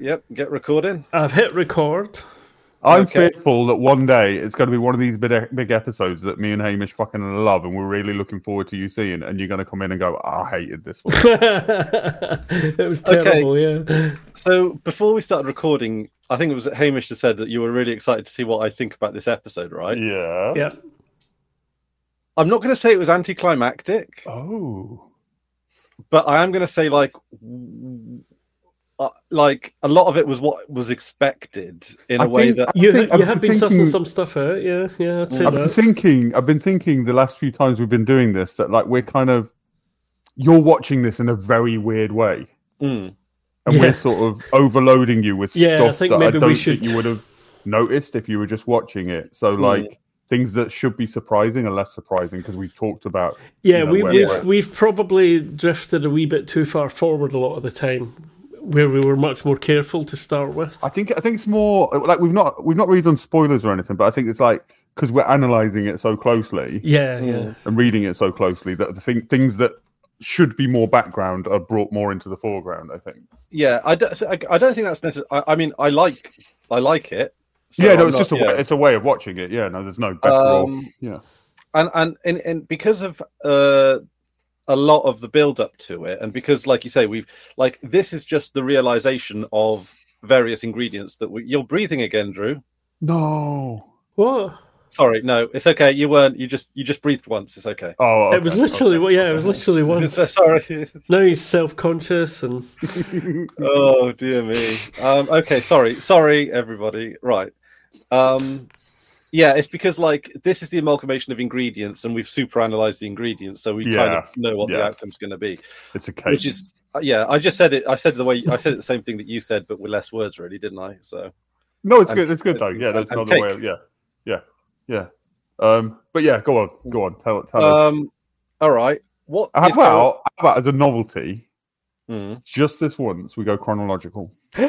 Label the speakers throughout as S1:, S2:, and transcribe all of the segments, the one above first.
S1: Yep, get recording.
S2: I've hit record.
S3: I'm fearful that one day it's going to be one of these big episodes that me and Hamish fucking love, and we're really looking forward to you seeing. And you're going to come in and go, "I hated this one."
S2: It was terrible. Yeah.
S1: So before we started recording, I think it was Hamish that said that you were really excited to see what I think about this episode, right?
S3: Yeah.
S2: Yeah.
S1: I'm not going to say it was anticlimactic.
S3: Oh.
S1: But I am going to say like a lot of it was what was expected in a way that
S2: you have been sussing some stuff out. Yeah, I'd say
S3: I've been thinking the last few times we've been doing this that like you're watching this in a very weird way, and we're sort of overloading you with stuff that I don't think you would have noticed if you were just watching it. So like things that should be surprising are less surprising because we've talked about.
S2: Yeah, we've probably drifted a wee bit too far forward a lot of the time, where we were much more careful to start with.
S3: I think it's more like we've not really done spoilers or anything, but I think it's like because we're analysing it so closely,
S2: and
S3: reading it so closely that the things that should be more background are brought more into the foreground. I think.
S1: Yeah, I don't think that's necessary. I mean, I like it. So
S3: it's a way of watching it. Yeah, no, there's no better.
S1: And because of a lot of the build up to it, and because, like you say, this is just the realization of various ingredients that you're breathing again, Drew.
S3: No.
S2: What?
S1: Sorry, no, it's okay. You weren't. You just breathed once. It's okay.
S3: Oh, okay.
S2: It was literally it was literally once.
S1: Sorry.
S2: Now he's self-conscious and.
S1: Oh dear me. Okay, sorry, everybody. Right. Yeah, it's because like this is the amalgamation of ingredients, and we've super analyzed the ingredients, so we kind of know what the outcome's going to be.
S3: It's a cake.
S1: Which is I just said it. I said the same thing that you said, but with less words, really, didn't I? So
S3: no, it's good. It's good though. Yeah, there's another way. Yeah. But yeah, go on. Tell us.
S1: All right.
S3: How about as a novelty? Just this once, we go chronological.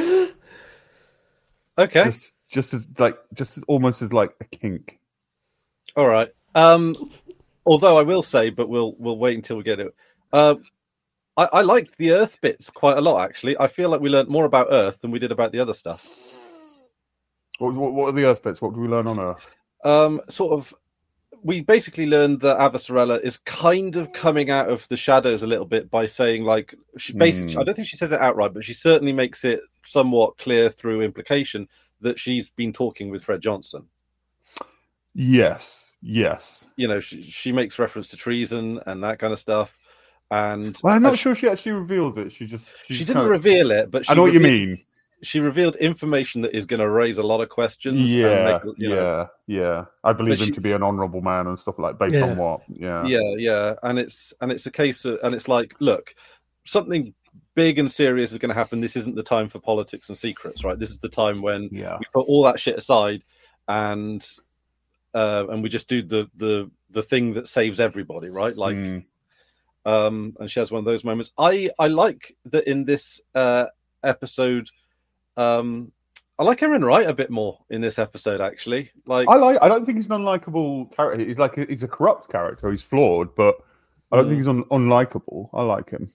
S1: Okay.
S3: Just almost as like a kink.
S1: All right. Although I will say, but we'll wait until we get it. I liked the Earth bits quite a lot, actually. I feel like we learned more about Earth than we did about the other stuff.
S3: What are the Earth bits? What do we learn on Earth?
S1: We basically learned that Avasarala is kind of coming out of the shadows a little bit by saying, like, I don't think she says it outright, but she certainly makes it somewhat clear through implication that she's been talking with Fred Johnson.
S3: Yes.
S1: You know, she makes reference to treason and that kind of stuff. And
S3: I'm not sure she actually revealed it. She
S1: didn't reveal it, but
S3: I know what you mean.
S1: She revealed information that is going to raise a lot of questions.
S3: Yeah. I believe him to be an honourable man and stuff like based on what. Yeah.
S1: And it's a case of, and it's like, look, something big and serious is going to happen. This isn't the time for politics and secrets, right? This is the time when we put all that shit aside and we just do the thing that saves everybody, right? Like, and she has one of those moments. I like that in this episode. I like Aaron Wright a bit more in this episode, actually. I
S3: don't think he's an unlikable character. He's a corrupt character. He's flawed, but I don't think he's unlikable. I like him.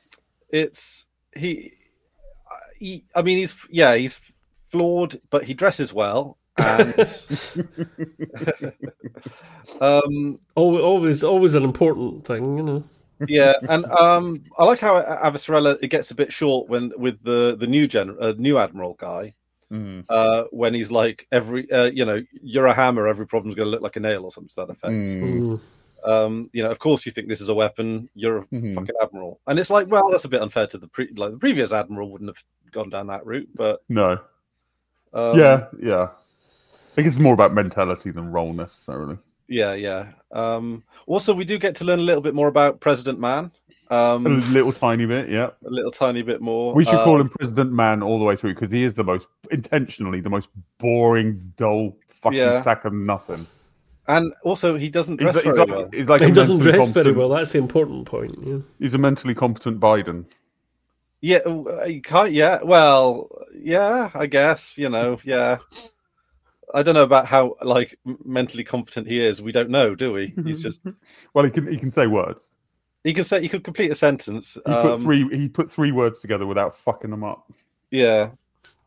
S1: He's flawed, but he dresses well. And
S2: always an important thing, you know.
S1: Yeah, and I like how Avasarala it gets a bit short with the new admiral guy. When he's like you're a hammer, every problem's going to look like a nail or something to that effect. Of course you think this is a weapon. You're a fucking admiral, and it's like, well, that's a bit unfair to the previous admiral wouldn't have gone down that route, but
S3: no. Yeah. I think it's more about mentality than role necessarily.
S1: Yeah. Also, we do get to learn a little bit more about President Man.
S3: A little tiny bit, yeah.
S1: A little tiny bit more.
S3: We should call him President Man all the way through because he is the most boring, dull fucking sack of nothing.
S1: And also, he doesn't dress very well.
S2: He doesn't dress very well. That's the important point. Yeah.
S3: He's a mentally competent Biden.
S1: Yeah, he can't. Yeah, well, yeah, I guess. Yeah. I don't know about how mentally competent he is. We don't know, do we? He's just
S3: well, he can say words.
S1: He could complete a sentence.
S3: He put three words together without fucking them up.
S1: Yeah.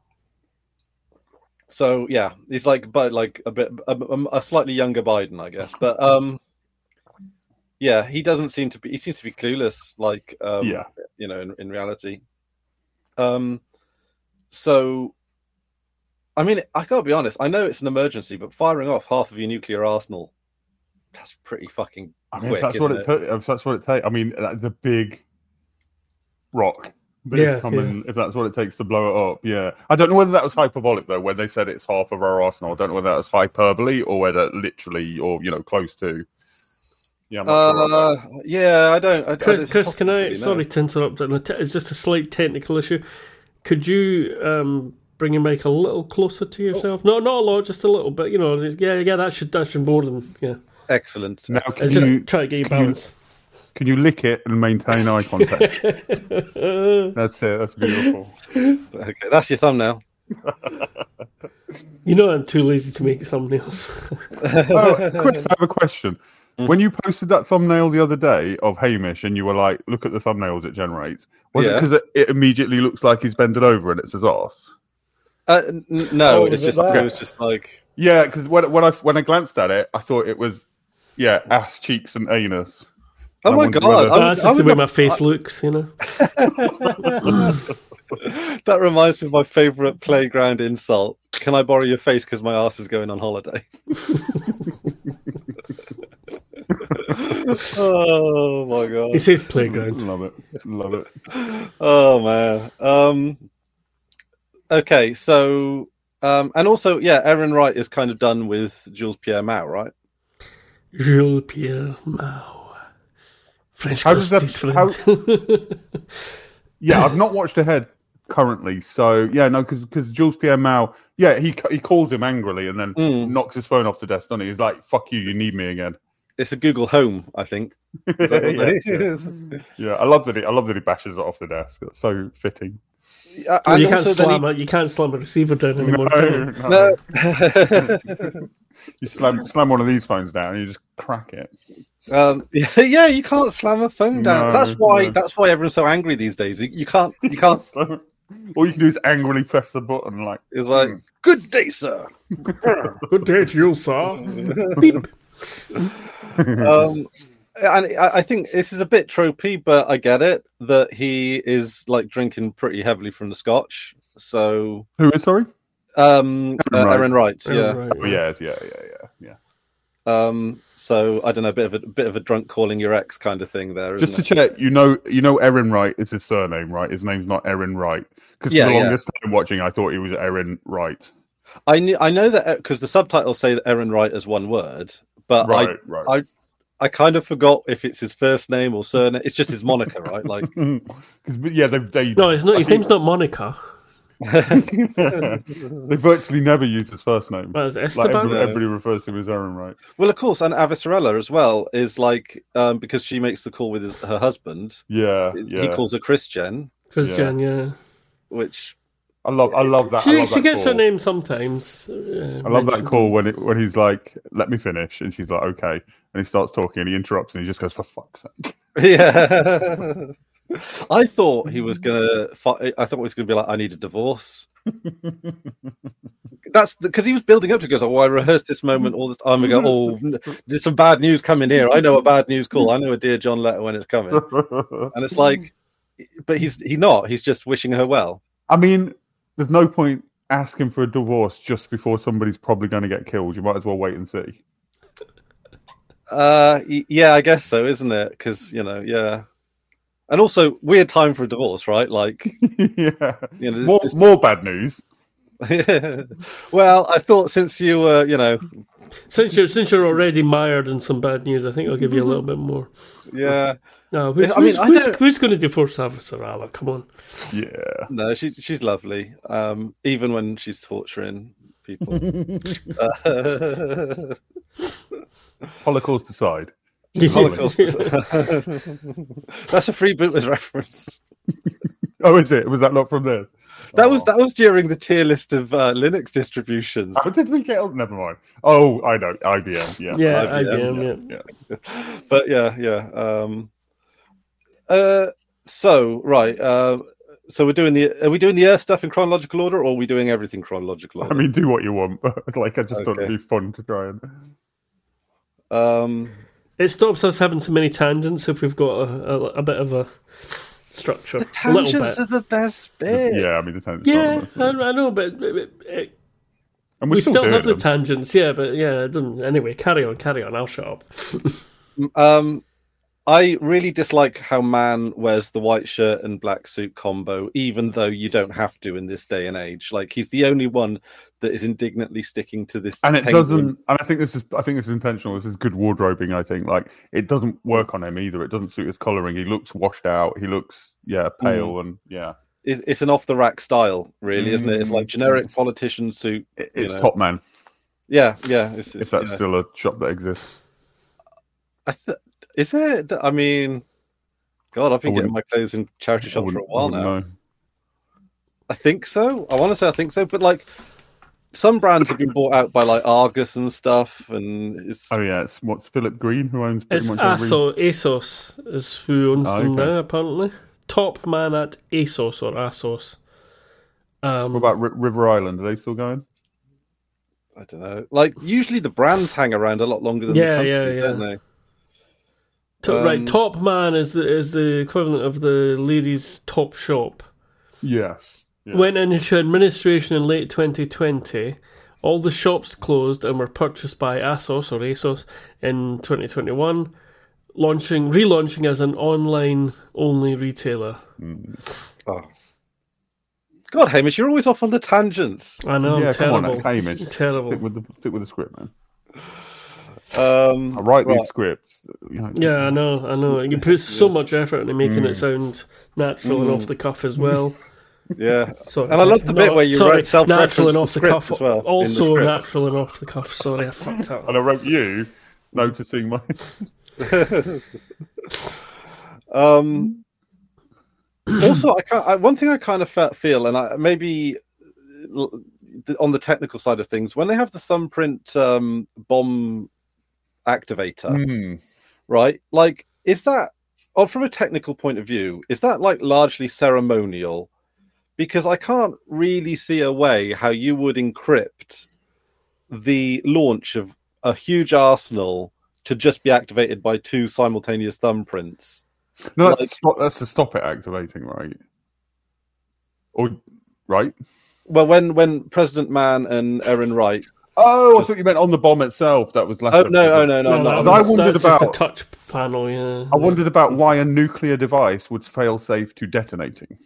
S1: So yeah, he's like, but like a slightly younger Biden, I guess. But yeah, he doesn't seem to be. He seems to be clueless. Like, you know, in reality. So, I mean, I gotta be honest. I know it's an emergency, but firing off half of your nuclear arsenal—that's pretty fucking quick.
S3: If that's what it takes. I mean, that's a big rock. But it's coming, if that's what it takes to blow it up, yeah. I don't know whether that was hyperbolic, though, when they said it's half of our arsenal. I don't know whether that was hyperbole or whether literally, or, you know, close to. Yeah, I'm not sure.
S1: Yeah, I don't.
S2: Chris, can I, sorry to interrupt, it's just a slight technical issue. Could you bring your mic a little closer to yourself? No, not a lot, just a little bit, you know. Yeah, that should more than, yeah.
S1: Excellent.
S3: Now,
S2: just try to get your balance.
S3: Can you lick it and maintain eye contact? That's it. That's beautiful.
S1: Okay, that's your thumbnail.
S2: You know I'm too lazy to make thumbnails.
S3: Chris, I have a question. When you posted that thumbnail the other day of Hamish and you were like, look at the thumbnails it generates, was it because it immediately looks like he's bending over and it's his arse?
S1: No, it's just it was just like...
S3: Yeah, because when I glanced at it, I thought it was, ass, cheeks and anus.
S1: Oh my God!
S2: That's just the way my face looks, you know.
S1: That reminds me of my favourite playground insult. Can I borrow your face because my arse is going on holiday? Oh my God!
S2: It says playground.
S3: Love it.
S1: Oh man. Okay, so and also, Erin Wright is kind of done with Jules Pierre Mao, right?
S2: Jules Pierre Mao. French.
S3: How does that? I've not watched ahead currently, so because Jules Pierre Mao, he calls him angrily and then knocks his phone off the desk, doesn't he? He's like, "Fuck you, you need me again."
S1: It's a Google Home, I think. Is that what that is?
S3: I love that he bashes it off the desk. That's so fitting.
S2: You can't slam a receiver down anymore.
S1: No.
S3: You slam one of these phones down and you just crack it.
S1: You can't slam a phone down. No, that's why everyone's so angry these days. You can't.
S3: All you can do is angrily press the button. Like
S1: it's like, "Good day, sir."
S2: Good day to you, sir. Beep.
S1: And I think this is a bit tropey, but I get it that he is like drinking pretty heavily from the scotch. So
S3: who is sorry?
S1: Erin Wright. Yeah.
S3: Right. Yeah.
S1: So I don't know, a bit of a drunk calling your ex kind of thing there.
S3: Just to check, you know, Erin Wright is his surname, right? His name's not Erin Wright. Because for the longest time watching, I thought he was Erin Wright.
S1: I know that because the subtitles say that Erin Wright is one word, but I kind of forgot if it's his first name or surname. It's just his moniker, right? Like,
S3: no,
S2: it's not. His name's not Monica.
S3: They virtually never use his first name.
S2: Well, Esteban?
S3: Everybody refers to him as Erin Wright.
S1: Well, of course, and Avasarala as well is like because she makes the call with her husband.
S3: Yeah.
S1: He calls her Christian.
S2: Christian,
S1: Which
S3: I love that.
S2: She gets her name sometimes.
S3: I love that call when he's like, "Let me finish," and she's like, "Okay," and he starts talking and he interrupts and he just goes, "For fuck's sake!"
S1: Yeah. I thought he was gonna be like, "I need a divorce." That's because he was building up to it. Goes, I rehearsed this moment all the time. I go, "Oh, there's some bad news coming here. I know a bad news call. I know a Dear John letter when it's coming." And it's like, but he's not. He's just wishing her well.
S3: I mean, there's no point asking for a divorce just before somebody's probably going to get killed. You might as well wait and see.
S1: Yeah, I guess so, isn't it? Because and also weird time for a divorce, right? Like,
S3: more bad news.
S1: Well, I thought since you were,
S2: since you're already mired in some bad news, I think I'll give you a little bit more.
S1: Yeah.
S2: No, who's going to divorce Avasarala? Come on.
S3: Yeah.
S1: No, she's lovely. Even when she's torturing people.
S3: Holocaust aside.
S1: Holocaust. That's a Freebooters reference.
S3: Oh, is it? Was that not from there?
S1: That was during the tier list of Linux distributions.
S3: How did we get on? Never mind. Oh, I know. IBM. Yeah.
S2: Yeah, IBM.
S1: Yeah. But yeah. So right. So are we doing the Earth stuff in chronological order, or are we doing everything chronological order?
S3: I mean, do what you want, but I just thought it'd be fun to try
S2: and. It stops us having so many tangents if we've got a bit of a structure.
S1: The tangents are the best bit.
S3: Yeah, I mean the tangents.
S2: Yeah, I know, but and we still have the tangents. Yeah, but it doesn't. Anyway, carry on. I'll shut
S1: up. I really dislike how Man wears the white shirt and black suit combo, even though you don't have to in this day and age. Like, he's the only one that is indignantly sticking to this.
S3: And it doesn't. And I think this is intentional. This is good wardrobing. I think it doesn't work on him either. It doesn't suit his colouring. He looks washed out. He looks pale and
S1: It's an off the rack style, really, isn't it? It's like generic politician suit.
S3: It's Top Man.
S1: Yeah.
S3: If that's still a shop that exists.
S1: Is it? I mean, God, I've been getting my clothes in charity shops for a while now.
S3: Know.
S1: I think so. I want to say I think so, but like some brands have been bought out by like Argus and stuff, and it's
S3: it's Philip Green who owns.
S2: It's ASOS is who owns them now, apparently. Top Man at ASOS or ASOS.
S3: What about River Island? Are they still going?
S1: I don't know. Like usually the brands hang around a lot longer than the companies, don't they?
S2: Right, Top Man is the equivalent of the ladies' top shop.
S3: Yes. Yeah.
S2: Went into administration in late 2020. All the shops closed and were purchased by ASOS in 2021, relaunching as an online-only retailer.
S1: Oh. God, Hamish, you're always off on the tangents.
S2: I know,
S3: yeah,
S2: terrible.
S3: Come on, that's Hamish.
S2: Terrible.
S3: Stick with the script, man. I write these scripts.
S2: Yeah, I know. You put so much effort into making it sound natural and off the cuff as well.
S1: Yeah, and I love the bit where you write self-reference
S2: and off the cuff
S1: as well.
S2: Also natural and off the cuff. Sorry, I fucked up.
S3: And I wrote you noticing my.
S1: Also, one thing I kind of feel, and maybe on the technical side of things, when they have the thumbprint bomb activator, right? Like, is that, or from a technical point of view, is that like largely ceremonial? Because I can't really see a way how you would encrypt the launch of a huge arsenal to just be activated by two simultaneous thumbprints.
S3: No, that's to stop it activating, right? Or right?
S1: Well, when President Mann and Erin Wright.
S3: Oh, I thought you meant on the bomb itself. That was less.
S1: Oh no!
S3: I wondered about
S2: just a touch panel. Yeah.
S3: I wondered about why a nuclear device would fail safe to detonating.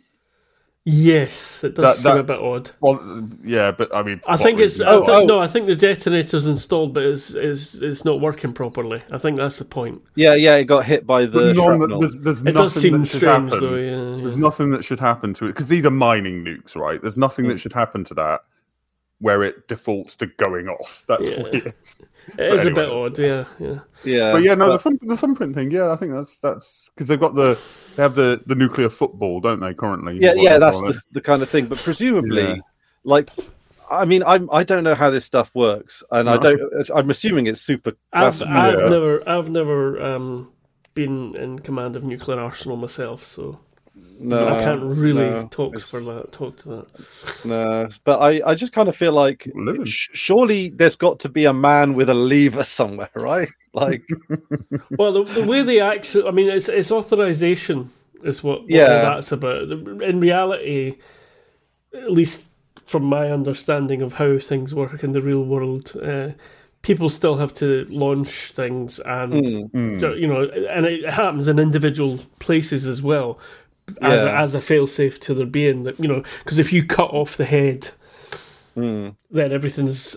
S2: Yes, it does seem a bit odd.
S3: Well, yeah, but I mean,
S2: I think it's. I think the detonator's installed, but it's not working properly. I think that's the point.
S1: Yeah, it got hit by the shrapnel.
S3: There's
S2: it does seem strange, though. Yeah.
S3: There's nothing that should happen to it because these are mining nukes, right? There's nothing that should happen to that where it defaults to going off. That's weird.
S2: It is a bit odd, yeah.
S3: But yeah, no, the thumbprint thing, yeah, I think that's because they have the nuclear football, don't they? Currently,
S1: that's the kind of thing. But presumably, like, I mean, I don't know how this stuff works, and I'm assuming it's super classified.
S2: I've never been in command of nuclear arsenal myself, so. No, I can't really talk to that.
S1: No, but I just kind of feel like surely there's got to be a man with a lever somewhere, right? Like,
S2: well, the way they actually, I mean, it's authorization is what that's about. In reality, at least from my understanding of how things work in the real world, people still have to launch things, and and it happens in individual places as well. As a fail-safe to there being that, because if you cut off the head, then everything's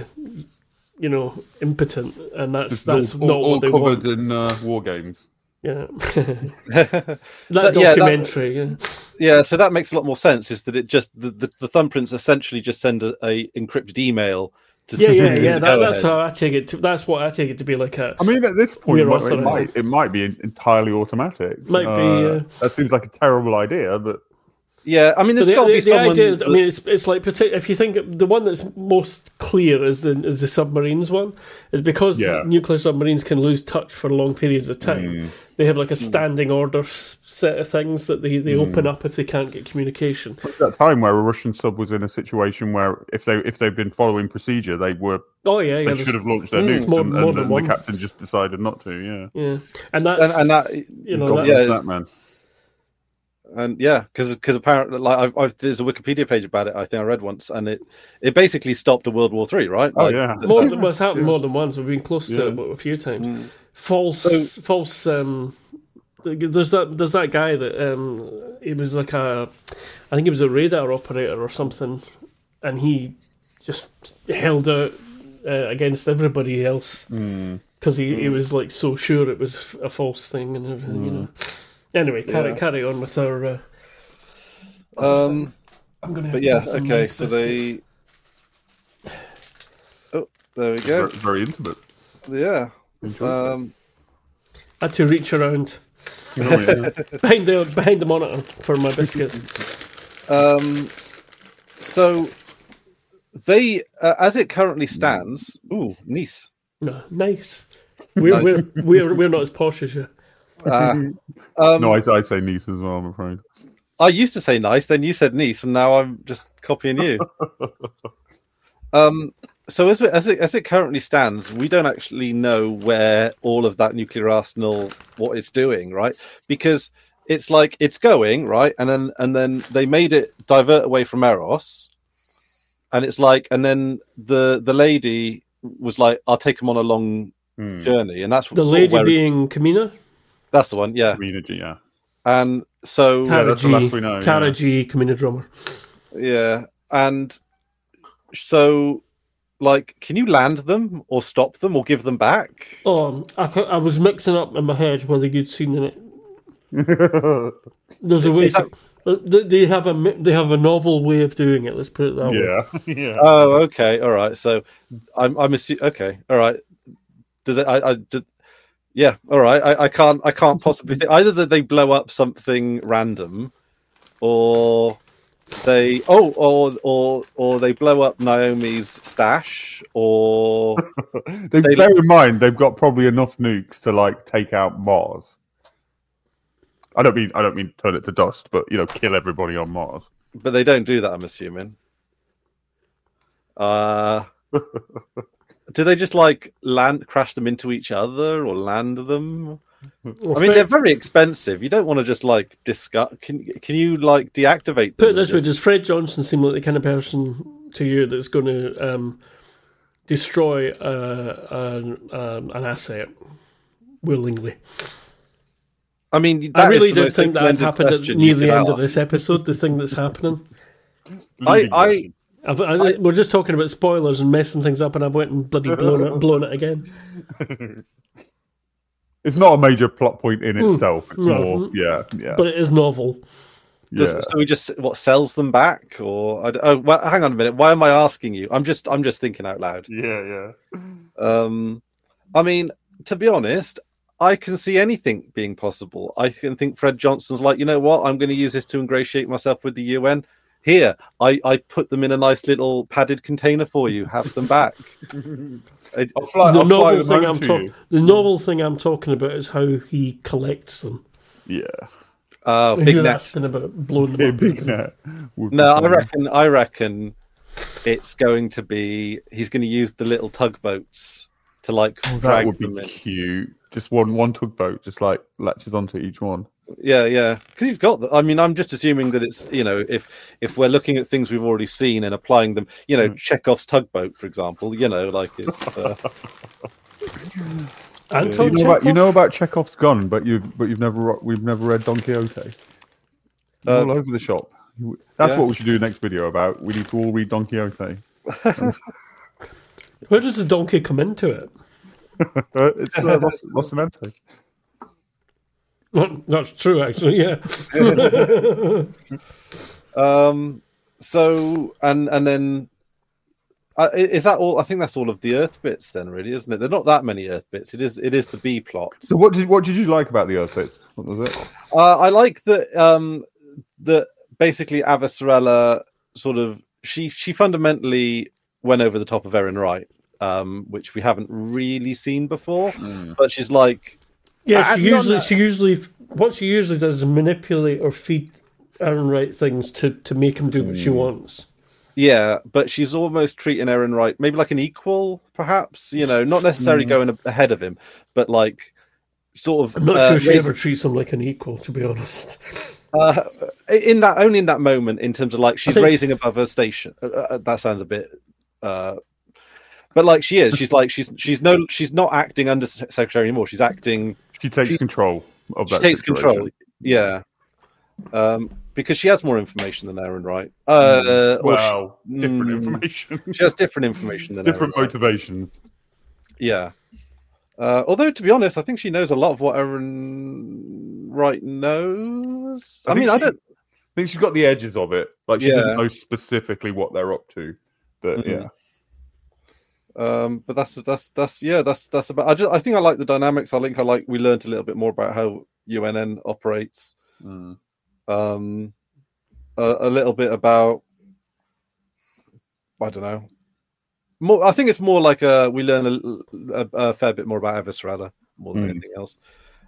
S2: impotent, and that's not what they want.
S3: Covered in war games.
S2: Yeah, documentary.
S1: So that makes a lot more sense. Is that it just the thumbprints essentially just send a encrypted email.
S2: That's how I take it. That's what I take it to be like.
S3: I mean, at this point, it might be entirely automatic.
S2: Might be.
S3: That seems like a terrible idea, but
S1: Yeah, I mean, there's got to be someone.
S2: Idea, I mean, it's like if you think the one that's most clear is the submarines one, is because nuclear submarines can lose touch for long periods of time. They have like a standing order set of things that they open up if they can't get communication.
S3: At that time where a Russian sub was in a situation where if they've been following procedure, they were.
S2: Oh yeah,
S3: they should have launched their nukes, and the captain just decided not to.
S2: Yeah, and that's
S3: that man.
S1: And because apparently, like there's a Wikipedia page about it. I think I read once, and it basically stopped a World War III, right?
S3: Oh
S1: like,
S3: yeah,
S2: it's happened more than once. We've been close to it a few times. False. There's that guy that he was like I think he was a radar operator or something, and he just held out against everybody else because he was like so sure it was a false thing and everything, Anyway, carry on with our.
S1: I'm gonna. But okay. So they. Oh, there we go.
S3: Very intimate.
S1: Yeah.
S2: Had to reach around behind the monitor for my biscuits.
S1: So they, as it currently stands. Ooh, Nice.
S2: No, nice. We're not as posh as you.
S3: No, I say Nice as well, I'm afraid.
S1: I used to say nice, then you said Nice, and now I'm just copying you. So as it currently stands, we don't actually know where all of that nuclear arsenal, what it's doing, right? Because it's like it's going right, and then they made it divert away from Eros, and it's like, and then the lady was like, "I'll take them on a long journey," and that's
S2: the lady being Kamina.
S1: That's the one, yeah.
S3: Community, yeah.
S1: And so
S3: that's the last we know.
S2: Kara G, Kamina drummer.
S1: Yeah, and so, like, can you land them or stop them or give them back?
S2: Oh, I was mixing up in my head whether you'd seen it. There's a way. They have a novel way of doing it. Let's put it that
S3: way. Yeah.
S1: Oh, okay, all right. So, I'm assuming. Okay, all right. Did Yeah, all right. I can't possibly think either that they blow up something random, or they or they blow up Naomi's stash, or
S3: bear in mind they've got probably enough nukes to like take out Mars. I don't mean turn it to dust, but kill everybody on Mars.
S1: But they don't do that, I'm assuming. Do they just like crash them into each other or land them? I mean, they're very expensive. You don't want to just like discuss. Can you like deactivate them?
S2: Put it this way: does Fred Johnson seem like the kind of person to you that's going to destroy an asset willingly?
S1: I mean,
S2: I really don't think that happened near the end of this episode. The thing that's happening. We're just talking about spoilers and messing things up, and I went and bloody blown it again.
S3: It's not a major plot point in itself. It's more, yeah.
S2: But it is novel.
S1: So we just sells them back, or well, hang on a minute. Why am I asking you? I'm just thinking out loud.
S3: Yeah.
S1: I mean, to be honest, I can see anything being possible. I can think Fred Johnson's like, you know what? I'm going to use this to ingratiate myself with the UN. Here, I put them in a nice little padded container for you. Have them back.
S2: The novel thing I'm talking about is how he collects them.
S3: Yeah.
S1: Big net.
S2: Asking about blowing them up.
S3: Big net.
S1: No, I reckon it's going to be. He's going to use the little tugboats to like drag
S3: that would
S1: them
S3: be
S1: in.
S3: Cute. Just one tugboat, just like latches onto each one.
S1: Yeah, because he's got. I mean, I'm just assuming that it's if we're looking at things we've already seen and applying them, Chekhov's tugboat, for example, like it's.
S3: You know about Chekhov's gun, but we've never read Don Quixote. All over the shop. That's what we should do next video about. We need to all read Don Quixote.
S2: Where does the donkey come into it?
S3: It's Rocinante.
S2: That's true, actually. Yeah.
S1: So and then is that all? I think that's all of the Earth bits, then, really, isn't it? There are not that many Earth bits. It is the B plot.
S3: So what did you like about the Earth bits? What was it?
S1: I like that basically Avasarala sort of she fundamentally went over the top of Erin Wright, which we haven't really seen before. But she's like,
S2: she usually what she usually does is manipulate or feed Erin Wright things to make him do what she wants.
S1: Yeah, but she's almost treating Erin Wright maybe like an equal, perhaps. Not necessarily going ahead of him, but like sort of.
S2: I'm not sure she ever treats him like an equal, to be honest.
S1: Only in that moment, in terms of like she's raising above her station. That sounds a bit. But like she is, she's like she's not acting under secretary anymore. She's acting.
S3: She takes control of that.
S1: She takes control. Yeah. Because she has more information than Erin Wright.
S3: Different information.
S1: She has different information than
S3: different
S1: Erin
S3: motivation.
S1: Yeah. Although, to be honest, I think she knows a lot of what Erin Wright knows. I
S3: think she's got the edges of it. Like she doesn't know specifically what they're up to, but yeah.
S1: But that's about. I think I like the dynamics. We learned a little bit more about how UNN operates. A little bit about, I don't know. I think it's more like we learn a fair bit more about Avasarala more than anything else.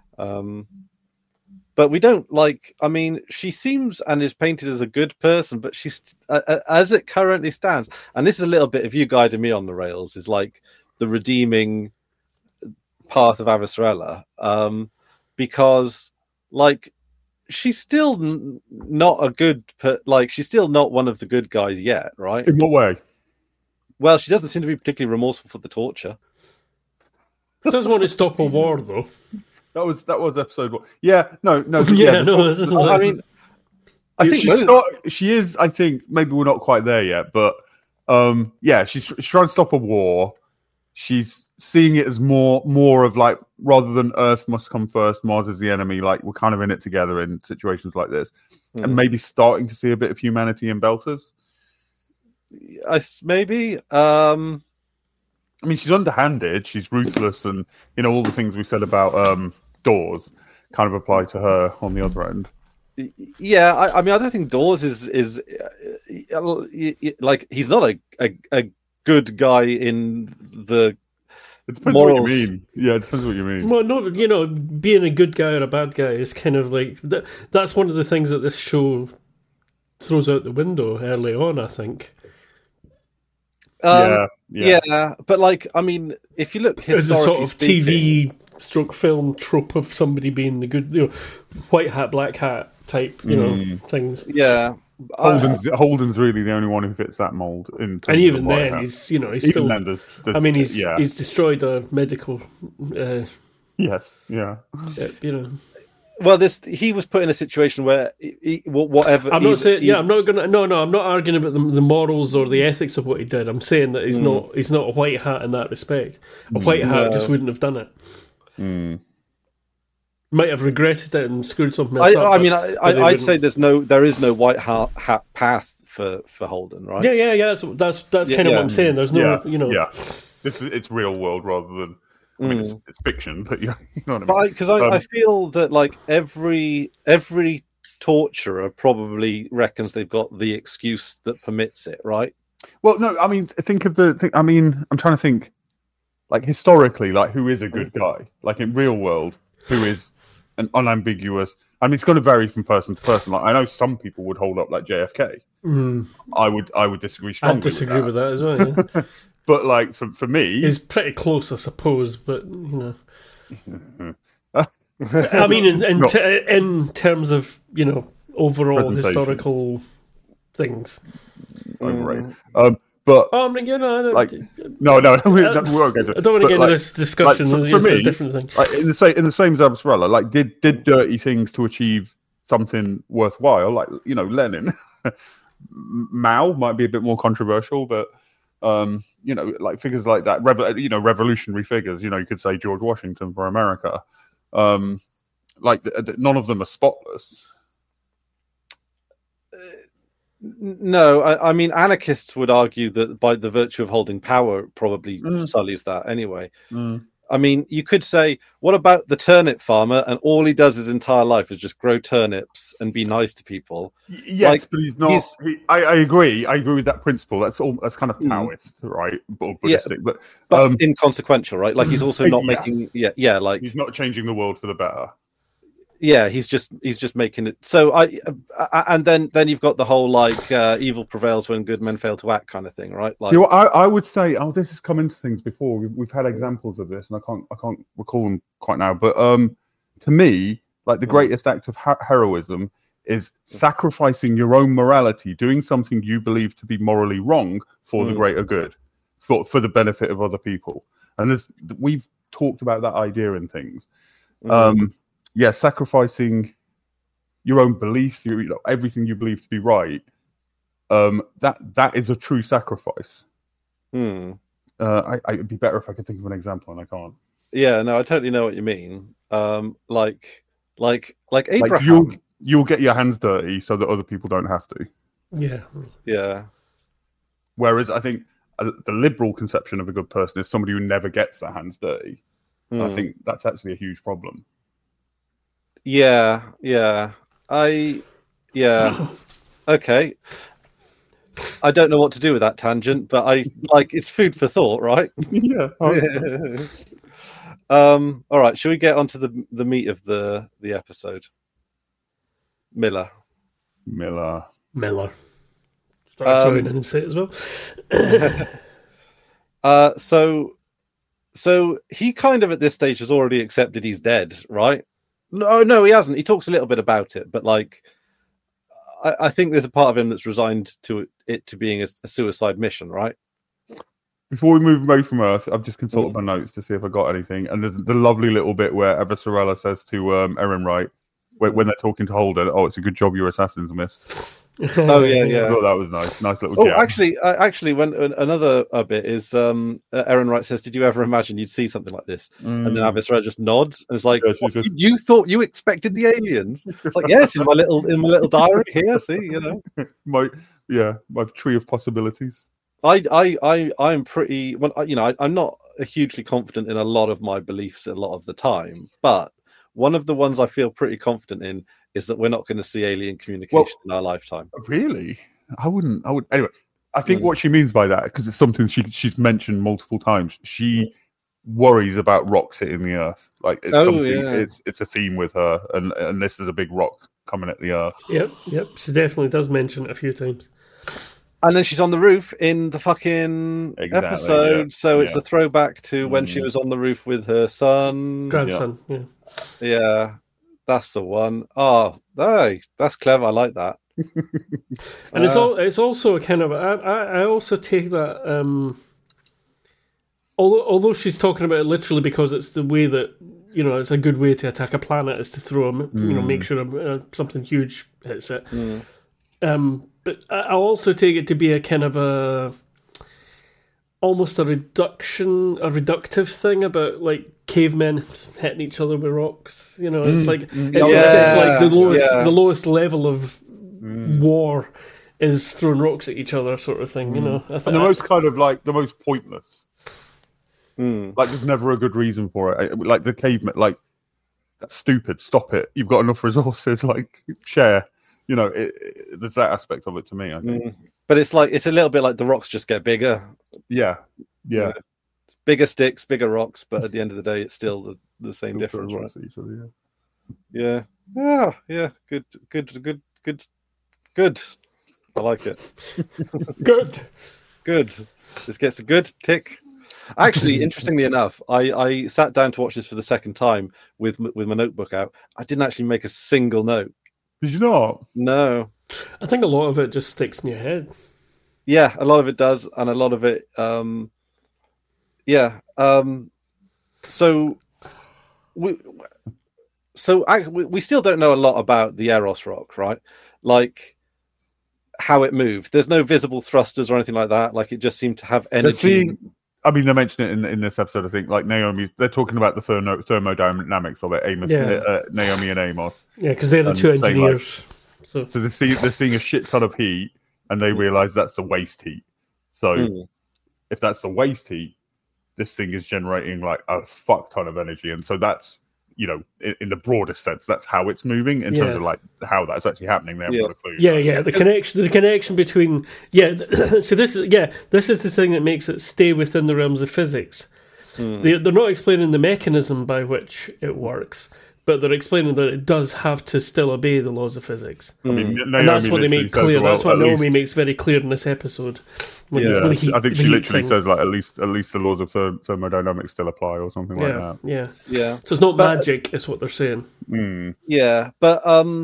S1: But we don't she seems and is painted as a good person, but she's as it currently stands. And this is a little bit of you guiding me on the rails, is like the redeeming path of Avasarala, because like she's still not a good, she's still not one of the good guys yet, right?
S3: In what way?
S1: Well, she doesn't seem to be particularly remorseful for the torture.
S2: She doesn't want to stop a war, though.
S3: That was episode 1. Yeah, no.
S1: I mean, I think
S3: she is. I think maybe we're not quite there yet, but she's trying to stop a war. She's seeing it as more of like, rather than Earth must come first, Mars is the enemy. Like we're kind of in it together in situations like this, and maybe starting to see a bit of humanity in Belters.
S1: Maybe.
S3: I mean, she's underhanded, she's ruthless, and all the things we said about Dawes kind of apply to her on the other end.
S1: Yeah, I mean, I don't think Dawes is like, he's not a good guy in the.
S3: It depends morals. What you mean. Yeah, it depends what you mean.
S2: Well, no, being a good guy or a bad guy is kind of like that's one of the things that this show throws out the window early on, I think.
S1: Yeah, but like, I mean, if you look historically,
S2: it's a sort of TV / film trope of somebody being the good, white hat, black hat type, things.
S1: Yeah,
S3: Holden's really the only one who fits that mold. And
S2: even then, he's still. He's destroyed a medical.
S3: Yes. Yeah.
S1: Well, he was put in a situation where whatever.
S2: I'm not saying. I'm not gonna. No, I'm not arguing about the morals or the ethics of what he did. I'm saying that he's not. He's not a white hat in that respect. A white hat just wouldn't have done it. Might have regretted it and screwed something else up.
S1: I mean, I'd say there is no white hat path for Holden, right?
S2: Yeah. That's kind of what I'm saying. There's no,
S3: Yeah, it's real world rather than. I mean, it's fiction, but you know what I mean.
S1: Because I feel that like every torturer probably reckons they've got the excuse that permits it, right?
S3: Well, no, I mean, think of I mean, I'm trying to think, like historically, like who is a good guy? Like in real world, who is an unambiguous? I mean, it's going to vary from person to person. Like I know some people would hold up like JFK. I would disagree strongly.
S2: I'd disagree with that as well. Yeah.
S3: But like for me,
S2: he's pretty close, I suppose. But I mean, in terms of overall historical things.
S3: Right.
S2: But
S3: no, we won't get to it.
S2: I don't want to get into this discussion.
S3: Like, for me,
S2: a different thing.
S3: Like, in the same as Avasarala, like did dirty things to achieve something worthwhile. Like Lenin, Mao might be a bit more controversial, but. Like figures like that, revolutionary figures. You could say George Washington for America. None of them are spotless.
S1: No, I mean, anarchists would argue that by the virtue of holding power, probably sullies that anyway. I mean, you could say, what about the turnip farmer? And all he does his entire life is just grow turnips and be nice to people.
S3: Yes, but he's not. I agree. I agree with that principle. That's kind of Taoist, right? Or Buddhistic,
S1: but inconsequential, right? Like he's also not making. Yeah. Like
S3: he's not changing the world for the better.
S1: Yeah, he's just making it. So and then you've got the whole like evil prevails when good men fail to act kind of thing, right? Like,
S3: see, I would say, this has come into things before. We've had examples of this, and I can't recall them quite now. But to me, like the greatest act of heroism is sacrificing your own morality, doing something you believe to be morally wrong for the greater good, for the benefit of other people. And we've talked about that idea in things. Yeah, sacrificing your own beliefs, everything you believe to be right. That is a true sacrifice. It'd be better if I could think of an example, and I can't.
S1: Yeah, no, I totally know what you mean. Like Abraham.
S3: Like you'll get your hands dirty so that other people don't have to.
S1: Yeah.
S3: Whereas I think the liberal conception of a good person is somebody who never gets their hands dirty. I think that's actually a huge problem.
S1: Yeah. Okay. I don't know what to do with that tangent, but it's food for thought, right?
S3: Yeah.
S1: All right, shall we get onto the meat of the episode? Miller.
S2: Sorry, I didn't say it as well.
S1: So he kind of at this stage has already accepted he's dead, right? No, he hasn't. He talks a little bit about it, but like, I think there's a part of him that's resigned to it to being a suicide mission, right?
S3: Before we move away from Earth, I've just consulted my notes to see if I got anything, and there's the lovely little bit where Avasarala says to Ehrenreich, when they're talking to Holden, "Oh, it's a good job your assassins missed."
S1: Oh yeah.
S3: I thought that was nice little.
S1: Oh, actually, when another bit is Ehrenreich says, "Did you ever imagine you'd see something like this?" And then Avasarala just nods and it's like, "You thought you expected the aliens?" It's like, "Yes, in my little diary here. See, you know,
S3: my tree of possibilities."
S1: I'm pretty. Well, I'm not hugely confident in a lot of my beliefs a lot of the time, but one of the ones I feel pretty confident in is that we're not going to see alien communication in our lifetime.
S3: Really? I would. Anyway, I think what she means by that, because it's something she's mentioned multiple times, she worries about rocks hitting the Earth. Like it's a theme with her, and this is a big rock coming at the Earth.
S2: Yep. She definitely does mention it a few times.
S1: And then she's on the roof in the fucking episode, so it's a throwback to when she was on the roof with her
S2: grandson.
S1: Yeah, that's the one. Oh, hey, that's clever. I like that.
S2: And it's also a kind of. I also take that. Although she's talking about it literally because it's the way that it's a good way to attack a planet is to throw them. Make sure something huge hits it. But I also take it to be a kind of almost a reductive thing about like cavemen hitting each other with rocks. It's like it's like the lowest level of war is throwing rocks at each other, sort of thing. And the
S3: most kind of like the most pointless. Like there's never a good reason for it. Like the cavemen, like that's stupid. Stop it. You've got enough resources. Like share. There's that aspect of it to me, I think.
S1: But it's a little bit like the rocks just get bigger.
S3: Yeah.
S1: Bigger sticks, bigger rocks, but at the end of the day, it's still the same difference, right?
S3: Each other,
S1: yeah. Good. I like it.
S2: Good.
S1: This gets a good tick. Actually, interestingly enough, I sat down to watch this for the second time with my notebook out. I didn't actually make a single note.
S3: Did you not?
S1: No.
S2: I think a lot of it just sticks in your head.
S1: Yeah, a lot of it does, and a lot of it, So we still don't know a lot about the Eros rock, right? Like how it moved. There's no visible thrusters or anything like that. Like it just seemed to have energy.
S3: They mention it in this episode. I think like they're talking about the thermodynamics of it. Naomi and Amos.
S2: Yeah, because they're the two engineers.
S3: So they're seeing a shit ton of heat, and they realize that's the waste heat. So if that's the waste heat, this thing is generating like a fuck ton of energy, and so that's, in the broadest sense, that's how it's moving. In terms of like how that's actually happening, they haven't got a clue.
S2: The connection between so this is the thing that makes it stay within the realms of physics. They're not explaining the mechanism by which it works, but they're explaining that it does have to still obey the laws of physics. I mean, and that's what they make clear. That's what Naomi makes very clear in this episode.
S3: I think she literally says like at least the laws of thermodynamics still apply or something like that.
S2: Yeah. So it's not magic, is what they're saying.
S1: Yeah, but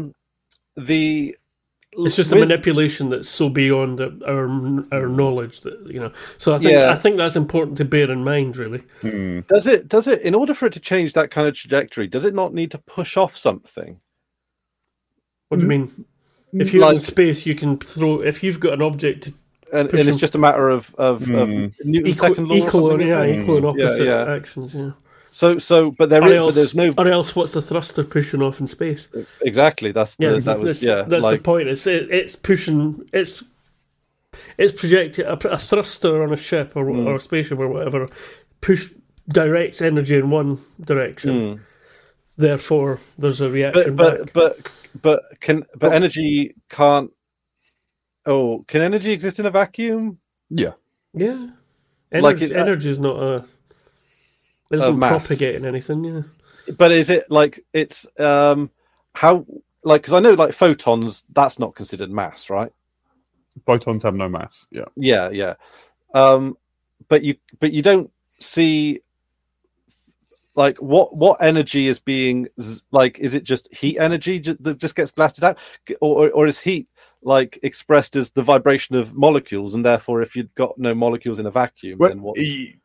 S2: it's just a manipulation that's so beyond our knowledge that So I think that's important to bear in mind, really.
S1: Does it in order for it to change that kind of trajectory? Does it not need to push off something?
S2: What do you mean? If you're in space, you can throw. If you've got an object,
S1: and it's just a matter of Newton's second law,
S2: equal and opposite actions. Yeah.
S1: So, but there's no.
S2: Or else, what's the thruster pushing off in space?
S1: Exactly. That's
S2: the point. It's pushing. It's projecting a thruster on a ship or a spaceship or whatever. Directs energy in one direction. Therefore, there's a reaction back.
S1: But energy can't. Oh, can energy exist in a vacuum?
S3: Yeah.
S2: Yeah. Energy is not a. It doesn't propagate anything, yeah.
S1: But is it like it's how like because I know like photons, that's not considered mass, right?
S3: Photons have no mass. Yeah.
S1: Yeah. But you don't see like what energy is being like. Is it just heat energy that just gets blasted out, or is heat like expressed as the vibration of molecules, and therefore if you've got no molecules in a vacuum, then what's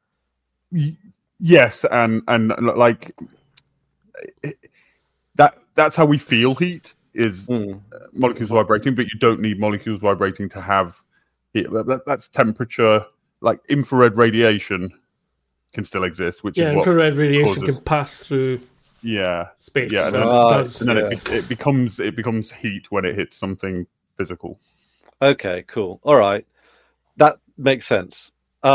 S3: Yes, and like that's how we feel heat is molecules vibrating, but you don't need molecules vibrating to have heat. That's temperature. Like infrared radiation can still exist, which is what
S2: infrared radiation can pass through space.
S3: Yeah, and then it becomes heat when it hits something physical.
S1: Okay, cool. All right, that makes sense.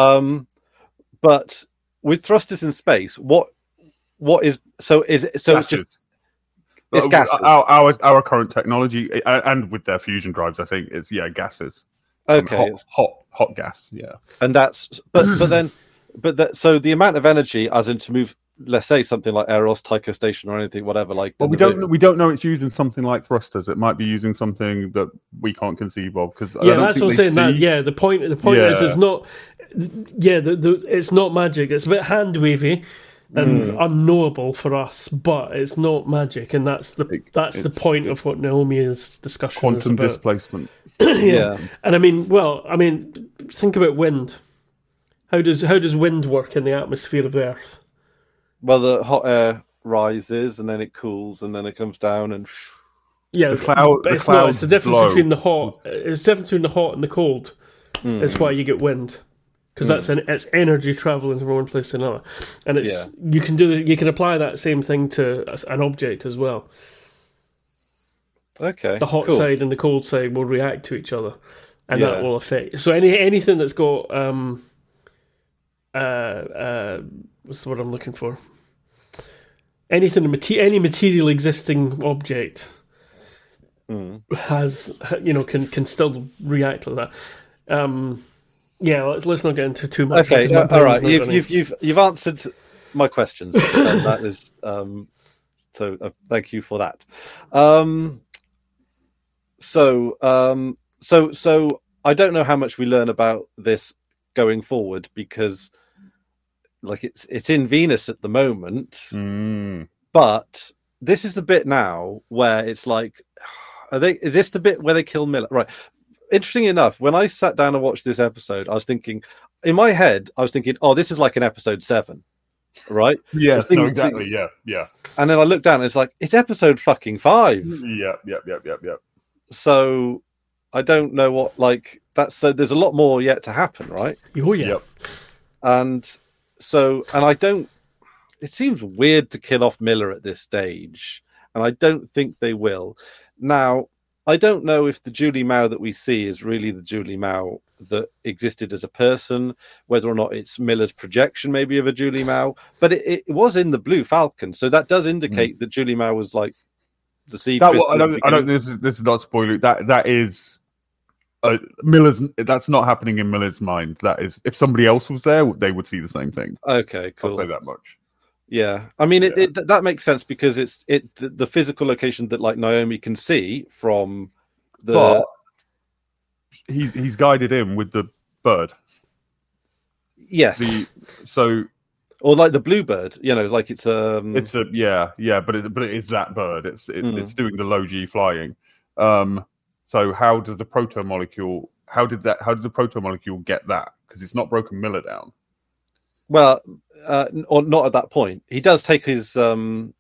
S1: But with thrusters in space, what is so? Is it so?
S3: Gases.
S1: It's gases.
S3: Our current technology, and with their fusion drives, I think it's gases.
S1: Okay,
S3: hot gas. Yeah,
S1: and that's so the amount of energy, as in to move, let's say something like Eros, Tycho Station, or anything, whatever. Like,
S3: well, we don't know it's using something like thrusters. It might be using something that we can't conceive of because
S2: that's what I'm saying. The point is it's not. It's not magic. It's a bit hand wavy and unknowable for us, but it's not magic, and that's the point of what Naomi's discussion
S3: quantum
S2: is about.
S3: Displacement.
S2: And I mean, think about wind. How does wind work in the atmosphere of Earth?
S1: Well, the hot air rises and then it cools and then it comes down and.
S2: Yeah, it's the difference between the hot. It's the difference between the hot and the cold. It's why you get wind. Because it's energy traveling from one place to another, and you can apply that same thing to an object as well.
S1: Okay,
S2: the hot side and the cold side will react to each other, and that will affect. So anything that's got what's the word I'm looking for? Any material existing object has can still react like that. Let's not get into too much.
S1: Okay, all right. You've answered my questions. That is so. Thank you for that. So I don't know how much we learn about this going forward because, like, it's in Venus at the moment, but this is the bit now where it's like, is this the bit where they kill Miller? Right. Interesting enough, when I sat down and watched this episode, I was thinking, in my head, oh, this is like an episode 7, right?
S3: Yes, exactly. Yeah.
S1: And then I looked down and it's like, it's episode fucking 5.
S3: Yeah.
S1: So I don't know what, like, that's, so there's a lot more yet to happen, right?
S2: Oh, yeah.
S3: Yep.
S1: And I don't, it seems weird to kill off Miller at this stage, and I don't think they will. Now, I don't know if the Julie Mao that we see is really the Julie Mao that existed as a person, whether or not it's Miller's projection maybe of a Julie Mao, but it was in the Blue Falcon, so that does indicate that Julie Mao was like the seed.
S3: I don't. This is not spoiler. That is Miller's. That's not happening in Miller's mind. That is, if somebody else was there, they would see the same thing.
S1: Okay, cool.
S3: I'll say that much.
S1: Yeah, I mean, that makes sense because it's the physical location that like Naomi can see from the.
S3: But he's guided in with the bird.
S1: Yes. Or like the bluebird, like it's a but it is that bird. It's doing the low G flying. So how did the proto-molecule? How did the proto-molecule get that? Because it's not broken Miller down. Well, or not at that point. He does take his helmet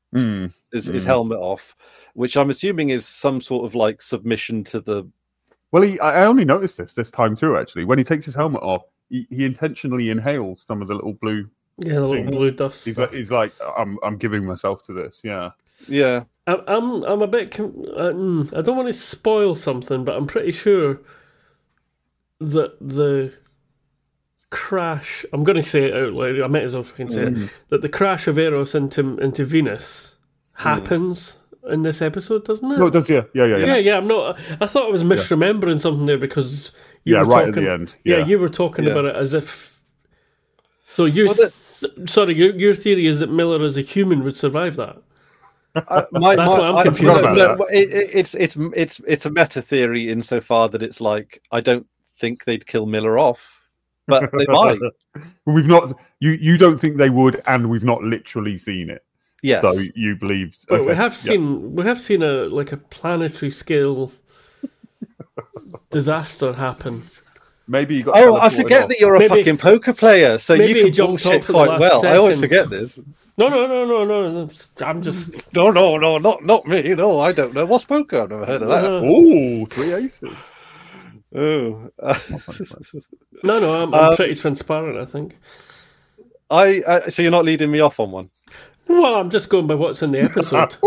S1: off, which I'm assuming is some sort of like submission to the.
S3: Well, I only noticed this time too. Actually, when he takes his helmet off, he intentionally inhales some of the little blue.
S2: Yeah, the little blue dust.
S3: He's like, I'm giving myself to this. Yeah.
S1: Yeah.
S2: I'm a bit. I don't want to spoil something, but I'm pretty sure that the crash. I'm going to say it out loud. I might as well fucking say it. That the crash of Eros into Venus happens in this episode, doesn't it?
S3: No, it does. Yeah.
S2: I'm not. I thought I was misremembering something there because you were
S3: right
S2: talking,
S3: at the end.
S2: Yeah, you were talking about it as if. So your theory is that Miller as a human would survive that. That's what I'm confused about.
S1: It's a meta theory insofar that it's like I don't think they'd kill Miller off, but they might.
S3: We've not. You don't think they would, and we've not literally seen it.
S1: Yes.
S3: So you believe.
S2: But we have seen a planetary scale disaster happen.
S3: Maybe you got.
S1: I forget that you're a fucking poker player, so you can bullshit quite well. Second. I always forget this.
S2: No. I'm just.
S1: No, not me. No, I don't know. What's poker? I've never heard of that.
S3: Oh, 3 aces.
S1: Oh.
S2: No, I'm pretty transparent, I think.
S1: So you're not leading me off on one?
S2: Well, I'm just going by what's in the episode.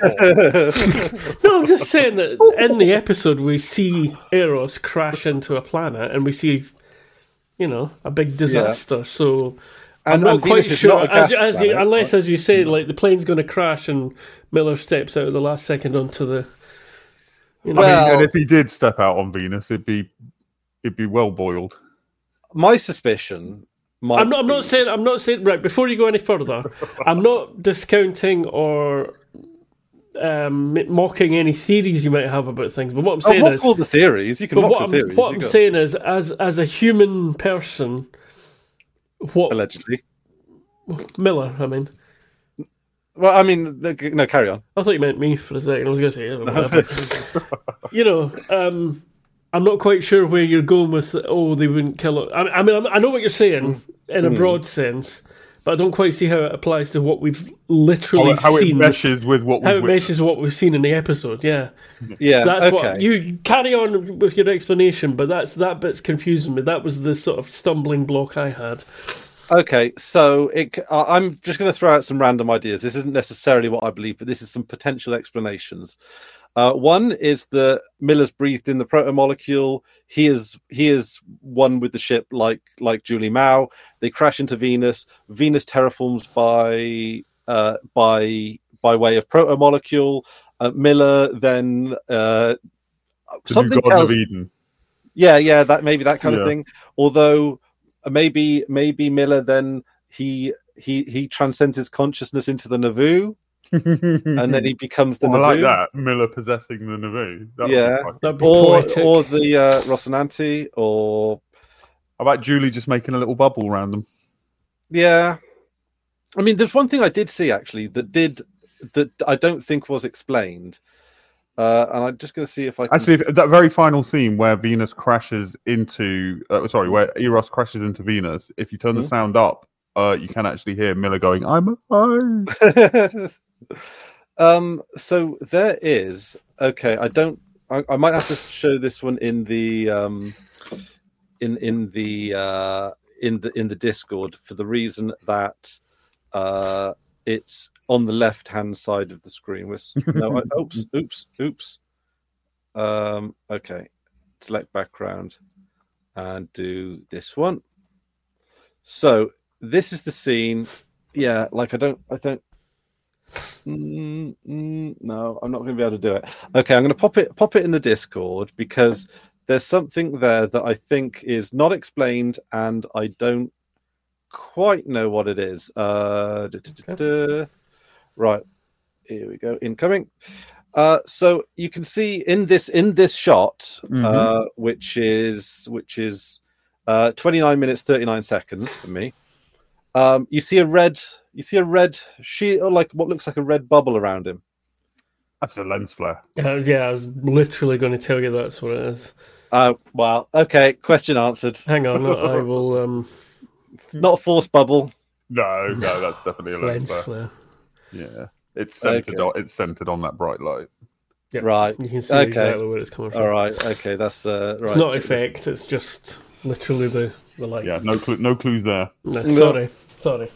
S2: No, I'm just saying that in the episode we see Eros crash into a planet and we see, a big disaster. Yeah. So I'm not quite sure, unless, as you say, like the plane's going to crash and Miller steps out at the last second onto the.
S3: And if he did step out on Venus, it'd be well boiled.
S1: My suspicion.
S2: I'm not saying right before you go any further. I'm not discounting or mocking any theories you might have about things. But what I'm saying is,
S1: all the theories you can mock the theories.
S2: What I'm saying is, as a human person,
S1: allegedly
S2: Miller. I mean,
S1: well, I mean, no, carry on.
S2: I thought you meant me for a second. I was going to say, I'm not quite sure where you're going with. They wouldn't kill it. I mean, I know what you're saying in a broad sense, but I don't quite see how it applies to what we've literally
S3: seen.
S2: It
S3: meshes with what
S2: we've seen in the episode. Yeah. That's
S1: okay.
S2: what you carry on with your explanation, but that bit's confusing me. That was the sort of stumbling block I had.
S1: Okay, so I'm just going to throw out some random ideas. This isn't necessarily what I believe, but this is some potential explanations. One is that Miller's breathed in the proto-molecule. He is one with the ship, like Julie Mao. They crash into Venus. Venus terraforms by way of proto-molecule. Miller then something tells. Of Eden. Yeah, that kind of thing. Although maybe Miller then he transcends his consciousness into the Naboo. And then he becomes the Naboo.
S3: I like that, Miller possessing the Naboo.
S2: That'd be
S1: or the Rocinante, or
S3: how about Julie just making a little bubble around them?
S1: Yeah, I mean, there's one thing I did see actually that I don't think was explained, and I'm just going to see if I can...
S3: Actually, that very final scene where Venus crashes into where Eros crashes into Venus. If you turn the sound up, you can actually hear Miller going, "I'm alive."
S1: So there is I might have to show this one in the in the Discord for the reason that it's on the left hand side of the screen. Oops. Okay. Select background and do this one. So this is the scene. Yeah, like I don't. No, I'm not going to be able to do it. Okay, I'm going to pop it in the Discord because there's something there that I think is not explained, and I don't quite know what it is. Right, here we go. Incoming. So you can see in this shot, which is 29 minutes 39 seconds for me. You see a red sheet, or like what looks like a red bubble around him.
S3: That's a lens flare.
S2: Yeah, I was literally going to tell you that's what it is.
S1: Well, okay. Question answered.
S2: Hang on, I will.
S1: It's not a force bubble.
S3: No, that's definitely a lens flare. Yeah, it's centered.
S1: Okay.
S3: It's centered on that bright light.
S2: Yep.
S1: Right.
S2: You can see exactly where it's coming from.
S1: All right. Okay, that's right.
S2: It's not effect. It's just literally the light.
S3: Yeah, no clues there.
S2: No, sorry.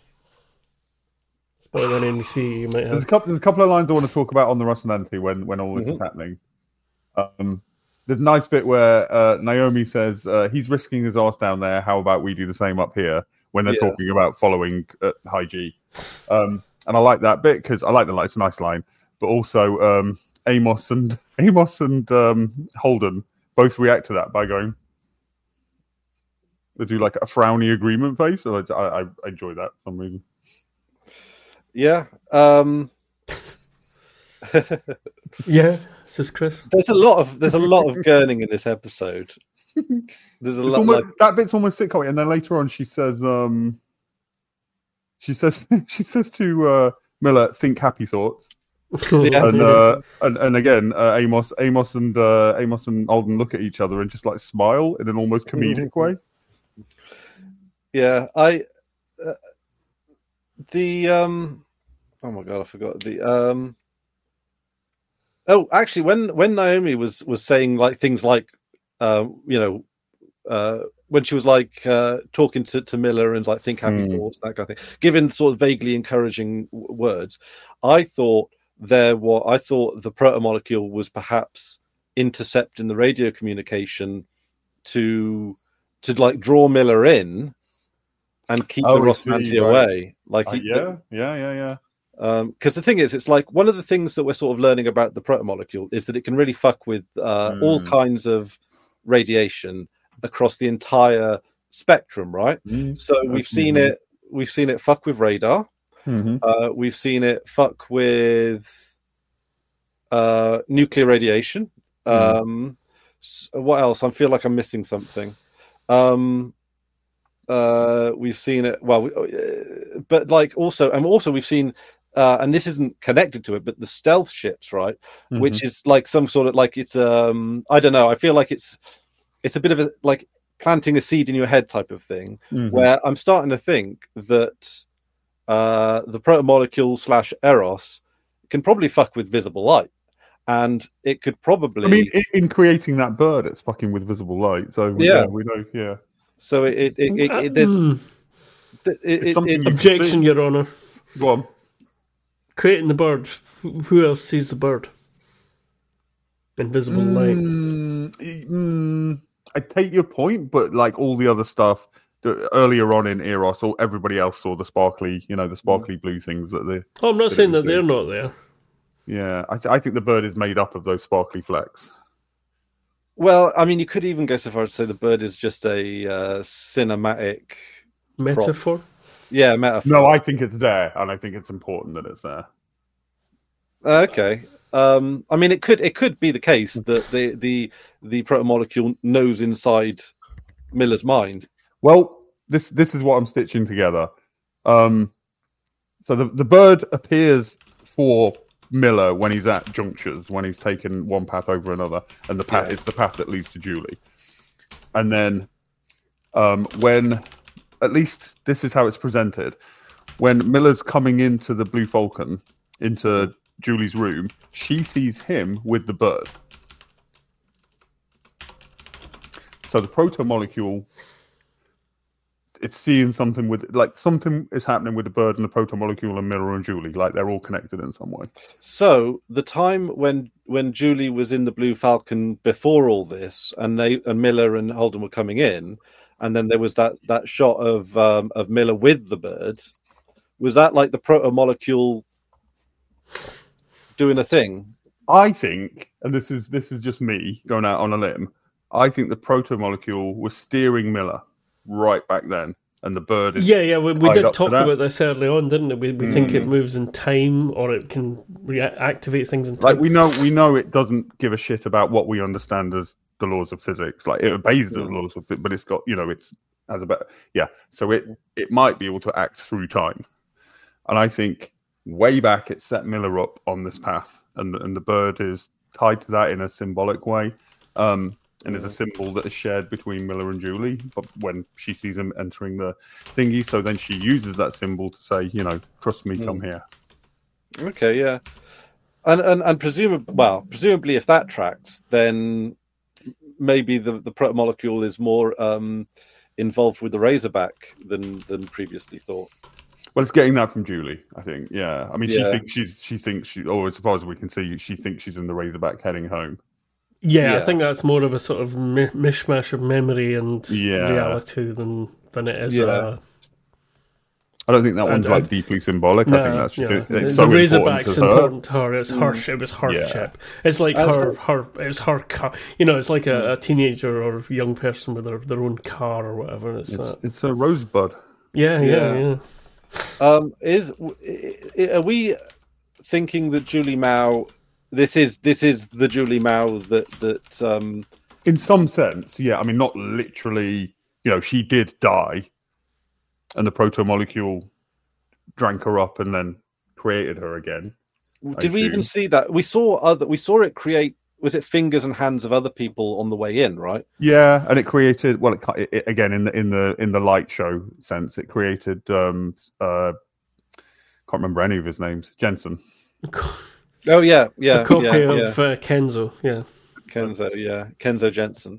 S2: Spoiling anything you might have.
S3: There's a couple of lines I want to talk about on the Rocinante when all this is happening. There's a nice bit where Naomi says he's risking his arse down there. How about we do the same up here? When they're talking about following High G, and I like that bit because I like the line. It's a nice line, but also Amos and Holden both react to that by going. They do like a frowny agreement face, and I enjoy that for some reason.
S1: Yeah.
S2: Yeah. This is Chris.
S1: There's a lot of gurning in this episode. There's a lot.
S3: That bit's almost sitcom, and then later on she says to Miller, "Think happy thoughts." And again, Amos and Alden look at each other and just like smile in an almost comedic way.
S1: Yeah, oh my god, I forgot the Oh, actually, when Naomi was saying like things like, when she was like talking to Miller and like think happy thoughts, that kind of thing, giving sort of vaguely encouraging words, I thought the protomolecule was perhaps intercepting the radio communication to like draw Miller in and keep the Rocinante away. Like,
S3: yeah.
S1: Because the thing is, it's like one of the things that we're sort of learning about the protomolecule is that it can really fuck with all kinds of radiation across the entire spectrum, right? So we've seen it fuck with radar. We've seen it fuck with nuclear radiation. What else? I feel like I'm missing something. We've seen it but like also we've seen and this isn't connected to it, but the stealth ships, right? Which is like some sort of like it's I don't know, I feel like it's a bit of a like planting a seed in your head type of thing, where I'm starting to think that the protomolecule / Eros can probably fuck with visible light, and it could probably,
S3: I mean, in creating that bird, it's fucking with visible light. So we know.
S1: So there's
S3: something
S2: objection, Your Honor.
S3: Go on.
S2: Creating the bird. Who else sees the bird? Invisible light.
S3: I take your point, but like all the other stuff earlier on in Eros, everybody else saw the sparkly, blue things that they.
S2: Oh, I'm not saying that they're not there.
S3: Yeah, I think the bird is made up of those sparkly flecks.
S1: Well, I mean, you could even go so far as to say the bird is just a cinematic
S2: metaphor.
S1: Prop. Yeah, metaphor.
S3: No, I think it's there, and I think it's important that it's there.
S1: Okay. I mean, it could be the case that the protomolecule knows inside Miller's mind.
S3: Well, this is what I'm stitching together. So the bird appears for Miller when he's at junctures, when he's taken one path over another, and the path it's the path that leads to Julie. And then when, at least this is how it's presented, when Miller's coming into the Blue Falcon, into Julie's room, she sees him with the bird. So the protomolecule, it's seeing something with, like, something is happening with the bird and the proto-molecule and Miller and Julie, like they're all connected in some way.
S1: So the time when Julie was in the Blue Falcon before all this, and Miller and Holden were coming in, and then there was that shot of Miller with the bird. Was that like the proto-molecule doing a thing?
S3: I think, and this is just me going out on a limb, I think the proto-molecule was steering Miller right back then, and the bird is
S2: we did talk about this early on, didn't we? We think it moves in time, or it can reactivate things in time.
S3: Like we know it doesn't give a shit about what we understand as the laws of physics. Like it obeys the laws of, but it's got, it's as a better, so it might be able to act through time, and I think way back it set Miller up on this path, and the bird is tied to that in a symbolic way. And is a symbol that is shared between Miller and Julie, but when she sees him entering the thingy, so then she uses that symbol to say, trust me, come here.
S1: Okay, yeah. And presumably if that tracks, then maybe the proto-molecule is more involved with the Razorback than previously thought.
S3: Well, it's getting that from Julie, I think. Yeah. I mean, she thinks or as far as we can see, she thinks she's in the Razorback heading home.
S2: Yeah, I think that's more of a sort of mishmash of memory and reality than it is.
S3: I don't think that one's like deeply symbolic. I think that's just it's so
S2: the Razorback's important to her. It's her.
S3: Mm.
S2: It was her ship. It's like her. It was her car. It's like a teenager or a young person with their own car or whatever.
S3: It's a rosebud.
S2: Yeah.
S1: Are we thinking that Julie Mao? This is the Julie Mao that
S3: in some sense, yeah. I mean, not literally. She did die, and the proto-molecule drank her up and then created her again.
S1: Did we even see that? We saw it create. Was it fingers and hands of other people on the way in? Right.
S3: Yeah, and it created. Well, it again in the light show sense, it created. Can't remember any of his names. Jensen.
S1: Oh yeah.
S2: A copy of Kenzo,
S1: Kenzo Jensen.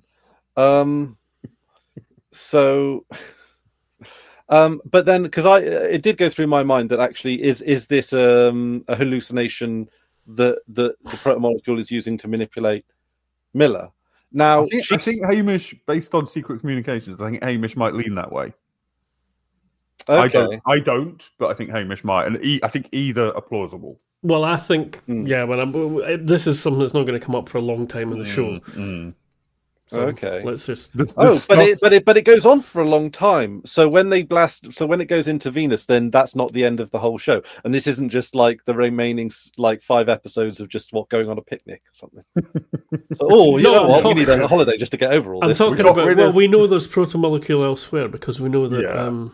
S1: But then, because it did go through my mind that actually is this a hallucination that the proto-molecule is using to manipulate Miller? Now,
S3: I think Hamish, based on Secret Communications, I think Hamish might lean that way.
S1: Okay.
S3: I don't, but I think Hamish might, and I think either are plausible.
S2: Well, I think, this is something that's not going to come up for a long time in the show. So
S1: okay,
S2: let's just.
S1: But it goes on for a long time. So when they blast, when it goes into Venus, then that's not the end of the whole show, and this isn't just like the remaining 5 episodes of just going on a picnic or something. So, we need a holiday just to get over all this.
S2: I'm talking about. We know there's proto-molecule elsewhere because we know that.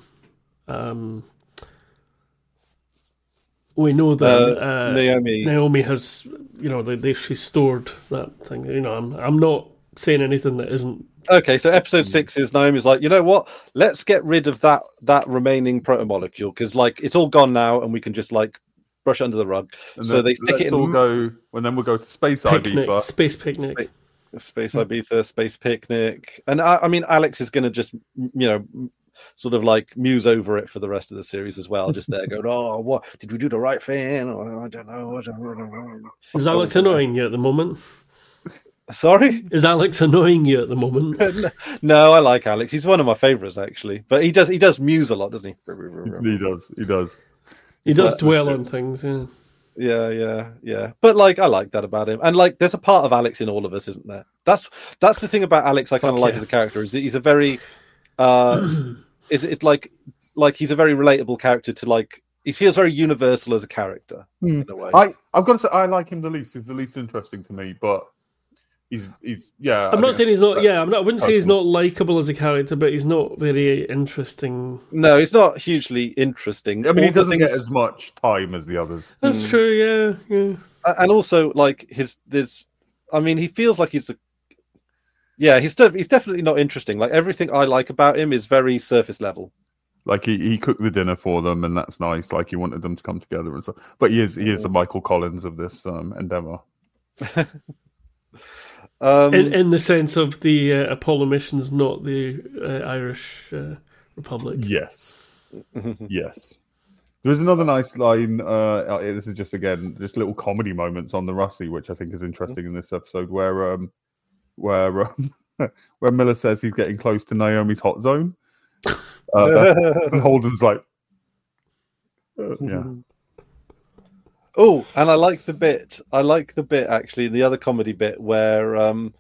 S2: We know that Naomi has, she stored that thing. I'm not saying anything that isn't.
S1: Okay, so episode 6 is Naomi's like, you know what? Let's get rid of that remaining proto-molecule because it's all gone now, and we can just brush it under the rug.
S3: And
S1: so they stick it in.
S3: And then we'll go to Space Ibiza,
S2: Space Picnic,
S1: Space Ibiza, Space Picnic, and I mean, Alex is going to just sort of muse over it for the rest of the series as well. Just there going, oh, what did we do the right thing? Oh, I don't know.
S2: Is Alex annoying you at the moment?
S1: Sorry?
S2: Is Alex annoying you at the moment?
S1: No, I like Alex. He's one of my favourites actually. But he does muse a lot, doesn't he?
S3: He does.
S2: He does dwell on things,
S1: Yeah. But I like that about him. And there's a part of Alex in all of us, isn't there? That's the thing about Alex I kind of like as a character, is that he's a very it's like he's a very relatable character to he feels very universal as a character in a way.
S3: I've got to say I like him the least. He's the least interesting to me, but he's
S2: I'm not saying he's not. Yeah, I wouldn't say he's not likable as a character, but he's not very interesting.
S1: No, he's not hugely interesting.
S3: I mean, he doesn't get as much time as the others.
S2: That's true. Yeah.
S1: And also, he feels like he's he's definitely not interesting. Everything I like about him is very surface level.
S3: He cooked the dinner for them, and that's nice. He wanted them to come together and stuff. But he is the Michael Collins of this endeavor.
S2: In the sense of the Apollo missions, not the Irish Republic.
S3: Yes. Yes. There's another nice line. This is just little comedy moments on the Rusty, which I think is interesting in this episode, where Miller says he's getting close to Naomi's hot zone. And Holden's like, yeah.
S1: Oh, and I like the bit actually, the other comedy bit where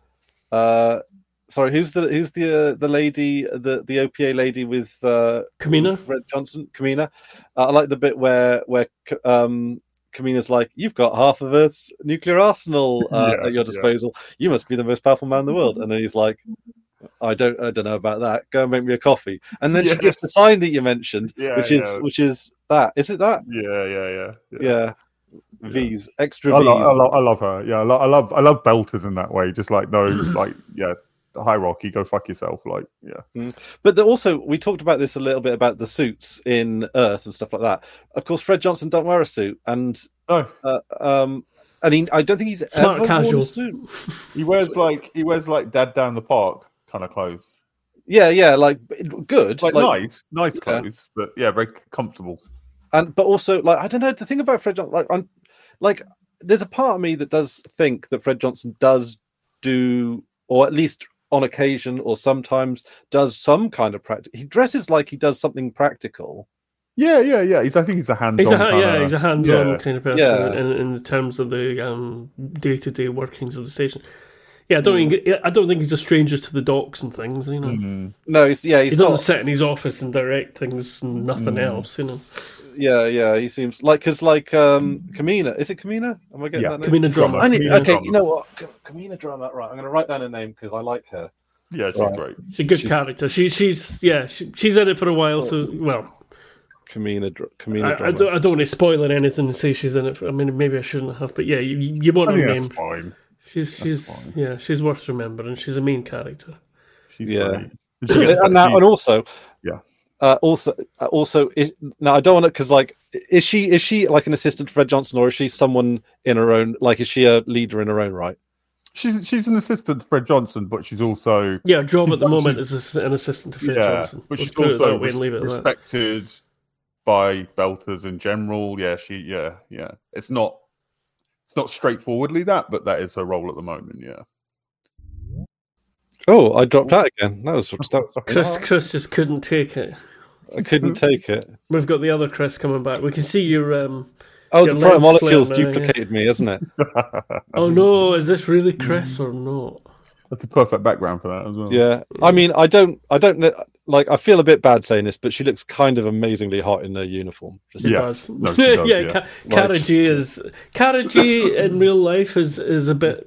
S1: sorry, who's the lady, the OPA lady with
S2: Kamina?
S1: With Fred Johnson? Kamina. I like the bit where Kamina's like, "You've got half of Earth's nuclear arsenal at your disposal. You must be the most powerful man in the world." And then he's like, I don't know about that. Go and make me a coffee. And then she gives the sign that you mentioned, which is that. Is it that? Yeah. V's extra V's.
S3: I love her. Yeah, I love belters in that way. Just like those, the hierarchy. Go fuck yourself.
S1: But also, we talked about this a little bit about the suits in Earth and stuff like that. Of course, Fred Johnson don't wear a suit, and I don't think he's
S2: smart
S1: ever
S2: casual
S1: worn a suit.
S3: He wears like Dad Down the Park kind of clothes.
S1: Yeah, like good,
S3: like nice clothes, but very comfortable.
S1: But also, I don't know, the thing about Fred Johnson, there's a part of me that does think that Fred Johnson does do, or at least on occasion or sometimes does some kind of practice. He dresses like he does something practical.
S3: Yeah. I think he's a hands-on.
S2: He's a hands-on kind of person in terms of the day-to-day workings of the station. Yeah, I don't think he's a stranger to the docks and things. You know.
S3: Mm-hmm.
S1: No, he
S2: doesn't sit in his office and direct things and nothing else. You know.
S1: Yeah, he seems because Kamina, is it Kamina? Am I getting that name?
S2: Kamina Drama.
S1: You know what? Kamina Drama. Right, I'm going to write down a name because I like her.
S3: Yeah, she's great.
S2: She's a good character. She's in it for a while. So
S1: Kamina
S2: Drama. I don't want to spoil anything and say she's in it. Maybe I shouldn't have. But you want her name.
S3: Fine.
S2: She's worth remembering. She's a main character.
S3: She's great.
S1: And also, now I don't want to, because is she like an assistant to Fred Johnson, or is she someone in her own? Is she a leader in her own right?
S3: She's an assistant to Fred Johnson, but she's also
S2: job at the moment is an assistant to Fred Johnson.
S3: But she's also respected by belters in general. It's not straightforwardly that, but that is her role at the moment. Yeah.
S1: Oh, I dropped out again. That was
S2: Chris just couldn't take it.
S1: I couldn't take it.
S2: We've got the other Chris coming back. We can see your
S1: the Proto Molecules duplicated me, isn't it?
S2: Oh no, is this really Chris or not?
S3: That's a perfect background for that as well.
S1: Yeah, I mean, I don't I feel a bit bad saying this, but she looks kind of amazingly hot in her uniform.
S3: Cara
S2: G in real life is a bit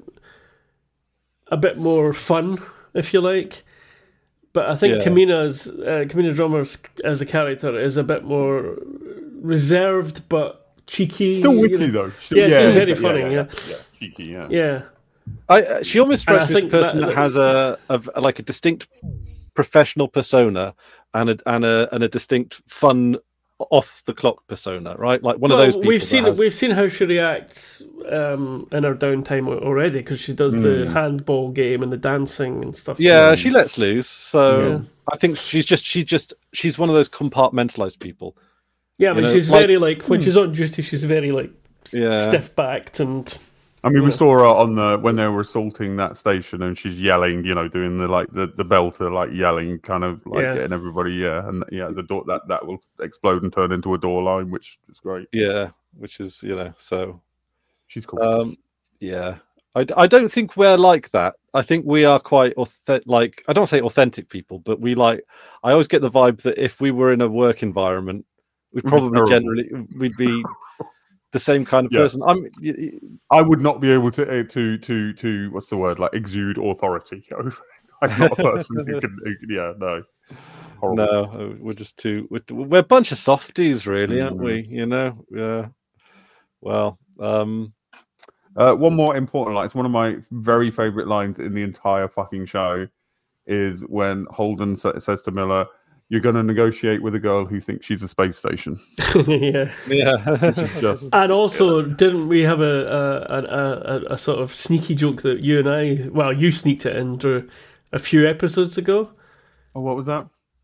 S2: more fun, if you like. But I think Kamina Drummer as a character is a bit more reserved but cheeky.
S3: Still witty though.
S2: Still very funny. Yeah.
S3: Cheeky.
S2: Yeah.
S1: She almost strikes me as a person that has a distinct professional persona and a distinct fun off the clock persona, right? Like one of those people.
S2: We've seen how she reacts in her downtime already, because she does the handball game and the dancing and stuff.
S1: Yeah, she lets loose. So I think she's one of those compartmentalized people.
S2: Yeah, she's very when she's on duty, she's very stiff backed and.
S3: I mean, we saw her when they were assaulting that station, and she's yelling, doing the belter, yelling, kind of getting everybody, and the door that will explode and turn into a door line, which is great.
S1: Yeah, which is so
S3: she's cool.
S1: I don't think we're like that. I think we are quite I don't want to say authentic people, but I always get the vibe that if we were in a work environment, we'd probably we'd be. The same kind of person.
S3: I would not be able to what's the word, exude authority. I'm not a person who can. No. Horrible.
S1: No, we're just we're a bunch of softies, really, aren't we? Yeah. Well,
S3: one more important line. It's one of my very favorite lines in the entire fucking show. Is when Holden says to Miller, "You're going to negotiate with a girl who thinks she's a space station."
S2: Yeah.
S3: Which is just...
S2: And also, didn't we have a sort of sneaky joke that you and you sneaked it in, Drew, a few episodes ago?
S3: Oh, what was that?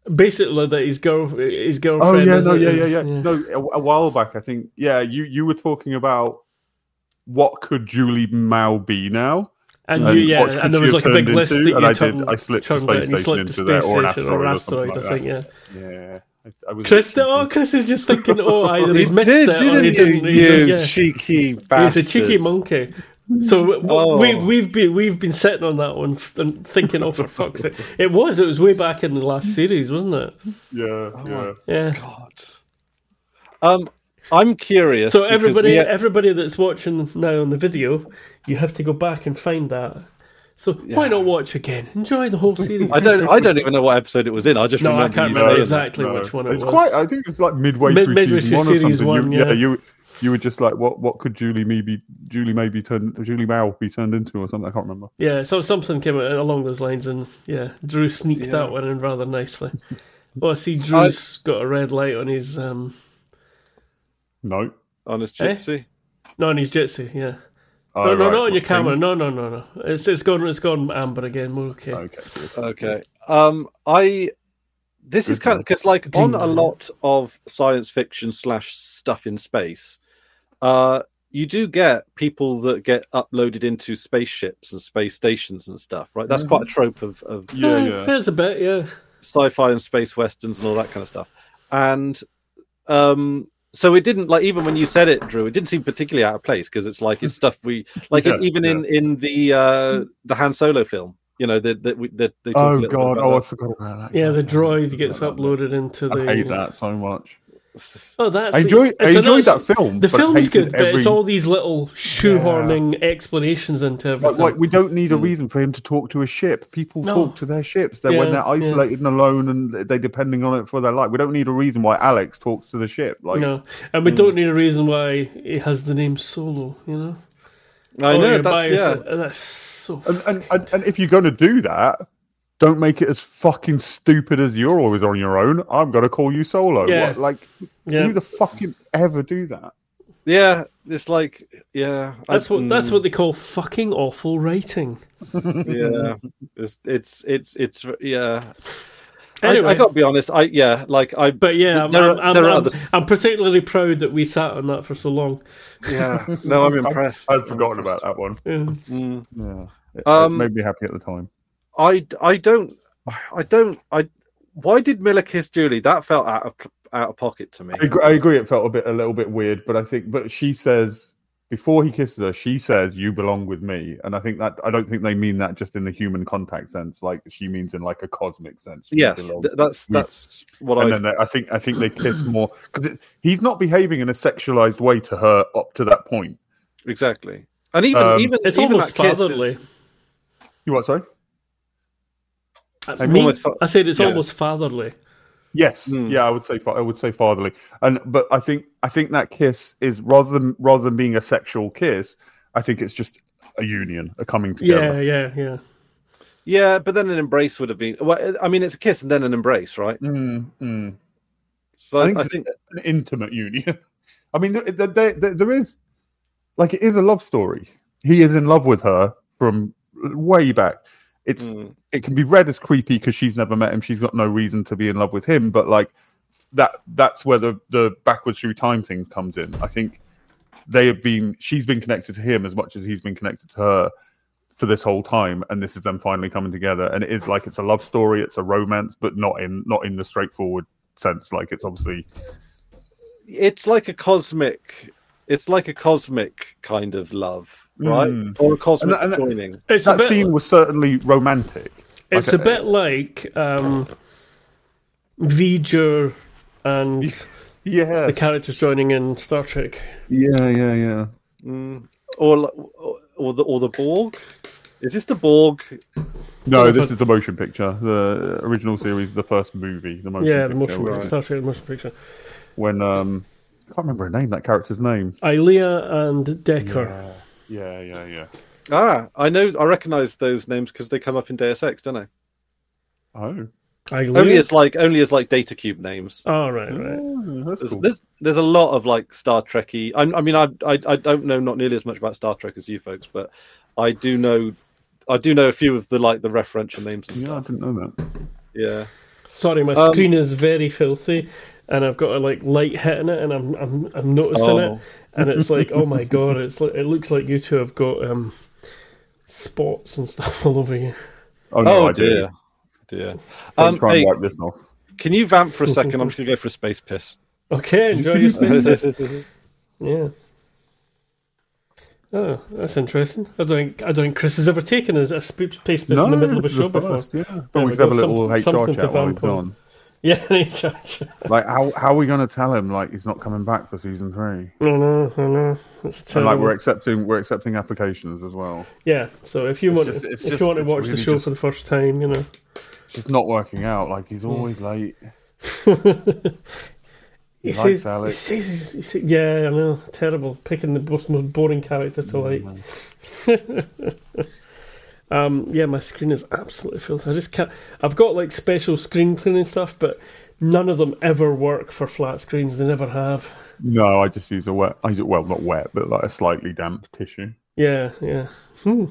S2: Basically, that his girlfriend.
S3: Oh yeah, no. A while back, I think. Yeah, you were talking about what could Julie Mao be now.
S2: And there was like a big list that
S3: I slipped a space station into there, or an asteroid,
S2: I think.
S3: Yeah.
S2: Chris is just thinking, either he's missed it or he didn't.
S1: You cheeky bastard!
S2: He's a cheeky monkey. So we've been sitting on that one and thinking, oh, for fuck's sake! It was way back in the last series, wasn't it?
S3: Yeah.
S1: God. I'm curious.
S2: So everybody that's watching now on the video, you have to go back and find that. So why not watch again? Enjoy the whole series.
S1: I don't even know what episode it was in. I just remember
S2: I can't remember exactly which one it was.
S3: I think it's like midway through season 1 or something. You were just like, what could Julie Mao be turned into or something? I can't remember.
S2: Yeah, so something came out along those lines, and Drew sneaked that one in rather nicely. I see Drew's got a red light on his.
S3: No,
S1: on his Jitsi.
S2: No, on his Jitsi. Yeah. No, not on your camera. No. It's gone amber again. We're okay.
S1: Okay. This is kind of because, like, on a lot of science fiction / stuff in space, you do get people that get uploaded into spaceships and space stations and stuff, right? That's quite a trope of
S2: There's a bit,
S1: sci-fi and space westerns and all that kind of stuff. And so it didn't, like, even when you said it, Drew, it didn't seem particularly out of place because it's like it's stuff we like. In the Han Solo film. You know, they
S3: oh god! I forgot about that.
S2: Yeah, the droid gets uploaded into the.
S3: I hate that so much.
S2: Oh, that's.
S3: I enjoyed that film.
S2: The film's good, but it's all these little shoehorning explanations into everything.
S3: Like we don't need a reason for him to talk to a ship. People talk to their ships. When they're isolated and alone, and they're depending on it for their life. We don't need a reason why Alex talks to the ship.
S2: No, and we don't need a reason why he has the name Solo. You know.
S1: I know that's so.
S3: And if you're going to do that, don't make it as fucking stupid as you're always on your own. I'm going to call you Solo.
S2: Yeah.
S3: Who the fuck can ever do that?
S1: Yeah, it's like,
S2: That's what they call fucking awful writing.
S1: Yeah, it's
S2: Anyway.
S1: I got to be honest. I'm
S2: particularly proud that we sat on that for so long.
S1: Yeah, no, I'm impressed.
S3: I'd forgotten about that one.
S2: Yeah.
S3: It made me happy at the time.
S1: Why did Miller kiss Julie? That felt out of pocket to me.
S3: I agree. It felt a little bit weird, but she says before he kisses her, she says, "You belong with me," and I don't think they mean that just in the human contact sense. Like she means in like a cosmic sense.
S1: Yes, that's what I.
S3: And then I think they kiss more because he's not behaving in a sexualized way to her up to that point.
S1: Exactly, and even
S2: it's almost fatherly.
S3: You what? Sorry.
S2: I said it's almost fatherly.
S3: Yes, I would say fatherly, but I think that kiss is rather than being a sexual kiss, I think it's just a union, a coming together.
S1: Yeah, but then an embrace would have been. Well, I mean, it's a kiss and then an embrace, right? So
S3: I think it's an intimate union. I mean, there is, like, it is a love story. He is in love with her from way back. It can be read as creepy because she's never met him. She's got no reason to be in love with him. But like that's where the backwards through time things comes in. I think she's been connected to him as much as he's been connected to her for this whole time, and this is them finally coming together. And it is like it's a love story, it's a romance, but not in the straightforward sense. Like it's obviously
S1: it's like a cosmic kind of love. Right, or a cosmic joining.
S3: That scene was certainly romantic.
S2: It's a bit like V'ger and the characters joining in Star Trek.
S3: Yeah.
S1: Or the Borg. Is this the Borg?
S3: No, this is the motion picture. The original series, the first movie. The motion picture.
S2: Star Trek, the motion picture.
S3: When I can't remember her name. That character's name.
S2: Ilia and Decker.
S3: Yeah.
S1: I know. I recognise those names because they come up in Deus Ex, don't they?
S3: Oh,
S1: only as like data cube names.
S2: Oh, right.
S3: That's cool.
S1: There's a lot of like Star Trekky. I mean, I don't know not nearly as much about Star Trek as you folks, but I do know a few of the referential names and stuff.
S3: I didn't know that.
S1: Yeah.
S2: Sorry, my screen is very filthy, and I've got a light hitting it, and I'm noticing it, and it's like, oh my god, it looks like you two have got spots and stuff all over you.
S3: Oh no,
S1: dear.
S3: Try and wipe this off.
S1: Can you vamp for a second? I'm just gonna go for a space piss.
S2: Okay, enjoy your space piss. Yeah. Oh, that's interesting. I don't think Chris has ever taken a space piss in the middle of a show before.
S3: Yeah. But we could have a little HR chat while he's gone.
S2: Yeah, HR chat.
S3: Like, how are we going to tell him he's not coming back for season 3?
S2: I know. That's terrible.
S3: And we're accepting applications as well.
S2: Yeah. So if you want to watch the show for the first time, it's
S3: just not working out. He's always late. He
S2: likes
S3: Alex.
S2: Yeah, I know. Terrible. Picking the most boring character to like. Yeah, my screen is absolutely filthy. I just can't. I've got special screen cleaning stuff, but none of them ever work for flat screens. They never have.
S3: No, I just use not wet, but a slightly damp tissue.
S2: Yeah. No,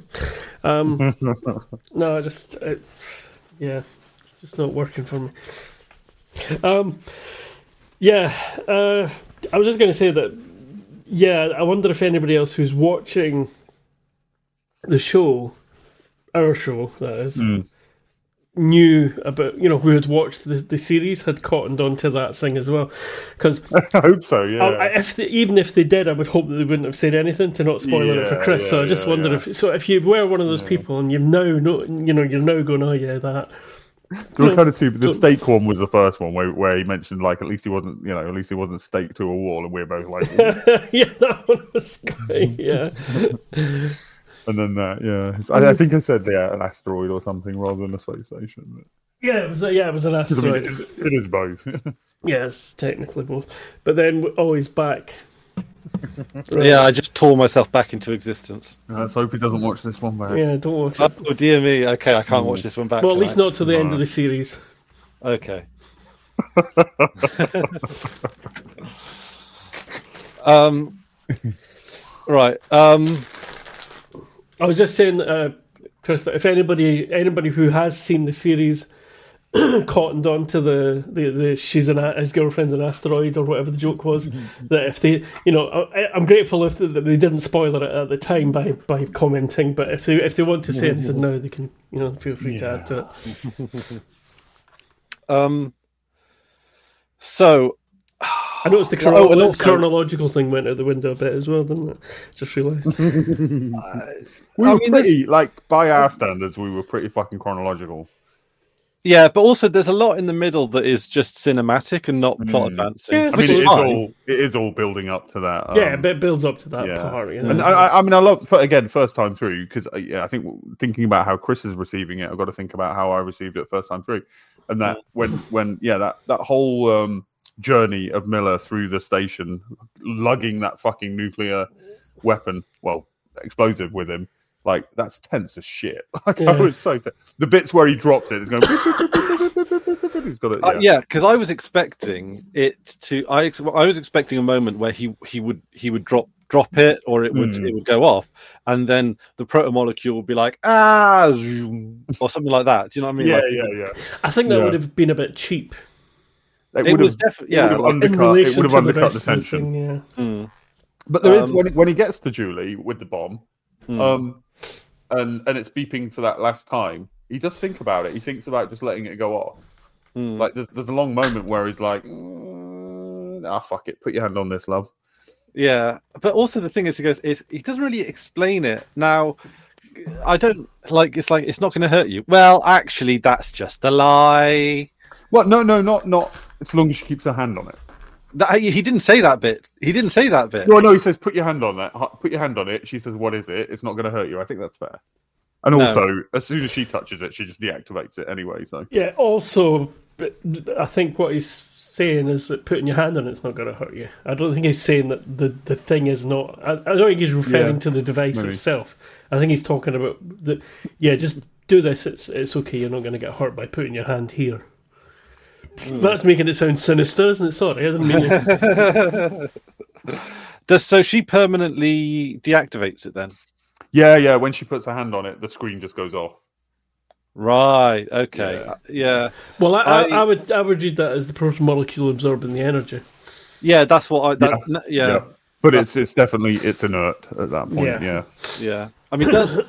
S2: it's just not working for me. Yeah, I was just going to say that, I wonder if anybody else who's watching the show, our show, that is, knew about, who had watched the series, had cottoned onto that thing as well. Because
S3: I hope so, yeah.
S2: Even if they did, I would hope that they wouldn't have said anything to not spoil it for Chris. So I just wonder if you were one of those people and you're now going, oh yeah, that.
S3: There were kind of two, but the stake one was the first one where he mentioned at least he wasn't staked to a wall, and we're both like,
S2: yeah, that one was great, yeah.
S3: And then I think I said an asteroid or something rather than a space station. But...
S2: Yeah, it was an asteroid.
S3: It is both.
S2: Yes, technically both. But then always back.
S1: Right. Yeah, I just tore myself back into existence.
S3: Let's hope he doesn't watch this one back.
S2: Yeah, don't watch it.
S1: Oh dear me. Okay, I can't watch this one back.
S2: Well, at least not to the end of the series.
S1: Okay. Right.
S2: I was just saying, Chris, that if anybody who has seen the series cottoned on to the his girlfriend's an asteroid or whatever the joke was, that if they, I'm grateful if they didn't spoil it at the time by commenting, but if they want to say anything now, they can, feel free to add to it.
S1: So
S2: I noticed the chronological thing went out the window a bit as well, didn't it? Just realised.
S3: We were pretty, by our standards, we were pretty fucking chronological.
S1: Yeah, but also there's a lot in the middle that is just cinematic and not plot advancing.
S2: Yeah,
S3: it is all building up to that.
S2: It builds up to that part. Yeah.
S3: And I love, again, first time through, because I think thinking about how Chris is receiving it, I've got to think about how I received it first time through. And that that whole journey of Miller through the station, lugging that fucking nuclear weapon, explosive with him, that's tense as shit. I was so tense. The bits where he dropped it, it's going. He's got it.
S1: Yeah, because I was expecting it to. I was expecting a moment where he would drop it, or it would go off, and then the protomolecule would be like or something like that. Do you know what I mean?
S3: Yeah.
S2: I think that would have been a bit cheap.
S3: It was definitely It would have undercut the tension. But there is when he gets to Julie with the bomb, and it's beeping for that last time. He does think about it. He thinks about just letting it go off. There's a long moment where he's like, fuck it, put your hand on this, love.
S1: Yeah, but also the thing is, he doesn't really explain it. Now, I don't it's not going to hurt you. Well, actually, that's just a lie.
S3: Well, no, not as long as she keeps her hand on it.
S1: He didn't say that bit.
S3: No, he says, put your hand on that. Put your hand on it. She says, what is it? It's not going to hurt you. I think that's fair. And also, as soon as she touches it, she just deactivates it anyway. So
S2: yeah. Also, I think what he's saying is that putting your hand on it's not going to hurt you. I don't think he's saying that the thing is not. I don't think he's referring to the device itself. I think he's talking about the. Yeah, just do this. It's okay. You're not going to get hurt by putting your hand here. That's making it sound sinister, isn't it? Sorry, I didn't mean
S1: it. So she permanently deactivates it then?
S3: Yeah. When she puts her hand on it, the screen just goes off.
S1: Right. Okay. Yeah.
S2: Well, I would read that as the proton molecule absorbing the energy.
S1: Yeah, that's what I. Yeah.
S3: But it's definitely inert at that point.
S1: Yeah. I mean, does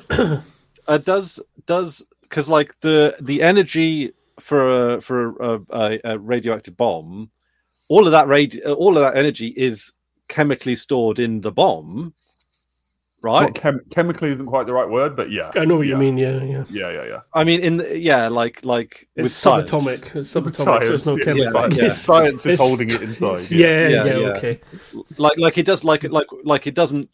S1: because like the energy for a radioactive bomb, all of that energy is chemically stored in the bomb. Right,
S3: well, chemically isn't quite the right word, but yeah,
S2: I know what you mean. Yeah.
S1: I mean, like
S2: it's subatomic. It's subatomic,
S3: science,
S2: so it's no chemical.
S3: Yeah. Science is holding it inside.
S2: Yeah. Okay.
S1: Like it does. Like it doesn't.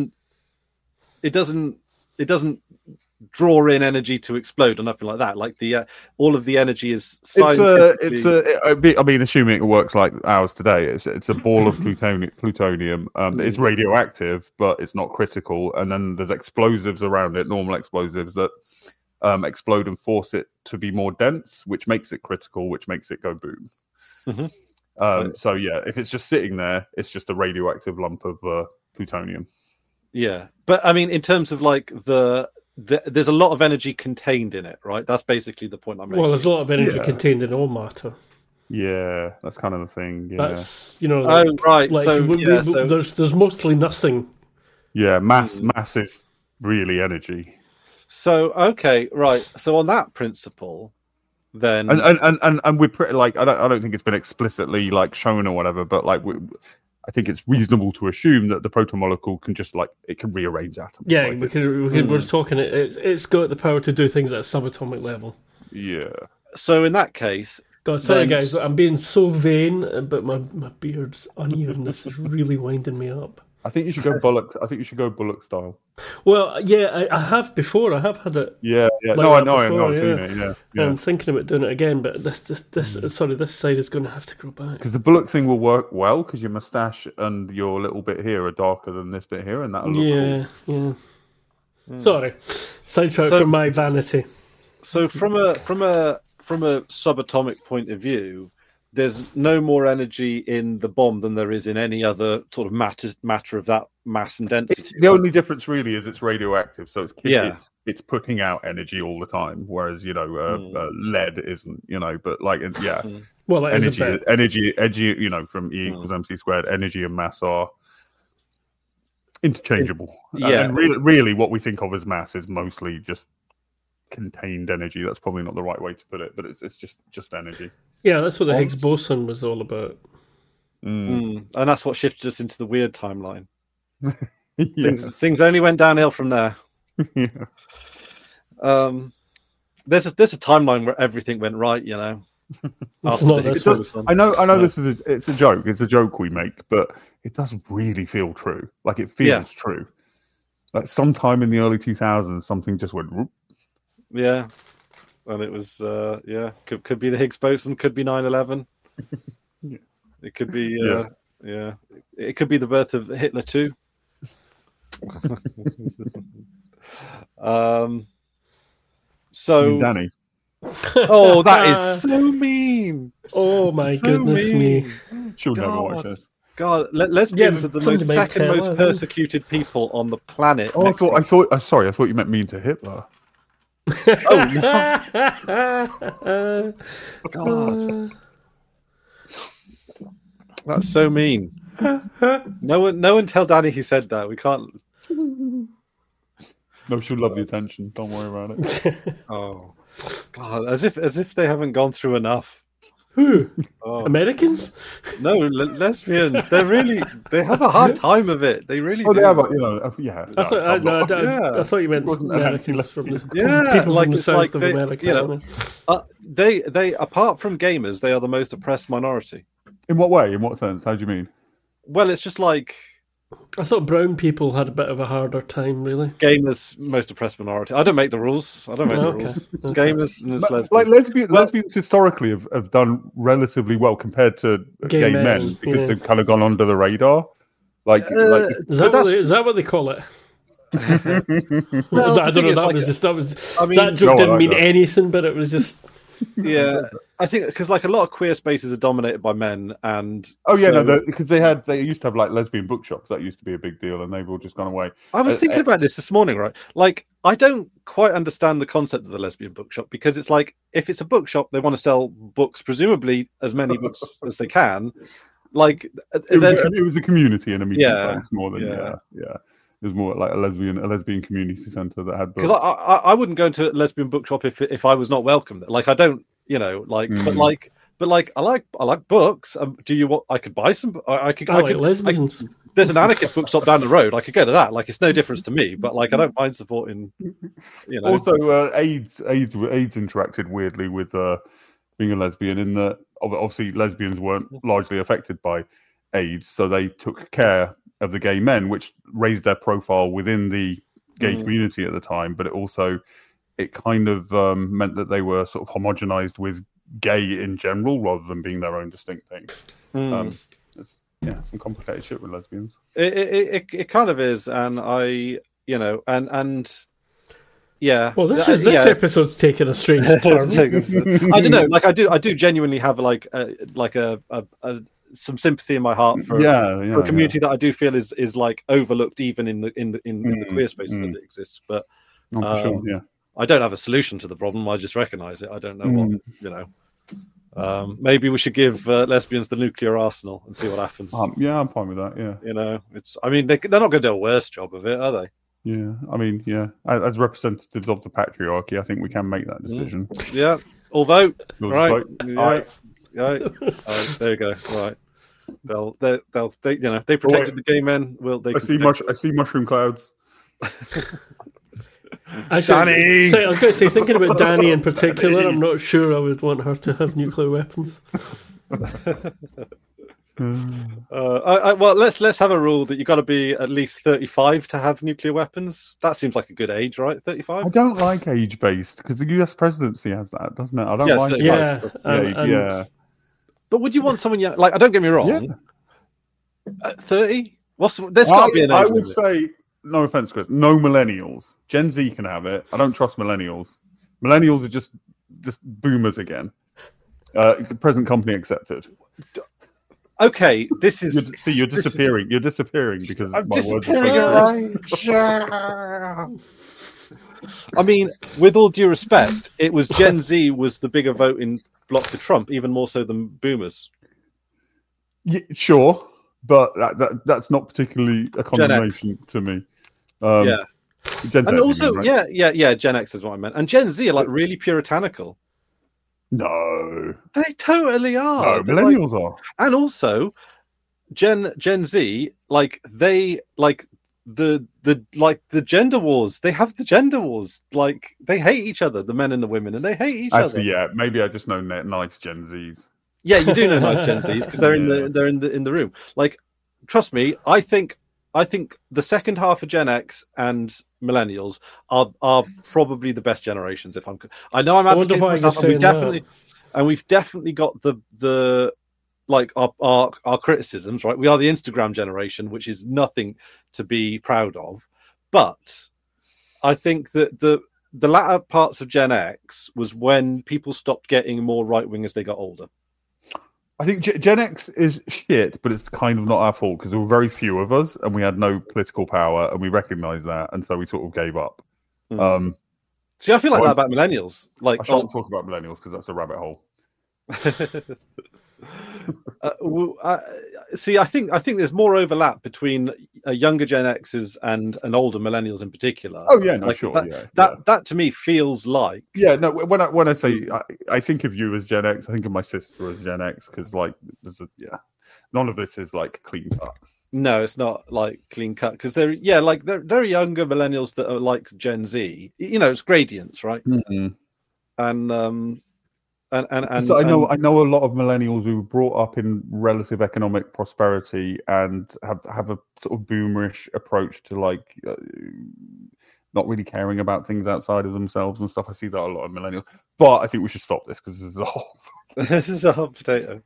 S1: It doesn't draw in energy to explode or nothing like that. Like all of the energy is scientifically...
S3: I mean, assuming it works like ours today, it's a ball of plutonium. It's radioactive, but it's not critical. And then there's explosives around it, normal explosives that explode and force it to be more dense, which makes it critical, which makes it go boom.
S1: Mm-hmm.
S3: So yeah, if it's just sitting there, it's just a radioactive lump of plutonium.
S1: Yeah, but I mean, in terms of like there's a lot of energy contained in it, right? That's basically the point I'm making.
S2: Well, there's a lot of energy contained in all matter.
S3: Yeah, that's kind of the thing. Yeah.
S2: That's like,
S1: right.
S2: Like,
S1: so
S2: there's mostly nothing.
S3: Yeah, mass is really energy.
S1: So okay, right. So on that principle, then
S3: and we're pretty like I don't think it's been explicitly like shown or whatever, but like I think it's reasonable to assume that the proton molecule can just it can rearrange atoms.
S2: Yeah,
S3: like
S2: we're talking it's got the power to do things at a subatomic level.
S3: Yeah.
S1: So in that case,
S2: God, sorry guys, but I'm being so vain, but my beard's uneven. This is really winding me up.
S3: I think you should go Bullock. I think you should go Bullock style.
S2: Well, yeah, I have before. I have had it.
S3: Yeah.
S2: Like
S3: no, I know.
S2: Before,
S3: I've seen it. Yeah.
S2: I'm thinking about doing it again, but this side is going to have to grow back.
S3: Because the Bullock thing will work well because your moustache and your little bit here are darker than this bit here, and that'll look cool.
S2: Yeah. Sorry, sidetrack from my vanity.
S1: So from a subatomic point of view, there's no more energy in the bomb than there is in any other sort of matter of that mass and density.
S3: The only difference really is it's radioactive, so it's putting out energy all the time, whereas lead isn't. But
S2: well,
S3: energy, from E equals mc squared, energy and mass are interchangeable. And really, what we think of as mass is mostly just contained energy. That's probably not the right way to put it, but it's just energy.
S2: Yeah, that's what the Higgs boson was all about.
S1: And that's what shifted us into the weird timeline. Things only went downhill from there.
S3: Yeah.
S1: There's a timeline where everything went right,
S2: It's not this
S3: does, I know this is it's a joke. It's a joke we make, but it doesn't really feel true. Like it feels true. Like sometime in the early 2000s, something just went whoop.
S1: Yeah. And it was, could be the Higgs boson, could be 9/11. It could be, it could be the birth of Hitler too. So,
S3: Danny.
S1: Oh, that is so mean.
S2: Oh my goodness me!
S3: She'll never watch this.
S1: God, lesbians are the second most persecuted people on the planet.
S3: Oh, I thought you meant mean to Hitler.
S1: Oh no. God. That's so mean. No one tell Danny he said that. We can't.
S3: No, she'll love the attention. Don't worry about it.
S1: Oh God, as if they haven't gone through enough.
S2: Who? Americans?
S1: No, lesbians. They have a hard time of it. They really do.
S3: They have,
S2: I thought you meant Americans from the people
S1: like
S2: from the south of America.
S1: They apart from gamers, they are the most oppressed minority.
S3: In what way? In what sense? How do you mean?
S1: Well, it's just like
S2: I thought brown people had a bit of a harder time, really.
S1: Gamers, most oppressed minority. I don't make the rules. I don't make the rules. It's gamers and it's lesbians.
S3: Like lesbians historically have done relatively well compared to gay men because they've kind of gone under the radar. Is
S2: that what they call it?
S1: Well,
S2: I don't know. That joke didn't mean anything, but it was just.
S1: Yeah, I think because like a lot of queer spaces are dominated by men, and
S3: because they used to have like lesbian bookshops. That used to be a big deal, and they've all just gone away.
S1: I was thinking about this morning, right? Like, I don't quite understand the concept of the lesbian bookshop, because it's like, if it's a bookshop, they want to sell books, presumably as many books as they can. Like,
S3: it was a community and a meeting place more than It was more like a lesbian community centre that had books.
S1: Because I wouldn't go into a lesbian bookshop if I was not welcome. Like, I don't, but I like books. Do you want? I could buy some. I could
S2: lesbians.
S1: There's an anarchist bookshop down the road. I could go to that. Like, it's no difference to me. But like, I don't mind supporting.
S3: Also, AIDS interacted weirdly with being a lesbian, in that obviously lesbians weren't largely affected by AIDS, so they took care of the gay men, which raised their profile within the gay community at the time. But it kind of meant that they were sort of homogenized with gay in general, rather than being their own distinct thing. It's some complicated shit with lesbians.
S1: It kind of is, and yeah.
S2: Well, this episode's taken a strange turn.
S1: I don't know. Like, I do genuinely have some sympathy in my heart for a community that I do feel is like overlooked, even in the queer spaces that it exists. But I don't have a solution to the problem. I just recognise it. I don't know what maybe we should give lesbians the nuclear arsenal and see what happens.
S3: I'm fine with that. Yeah,
S1: it's. I mean, they're not going to do a worse job of it, are they?
S3: Yeah, I mean, as representatives of the patriarchy, I think we can make that decision.
S1: Yeah, all vote. Right.
S3: Right.
S1: There you go. Right. They protected the gay men.
S3: I see mushroom clouds.
S2: Danny! I was going to say, thinking about Danny in particular, I'm not sure I would want her to have nuclear weapons.
S1: Well, let's have a rule that you've got to be at least 35 to have nuclear weapons. That seems like a good age, right? 35.
S3: I don't like age-based, because the US presidency has that, doesn't it? I don't like
S1: 35. Yeah. But would you want someone young? Like, don't get me wrong. 30? There's got to be an age.
S3: I would say, no offense, Chris, no millennials. Gen Z can have it. I don't trust millennials. Millennials are just boomers again. Present company accepted.
S1: Okay, this is.
S3: You're disappearing. You're disappearing because
S1: I'm
S3: my
S1: disappearing. I mean, with all due respect, it was Gen Z was the bigger voting block for Trump, even more so than boomers.
S3: Yeah, sure, but that's not particularly a condemnation to me.
S1: Gen and also, right? Gen X is what I meant, and Gen Z are like really puritanical.
S3: No,
S1: they totally are.
S3: No, millennials are,
S1: and also Gen Z, like they like the gender wars. They have the gender wars. Like, they hate each other, the men and the women, and they hate each other.
S3: Yeah, maybe I just know nice Gen Zs.
S1: Yeah, you do know nice Gen Zs because they're in the room. Like, trust me, I think the second half of Gen X and millennials are probably the best generations. I know I'm advocating for myself, and we've definitely got the like our criticisms, right? We are the Instagram generation, which is nothing to be proud of. But I think that the latter parts of Gen X was when people stopped getting more right wing as they got older.
S3: I think Gen X is shit, but it's kind of not our fault because there were very few of us and we had no political power, and we recognised that, and so we sort of gave up.
S1: See, I feel like that about millennials. Like,
S3: I shan't talk about millennials because that's a rabbit hole.
S1: See, I think there's more overlap between younger Gen X's and older millennials in particular.
S3: Oh yeah, no,
S1: like,
S3: sure.
S1: That to me feels like
S3: when I say I think of you as Gen X, I think of my sister as Gen X because like none of this is like clean cut.
S1: No, it's not like clean cut because they're younger millennials that are like Gen Z. You know, it's gradients, right?
S3: Mm-hmm.
S1: So
S3: I know a lot of millennials who were brought up in relative economic prosperity and have a sort of boomerish approach to like not really caring about things outside of themselves and stuff. I see that a lot of millennials, but I think we should stop this because this is a whole
S1: this is a hot potato.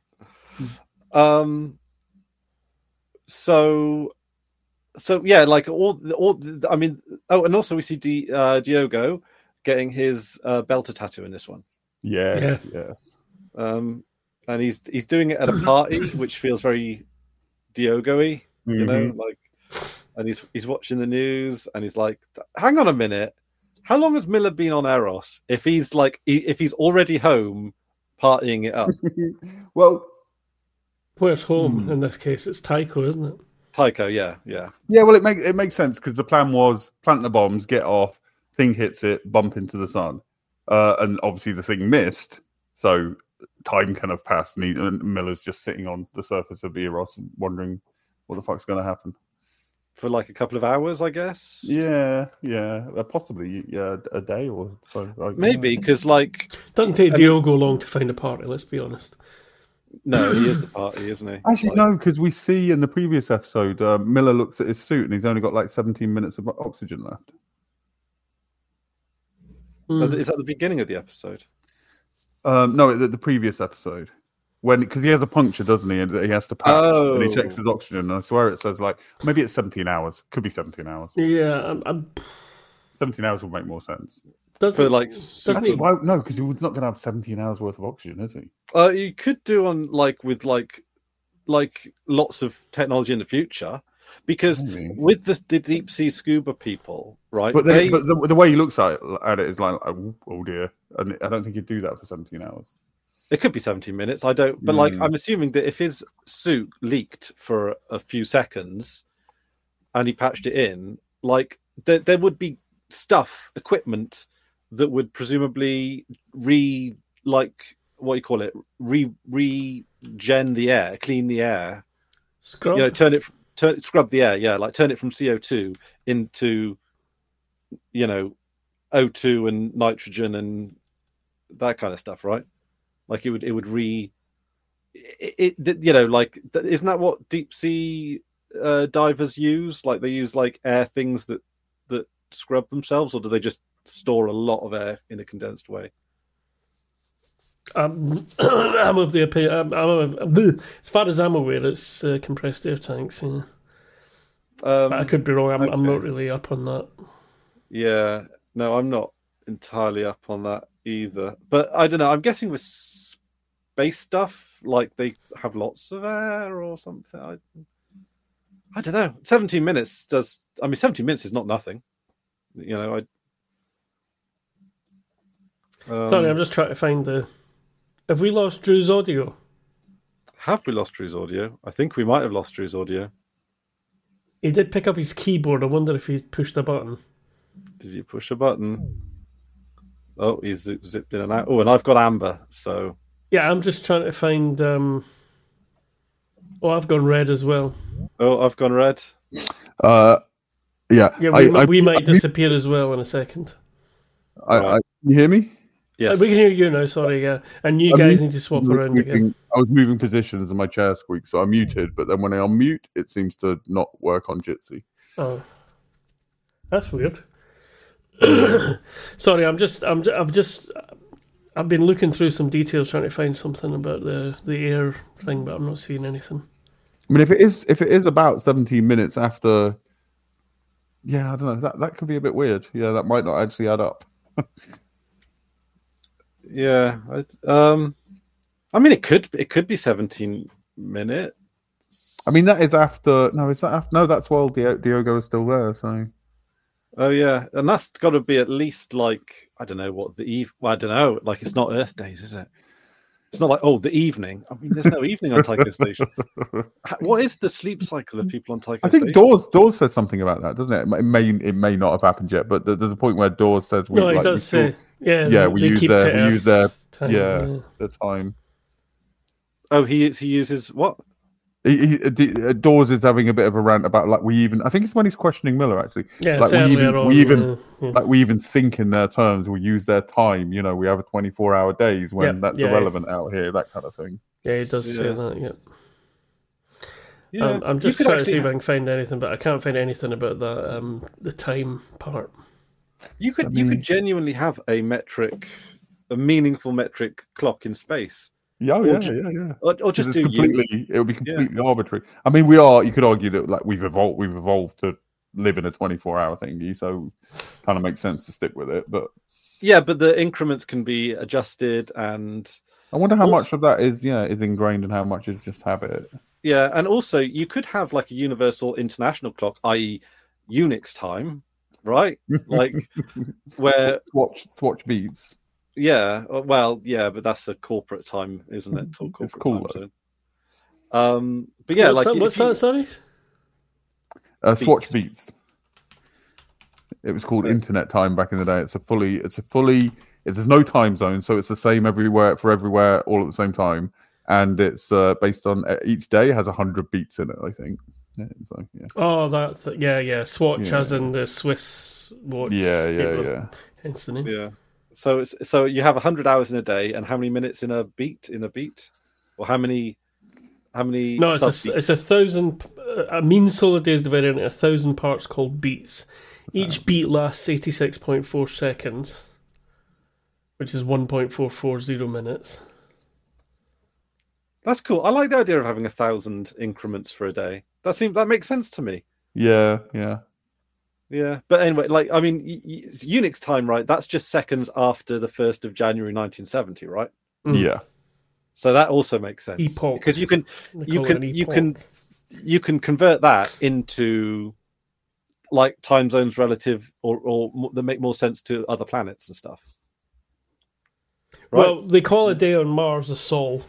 S1: So yeah, like all. I mean, and also we see Diogo getting his Belter tattoo in this one.
S3: Yes.
S1: And he's doing it at a party, which feels very Diogo-y, you know, like. And he's watching the news, and he's like, "Hang on a minute, how long has Miller been on Eros? If he's already home, partying it up."
S3: Well,
S2: where's home in this case? It's Tycho, isn't it?
S1: Tycho, yeah.
S3: Well, it makes sense because the plan was plant the bombs, get off, thing hits it, bump into the sun, and obviously the thing missed, so time kind of passed, and Miller's just sitting on the surface of Eros and wondering what the fuck's going to happen.
S1: For like a couple of hours, I guess.
S3: Yeah, possibly, a day or so.
S1: Maybe because
S2: doesn't take Diogo long to find a party. Let's be honest.
S1: No, he is the party, isn't he?
S3: Actually, no, because we see in the previous episode, Miller looks at his suit and he's only got like 17 minutes of oxygen left.
S1: Is that the beginning of the episode?
S3: No, the previous episode. Because he has a puncture, doesn't he? And he has to patch, and he checks his oxygen. And I swear it says maybe it's 17 hours. Could be 17 hours.
S2: Yeah,
S3: 17 hours would make more sense.
S2: No,
S3: because he's not going to have 17 hours worth of oxygen, is he?
S1: You could do on with lots of technology in the future, because with the deep sea scuba people, right?
S3: But the way he looks at it is like, oh dear, and I don't think he'd do that for 17 hours.
S1: It could be 17 minutes. I don't, but I'm assuming that if his suit leaked for a few seconds and he patched it in, there would be equipment that would presumably regen the air, clean the air,
S2: scrub,
S1: scrub the air, turn it from CO2 into, O2 and nitrogen and that kind of stuff, right? Like it would isn't that what deep sea divers use? Like they use air things that scrub themselves, or do they just store a lot of air in a condensed way?
S2: I'm of the opinion. As far as I'm aware, it's compressed air tanks. Yeah. But I could be wrong. I'm not really up on that.
S1: Yeah, no, I'm not entirely up on that either. But I don't know. I'm guessing with space stuff, they have lots of air or something. I don't know. 17 minutes 17 minutes is not nothing. Sorry,
S2: I'm just trying to find Have we lost Drew's audio?
S1: Have we lost Drew's audio? I think we might have lost Drew's audio.
S2: He did pick up his keyboard. I wonder if he pushed a button.
S1: Did you push a button? Oh, he's zipped in and out. Oh, and I've got Amber, so...
S2: Yeah, I'm just trying to find... I've gone red as well.
S1: Oh, I've gone red?
S3: Yeah.
S2: We might disappear as well in a second.
S3: Can you hear me?
S1: Yes.
S2: We can hear you now, sorry, yeah. And you guys need to swap around again.
S3: I was moving positions and my chair squeaked, so I muted, but then when I unmute, it seems to not work on Jitsi.
S2: Oh. That's weird. Sorry, I've been looking through some details trying to find something about the air thing, but I'm not seeing anything.
S3: I mean, if it is about 17 minutes after, yeah, I don't know, that could be a bit weird. Yeah, that might not actually add up.
S1: Yeah, I mean, it could be 17 minutes.
S3: I mean, that is after. No, is that after? No, that's while Diogo is still there. So.
S1: Oh yeah, and that's got to be at least I don't know what I don't know. It's not Earth days, is it? It's not the evening. I mean, there's no evening on Tycho Station. What is the sleep cycle of people on Tycho Station?
S3: I think Dawes says something about that, doesn't it? It may not have happened yet, but there's a point where Dawes says
S2: no, it does say.
S3: We use their time.
S1: Oh, he uses what?
S3: Dawes is having a bit of a rant about I think it's when he's questioning Miller actually.
S2: Yeah,
S3: we even think in their terms. We use their time. We have a 24-hour days when that's irrelevant out here. That kind of thing.
S2: Yeah, he does say that. Yeah. I'm just trying to see if I can find anything, but I can't find anything about that. The time part.
S1: You could genuinely have a meaningful metric clock in space.
S3: Yeah. Or just
S1: do
S3: it would be completely arbitrary. I mean, you could argue that we've evolved to live in a 24-hour thingy, so kind of makes sense to stick with it. But
S1: Yeah, but the increments can be adjusted, and
S3: I wonder how much of that is ingrained and how much is just habit.
S1: Yeah, and also you could have like a universal international clock, i.e., Unix time, right? Like where
S3: Swatch beats.
S1: Yeah, well, yeah, but that's a corporate time, isn't it?
S3: It's cool.
S1: But yeah,
S2: what's that? Sorry,
S3: Swatch beats. It was called internet time back in the day. There's no time zone, so it's the same everywhere all at the same time, and it's based on each day has 100 beats in it, I think. Yeah, so, yeah.
S2: Oh, Swatch as in the Swiss watch.
S3: Yeah.
S2: Hence the name.
S1: Yeah. So you have 100 hours in a day, and how many minutes in a beat? Or how many?
S2: No, it's 1,000. A mean solar day is divided into 1,000 parts called beats. Each beat lasts 86.4 seconds, which is 1.440 minutes.
S1: That's cool. I like the idea of having 1,000 increments for a day. That makes sense to me.
S3: Yeah.
S1: But anyway, Unix time, right? That's just seconds after the 1st of January 1970, right?
S3: Yeah.
S1: So that also makes sense
S2: epoch.
S1: Because you can convert that into like time zones relative or that make more sense to other planets and stuff.
S2: Right? Well, they call a day on Mars a sol.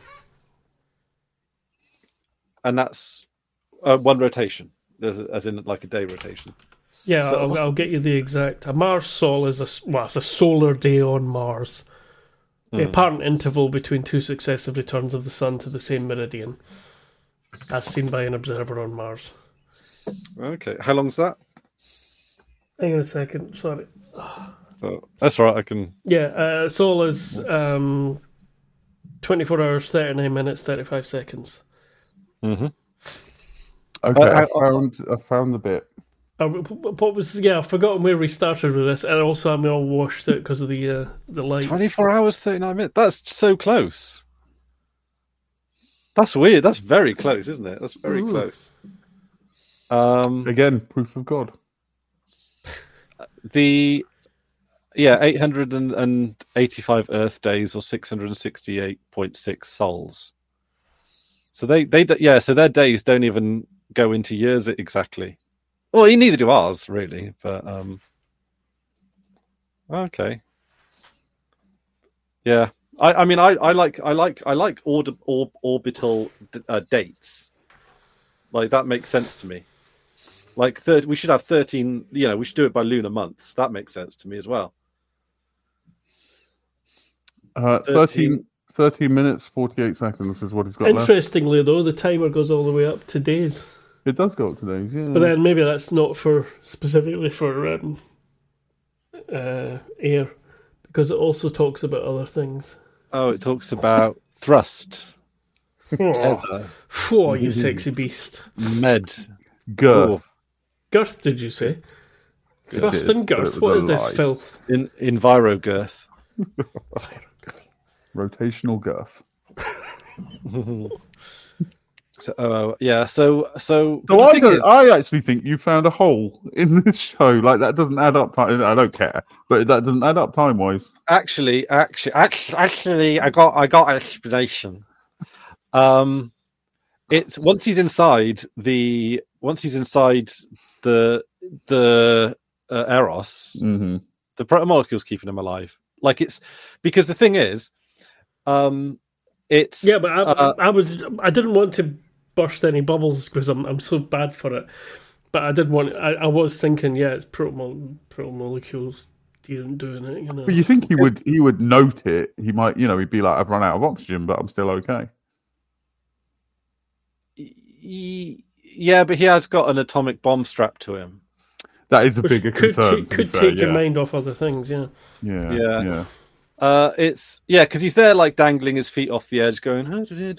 S1: And that's one rotation, as in like a day rotation.
S2: Yeah, so I'll get you the exact. A Mars sol is it's a solar day on Mars. A apparent interval between two successive returns of the sun to the same meridian, as seen by an observer on Mars.
S1: Okay, how long's that?
S2: Hang on a second, sorry.
S1: Oh, that's right, I can...
S2: Yeah, sol is 24 hours, 39 minutes, 35 seconds.
S1: Mm-hmm.
S3: Okay, I found the bit.
S2: What was? Yeah, I've forgotten where we started with this, and also I'm all washed out because of the light.
S1: 24 hours, 39 minutes. That's so close. That's weird. That's very close, isn't it? That's very close.
S3: Again, proof of God.
S1: 885 Earth days or 668.6 sols. So so their days don't even go into years exactly. Well, neither do ours, really. But okay, yeah. I like orbital dates. Like that makes sense to me. Like we should have 13. We should do it by lunar months. That makes sense to me as well.
S3: 13 minutes 48 seconds is what he's got.
S2: Interestingly,
S3: left.
S2: Though, the timer goes all the way up to days.
S3: It does go up to days, yeah.
S2: But then maybe that's not specifically for air, because it also talks about other things.
S1: Oh, it talks about thrust. Tether.
S2: Oh, you sexy beast.
S1: Med.
S3: Girth.
S1: Ooh.
S2: Girth, did you say? Thrust and girth. What is this filth?
S1: Enviro girth.
S3: Rotational girth. I actually think you found a hole in this show. Like that doesn't add up. I don't care, but that doesn't add up time wise.
S1: Actually, I got an explanation. It's once he's inside the Eros, the protomolecule's keeping him alive. Like it's because the thing is, it's
S2: but I didn't want to burst any bubbles because I'm so bad for it. But I was thinking, it's protomolecules doing it.
S3: But you think he would note it? He might, he'd be like, I've run out of oxygen, but I'm still okay.
S1: Yeah, but he has got an atomic bomb strapped to him.
S3: That is a bigger concern.
S2: Could take your mind off other things. Yeah.
S1: It's because he's there like dangling his feet off the edge, going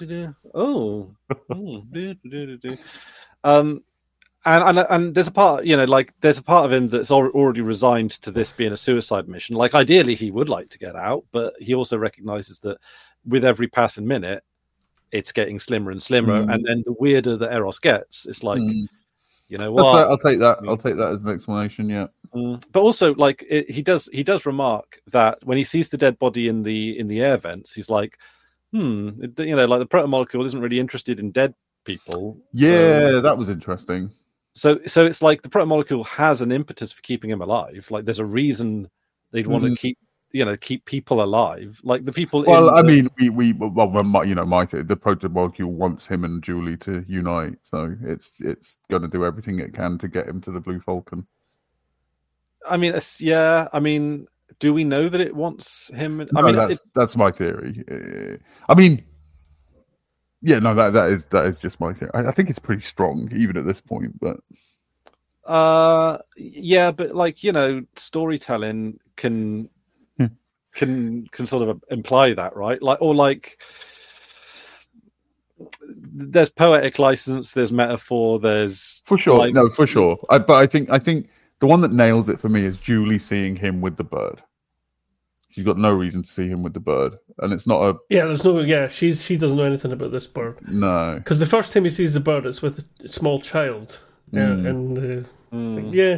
S1: and there's a part there's a part of him that's already resigned to this being a suicide mission. Like ideally he would like to get out, but he also recognizes that with every passing minute it's getting slimmer and slimmer, and then the weirder the Eros gets, it's like you know what?
S3: I'll take that as an explanation. Yeah.
S1: But also, like he does remark that when he sees the dead body in the air vents, he's like, like the protomolecule isn't really interested in dead people.
S3: Yeah, that was interesting.
S1: So it's like the protomolecule has an impetus for keeping him alive. Like there's a reason they'd want to keep people alive. Like the people.
S3: Well, I mean, the protomolecule wants him and Julie to unite, so it's going to do everything it can to get him to the Blue Falcon.
S1: I mean, I mean, do we know that it wants him?
S3: That's my theory. I mean. Yeah, no, that is just my theory. I think it's pretty strong, even at this point. But
S1: yeah, but like storytelling can sort of imply that, right? Like there's poetic license, there's metaphor, there's
S3: for sure. No, for sure. But I think the one that nails it for me is Julie seeing him with the bird. She's got no reason to see him with the bird, and it's not a.
S2: Yeah, there's no. Yeah, she doesn't know anything about this bird.
S3: No,
S2: because the first time he sees the bird, it's with a small child. And yeah.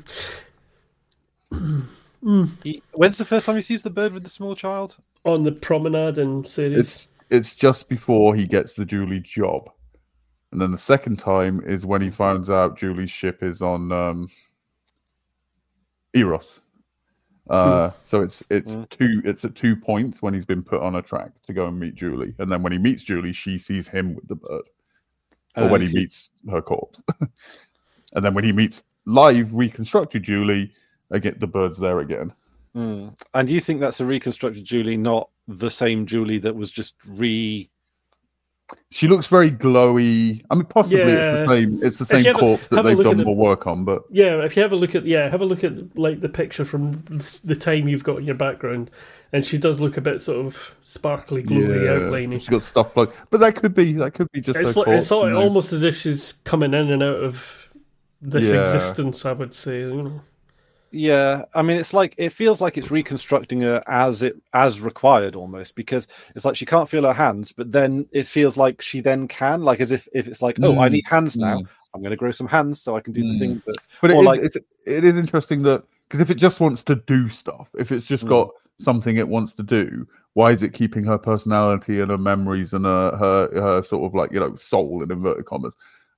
S1: When's the first time he sees the bird with the small child?
S2: On the promenade in series.
S3: It's just before he gets the Julie job, and then the second time is when he finds out Julie's ship is on Eros. So it's at 2 points when he's been put on a track to go and meet Julie, and then when he meets Julie, she sees him with the bird, or when he meets her corpse, and then when he meets live reconstructed Julie, again the bird's there again.
S1: And do you think that's a reconstructed Julie, not the same Julie that was just
S3: She looks very glowy. I mean, possibly it's the same corpse that they've done more work on. But
S2: yeah, if you have a look at like the picture from the time you've got in your background, and she does look a bit sort of sparkly, glowy, outlining.
S3: She's got stuff like, but that could be just her corpse.
S2: It's almost as if she's coming in and out of this existence. I would say,
S1: Yeah, I mean, it feels like it's reconstructing her as required almost, because it's like she can't feel her hands, but then it feels like she then can, like as if it's like, I need hands now, I'm going to grow some hands so I can do the thing.
S3: But it is interesting that, because if it just wants to do stuff, if it's just got something it wants to do, why is it keeping her personality and her memories and her sort of like soul in inverted commas?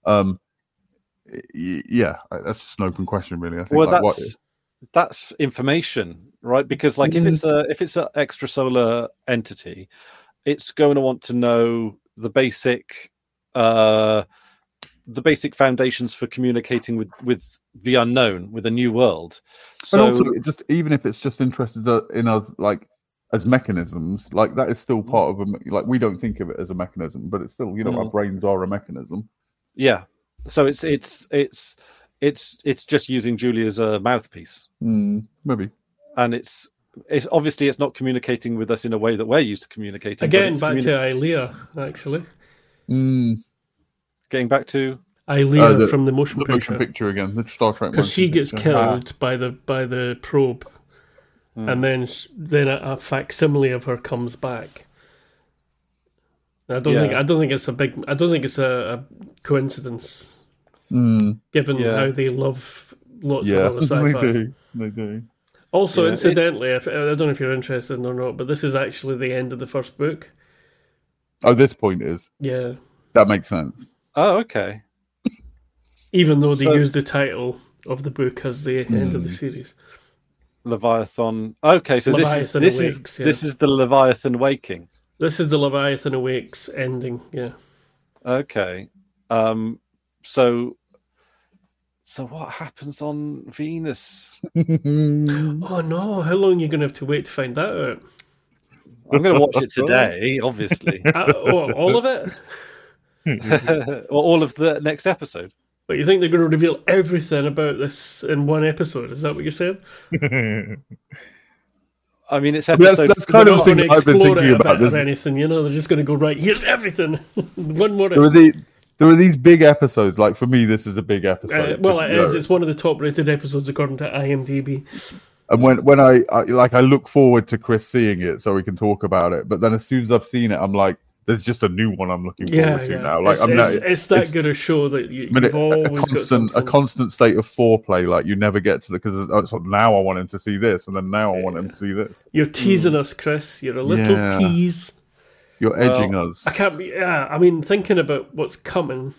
S3: Yeah, that's just an open question, really. I think.
S1: That's information, right? Because like if it's an extrasolar entity, it's going to want to know the basic foundations for communicating with the unknown, with a new world. So
S3: and also, even if it's just interested in us, like as mechanisms, like that is still part of like we don't think of it as a mechanism, but it's still our brains are a mechanism.
S1: Yeah. So it's just using Julie as a mouthpiece,
S3: maybe,
S1: and it's obviously it's not communicating with us in a way that we're used to communicating.
S2: Again, back to Ilia, actually.
S1: Getting back to
S2: Ilia from the motion
S3: picture again, the Star Trek,
S2: because she gets killed by the probe, and then a facsimile of her comes back. I don't think it's a coincidence. Given how they love lots of other sci-fi.
S3: They do.
S2: Also, incidentally, I don't know if you're interested or not, but this is actually the end of the first book.
S3: Oh, this point is?
S2: Yeah.
S3: That makes sense.
S1: Oh, okay.
S2: Even though they use the title of the book as the end of the series.
S1: Leviathan. Okay, so this is the Leviathan waking.
S2: This is the Leviathan Awakes ending, yeah.
S1: Okay. So what happens on Venus?
S2: Oh no, how long are you going to have to wait to find that out?
S1: I'm going to watch it today, obviously.
S2: All of it?
S1: Or all of the next episode?
S2: But you think they're going to reveal everything about this in one episode? Is that what you're saying?
S1: I mean, it's episode...
S3: That's kind of the thing I've been thinking about.
S2: Or anything, they're just going to go, right, here's everything. One more episode.
S3: There are these big episodes. Like for me, this is a big episode.
S2: Well, it is. It's one of the top-rated episodes according to IMDb.
S3: And when I look forward to Chris seeing it so we can talk about it. But then as soon as I've seen it, I'm like, there's just a new one I'm looking forward to now. Like
S2: it's that good a show that you've always
S3: a constant state of foreplay. Like you never get to because now I want him to see this, and then now I want him to see this.
S2: You're teasing us, Chris. You're a little tease.
S3: You're edging us.
S2: I can't be. Yeah, I mean, thinking about what's coming.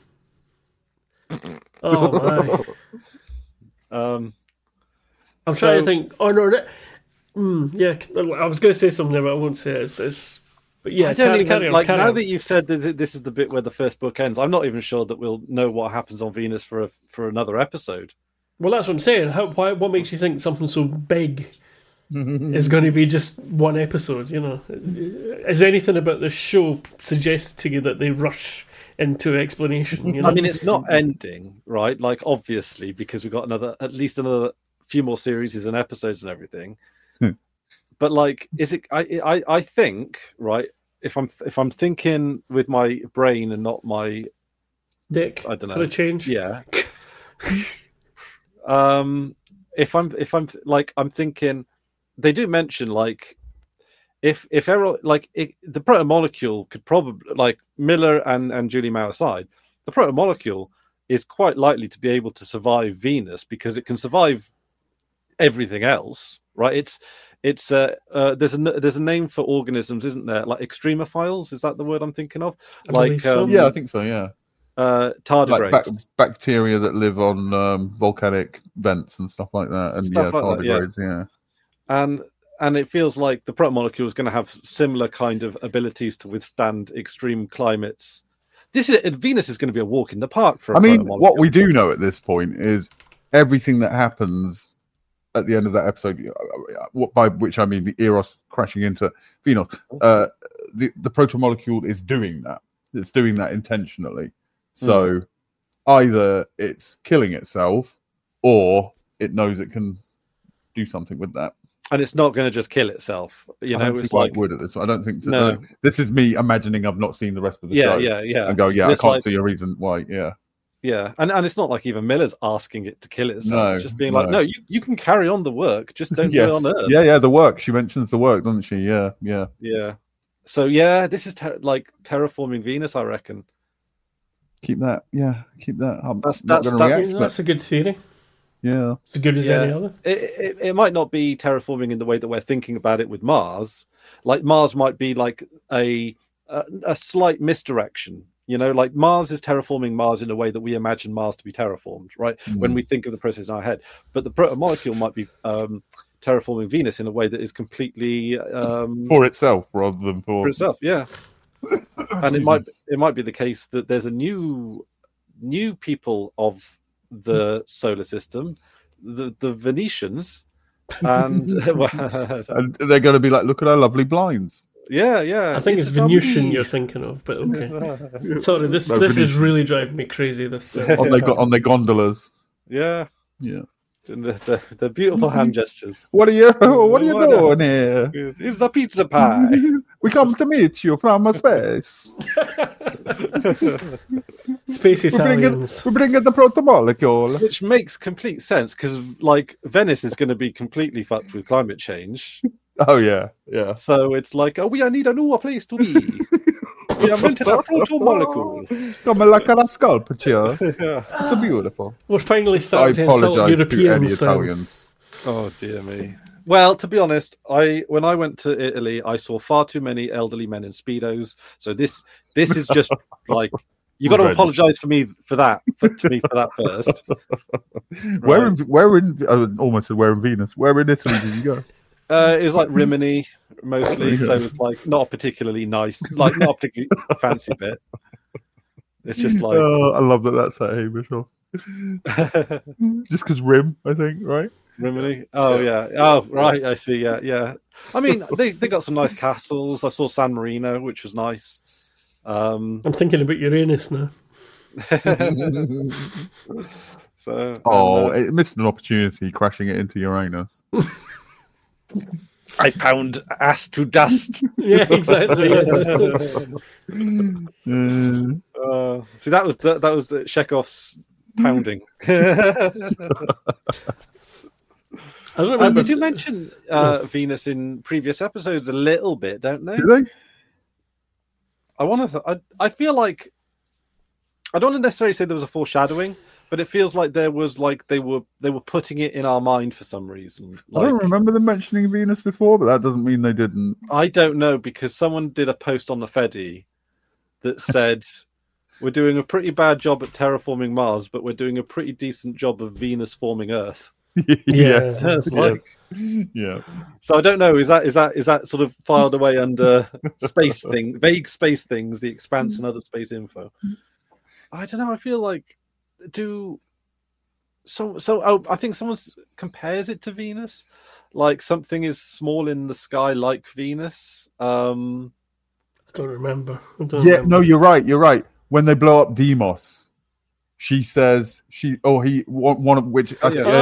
S2: Oh my. I'm trying to think. Oh no. Yeah, I was going to say something, but I won't say it. But yeah, carry on.
S1: Now that you've said that this is the bit where the first book ends, I'm not even sure that we'll know what happens on Venus for another episode.
S2: Well, that's what I'm saying. What makes you think something so big is going to be just one episode? You know, is anything about the show suggested to you that they rush into explanation? You know?
S1: I mean, it's not ending, right? Like, obviously, because we've got at least another few more series and episodes and everything. But like, is it? I think, right? If I'm thinking with my brain and not my
S2: dick,
S1: I don't know.
S2: For a change,
S1: yeah. If I'm like, I'm thinking, they do mention like, if Errol, like the protomolecule could probably, like Miller and Julie Mao aside, the protomolecule is quite likely to be able to survive Venus because it can survive everything else, right? It's there's a name for organisms, isn't there? Like extremophiles, is that the word I'm thinking of? Like
S3: yeah, I think so. Yeah,
S1: tardigrades,
S3: like bacteria that live on volcanic vents and stuff like that, and stuff like tardigrades. That, yeah.
S1: And it feels like the protomolecule is going to have similar kind of abilities to withstand extreme climates. Venus is going to be a walk in the park for.
S3: I mean, what we do know at this point is everything that happens at the end of that episode, by which I mean the Eros crashing into Venus, the protomolecule is doing that. It's doing that intentionally. So either it's killing itself, or it knows it can do something with that.
S1: And it's not going to just kill itself. You know,
S3: it's like would at this. I don't think. No. This is me imagining I've not seen the rest of the show.
S1: Yeah.
S3: And go, I can't see a reason why. Yeah.
S1: Yeah, and it's not like even Miller's asking it to kill itself. It's just being like, no, you can carry on the work, just don't do it on Earth.
S3: Yeah, the work. She mentions the work, doesn't she? Yeah.
S1: So yeah, this is like terraforming Venus, I reckon.
S3: Keep that.
S2: That's a good theory.
S3: Yeah,
S2: as good as any other.
S1: It might not be terraforming in the way that we're thinking about it with Mars. Like Mars might be like a slight misdirection. You know, like Mars is terraforming Mars in a way that we imagine Mars to be terraformed, right? When we think of the process in our head. But the protomolecule might be terraforming Venus in a way that is completely
S3: for itself rather than for
S1: itself. Yeah, and it might be the case that there's a new people of the solar system, the Venetians, and
S3: and they're going to be like, look at our lovely blinds.
S1: Yeah.
S2: I think it's Venusian you're thinking of, but okay. Sorry, this is really driving me crazy. This
S3: on their gondolas.
S1: Yeah. And the beautiful hand gestures.
S3: What are you doing here?
S1: It's a pizza pie.
S3: We come to meet you from space.
S2: Space Italians.
S3: We bring in the protomolecule,
S1: which makes complete sense because, like, Venice is going to be completely fucked with climate change.
S3: Oh yeah.
S1: So it's like, we need a newer place to be. We invented a protomolecule.
S3: Come like a sculpture. Yeah. It's so beautiful.
S2: We're finally starting to insult Europeans.
S3: Italians.
S1: Oh dear me. Well, to be honest, when I went to Italy, I saw far too many elderly men in Speedos. So this is just like, you got to apologise to me for that first.
S3: Right. Where in? I almost said where in Venus. Where in Italy did you go?
S1: It was like Rimini mostly, so it was like not a particularly nice, like not a particularly fancy bit. It's just like,
S3: I love that. That's how Hamish off. Just because Rim, I think, right?
S1: Rimini. Oh yeah. Oh right. I see. Yeah. I mean, they got some nice castles. I saw San Marino, which was nice.
S2: I'm thinking about Uranus now.
S1: So.
S3: It missed an opportunity crashing it into Uranus.
S1: I pound ass to dust.
S2: Yeah, exactly.
S1: See, that was the Chekhov's pounding. I don't know. They do mention Venus in previous episodes a little bit, don't they?
S3: Do they?
S1: I feel like I don't want to necessarily say there was a foreshadowing, but it feels like there was like they were putting it in our mind for some reason.
S3: Like, I don't remember them mentioning Venus before, but that doesn't mean they didn't.
S1: I don't know, because someone did a post on the Fedi that said we're doing a pretty bad job at terraforming Mars, but we're doing a pretty decent job of Venus forming Earth.
S3: Yes.
S1: Yeah. So I don't know. Is that sort of filed away under vague space things, the Expanse and other space info? I don't know. I feel like I think someone compares it to Venus, like something is small in the sky like Venus.
S2: I don't remember.
S3: No, you're right. When they blow up Deimos, she says one of which.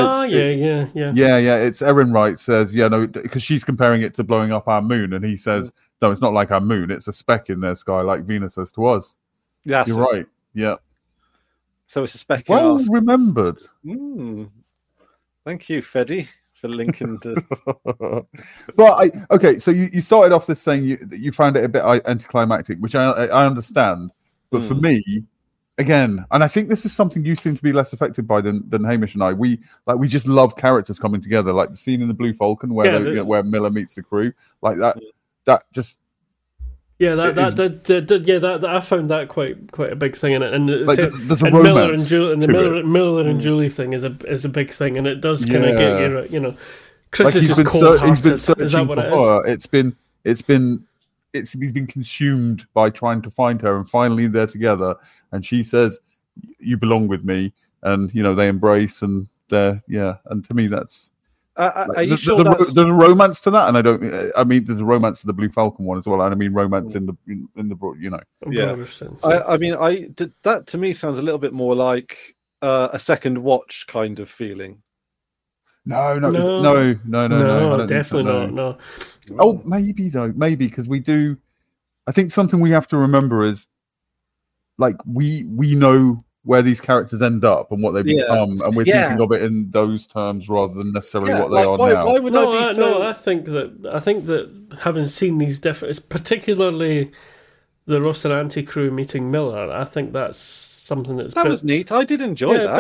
S3: It's Ehrenreich says because she's comparing it to blowing up our moon, and he says no, it's not like our moon. It's a speck in their sky like Venus is to us.
S1: Yeah,
S3: you're right. Yeah.
S1: So it's a speck.
S3: Well remembered.
S1: Thank you, Fedi, for linking the.
S3: Okay. So you started off this saying you found it a bit anticlimactic, which I understand, but for me, again, and I think this is something you seem to be less affected by than Hamish and I. We just love characters coming together, like the scene in the Blue Falcon where where Miller meets the crew, like that. That just.
S2: Yeah, that I found that quite a big thing in it, and
S3: there's a romance
S2: Miller and Julie thing is a big thing, and it does kind of get you. Chris is just cold-hearted.
S3: He's been searching
S2: is that what
S3: for her. He's been consumed by trying to find her, and finally they're together, and she says, "You belong with me," and they embrace, and and to me that's.
S1: Are you sure
S3: there's a romance to that, and I mean there's a romance to the Blue Falcon one as well, and I mean romance in the
S1: Yeah, I mean that to me sounds a little bit more like a second watch kind of feeling.
S3: No,
S2: definitely not. No.
S3: Oh, maybe because we do. I think something we have to remember is like we know where these characters end up and what they become, and we're thinking of it in those terms rather than necessarily what they are now.
S2: Why would I be so... No, I think that having seen these different, particularly the Rocinante crew meeting Miller, I think that's something that
S1: was neat. I did enjoy that.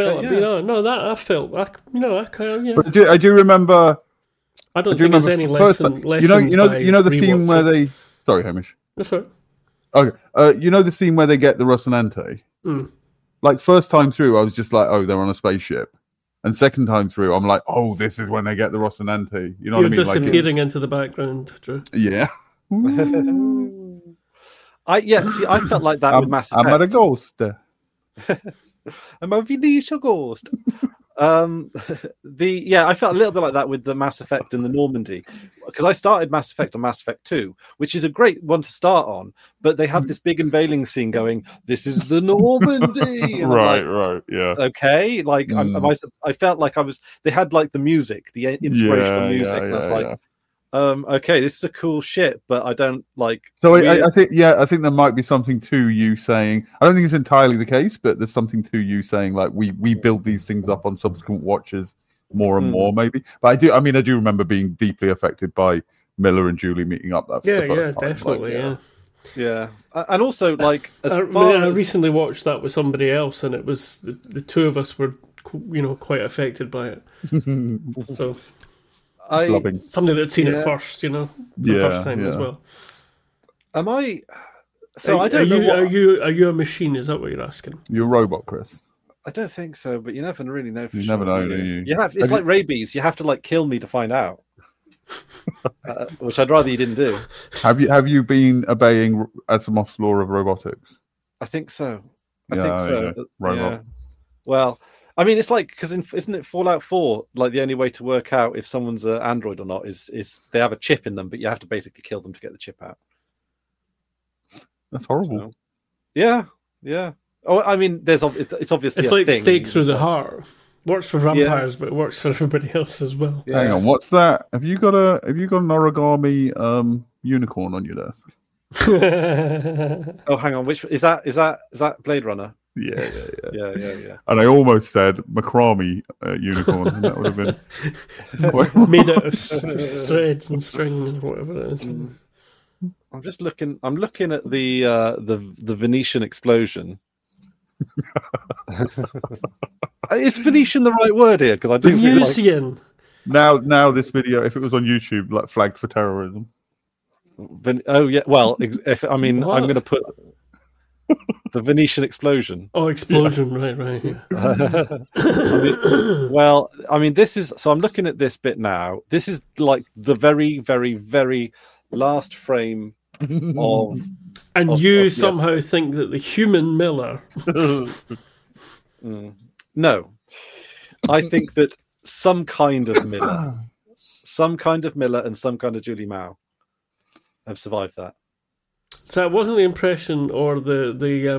S2: I felt,
S3: But I do remember.
S2: I don't think there's any lesson.
S3: The scene where they. Sorry, Hamish.
S2: That's right.
S3: Okay, the scene where they get the Rocinante. Like first time through, I was just like, "Oh, they're on a spaceship," and second time through, I'm like, "Oh, this is when they get the Rocinante." You know what I mean?
S2: You're disappearing into the background, Drew.
S3: Yeah.
S1: I felt like that with Mass Effect.
S3: I'm at a ghost.
S1: I'm a Venetia ghost. I felt a little bit like that with the Mass Effect and the Normandy, because I started Mass Effect on Mass Effect 2, which is a great one to start on, but they have this big unveiling scene going, this is the Normandy.
S3: Right, yeah.
S1: Okay, like I felt like they had like the music, the inspirational music, and I was like, okay, this is a cool shit, but I don't like.
S3: So I think there might be something to you saying. I don't think it's entirely the case, but there's something to you saying like we build these things up on subsequent watches more and more, maybe. But I do remember being deeply affected by Miller and Julie meeting up that.
S2: The first time. Definitely,
S1: yeah. And also like
S2: I recently watched that with somebody else, and it was the two of us were quite affected by it. So. Somebody that's seen it first, the first time as well.
S1: Am I? So I don't know.
S2: Are you a machine? Is that what you're asking?
S3: You're a robot, Chris.
S1: I don't think so, but you never really know for sure.
S3: You never know, do you?
S1: It's like rabies. You have to like kill me to find out, which I'd rather you didn't do.
S3: Have you been obeying Asimov's law of robotics?
S1: I think so. I think so.
S3: Yeah. Robot.
S1: Yeah. Well. I mean, it's like isn't it Fallout 4? Like the only way to work out if someone's an android or not is they have a chip in them, but you have to basically kill them to get the chip out.
S3: That's horrible.
S1: So, yeah. Oh, I mean, it's obviously
S2: it's like stake through the heart. Works for vampires, but it works for everybody else as well.
S3: Yeah. Hang on, what's that? Have you got an origami unicorn on your desk?
S1: Oh, hang on. Which is that? Is that Blade Runner?
S3: Yeah.
S1: And
S3: I almost said macrame unicorn. And that would have been
S2: made out of threads and string and whatever it is.
S1: I'm just looking. I'm looking at the Venetian explosion. Is Venetian the right word here? Because I do
S2: Venetian.
S3: Now this video, if it was on YouTube, like flagged for terrorism.
S1: Oh yeah. Well, I'm going to put the Venetian explosion.
S2: Oh, explosion! Yeah. Right. Yeah.
S1: This is. So I'm looking at this bit now. This is like the very, very, very last frame of.
S2: And you somehow think that the human Miller.
S1: No, I think that some kind of Miller and some kind of Julie Mao have survived that.
S2: So it wasn't the impression or the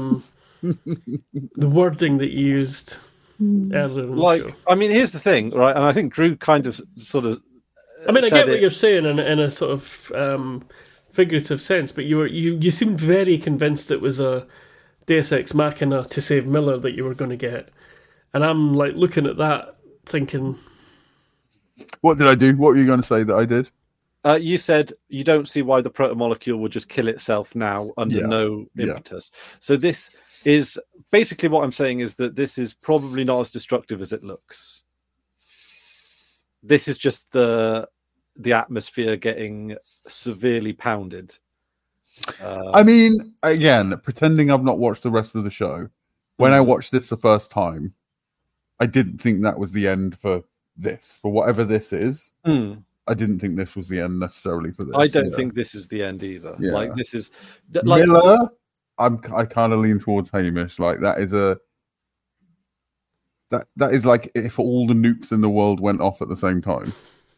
S2: the wording that you used earlier in the show.
S1: I mean, here's the thing, right? And I think Drew kind of sort of.
S2: I mean, I get what you're saying in a sort of figurative sense, but you seemed very convinced it was a Deus Ex Machina to save Miller that you were going to get, and I'm like looking at that thinking,
S3: what did I do? What were you going to say that I did?
S1: You said you don't see why the protomolecule would just kill itself now under no impetus. So this is basically what I'm saying is that this is probably not as destructive as it looks. This is just the atmosphere getting severely pounded.
S3: I mean, again, pretending I've not watched the rest of the show, when I watched this the first time, I didn't think that was the end for this. For whatever this is, I didn't think this was the end necessarily for this.
S1: I don't think this is the end either.
S3: Yeah.
S1: Like this is
S3: Miller. I kind of lean towards Hamish. Like that is that is like if all the nukes in the world went off at the same time.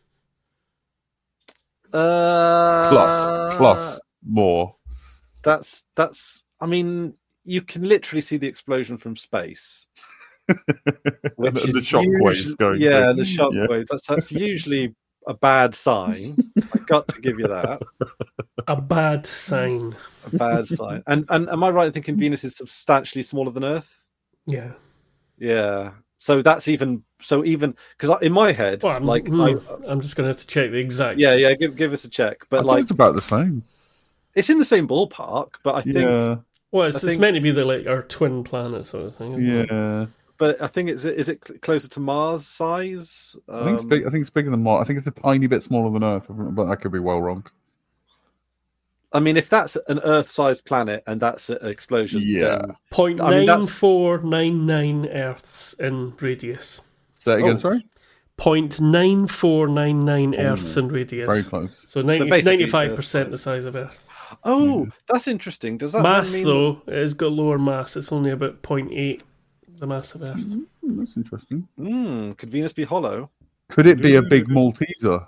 S3: Plus more.
S1: That's. I mean, you can literally see the explosion from space. Which is
S3: the shockwaves going.
S1: Yeah, the shockwaves. Yeah. That's usually a bad sign. I got to give you that.
S2: A bad sign.
S1: A bad sign. And am I right in thinking Venus is substantially smaller than Earth?
S2: Yeah.
S1: Yeah. So that's even because in my head,
S2: well, I'm just going to have to check the exact.
S1: Yeah. Give us a check, but
S3: it's about the same.
S1: It's in the same ballpark, but I think.
S3: Yeah.
S2: Well, it's meant to be our twin planet sort of thing. Isn't it?
S1: But I think is it closer to Mars size?
S3: I think it's big. I think it's bigger than Mars. I think it's a tiny bit smaller than Earth, but I could be well wrong.
S1: I mean, if that's an Earth-sized planet and that's an explosion, then
S2: 0.9499 Earths in radius.
S3: Say it again, sorry?
S2: 0.9499 Earths in radius.
S3: Very close.
S2: So 95% the size of Earth.
S1: Oh, that's interesting. Does that
S2: mass
S1: mean...
S2: though? It's got lower mass. It's only about 0.8 the mass of Earth.
S3: That's interesting.
S1: Could Venus be hollow?
S3: Could it be a big Malteser?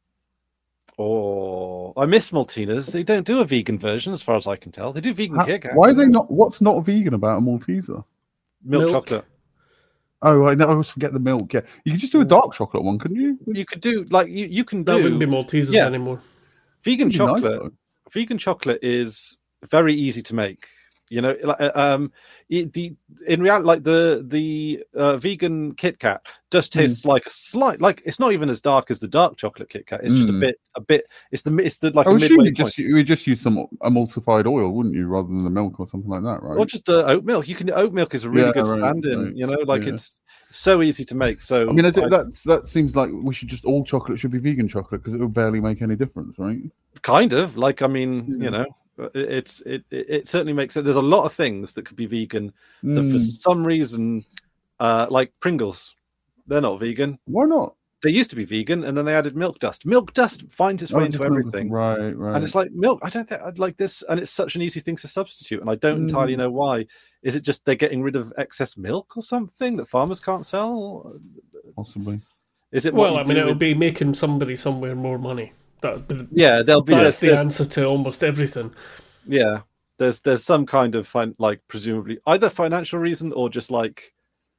S1: Oh, I miss Maltiners. They don't do a vegan version, as far as I can tell. They do vegan Kit Kat.
S3: Why are they not? What's not vegan about a Malteser?
S1: Milk chocolate.
S3: Oh, I always forget the milk. Yeah, you could just do a dark chocolate one, couldn't you?
S1: You could do you can do.
S2: That wouldn't be Maltesers anymore.
S1: Vegan chocolate. Nice, vegan chocolate is very easy to make. You know, in reality, like the vegan Kit Kat does taste like a slight, like it's not even as dark as the dark chocolate Kit Kat. It's just a bit. It's the like. I
S3: assume you would just use some emulsified oil, wouldn't you, rather than the milk or something like that, right?
S1: Or just oat milk. Oat milk is a really good stand-in. Right. You know, like it's so easy to make. So
S3: I mean, that seems like we should just all chocolate should be vegan chocolate because it will barely make any difference, right?
S1: Kind of like you know. It certainly makes it. There's a lot of things that could be vegan that for some reason, like Pringles, they're not vegan.
S3: Why not?
S1: They used to be vegan, and then they added milk dust. Milk dust finds its way into everything,
S3: right?
S1: And it's like milk. I don't think I'd like this, and it's such an easy thing to substitute, and I don't entirely know why. Is it just they're getting rid of excess milk or something that farmers can't sell?
S3: Possibly.
S1: Is it?
S2: Well, I mean, it'll be making somebody somewhere more money. That's
S1: the
S2: answer to almost everything.
S1: Yeah, there's some kind of presumably either financial reason or just like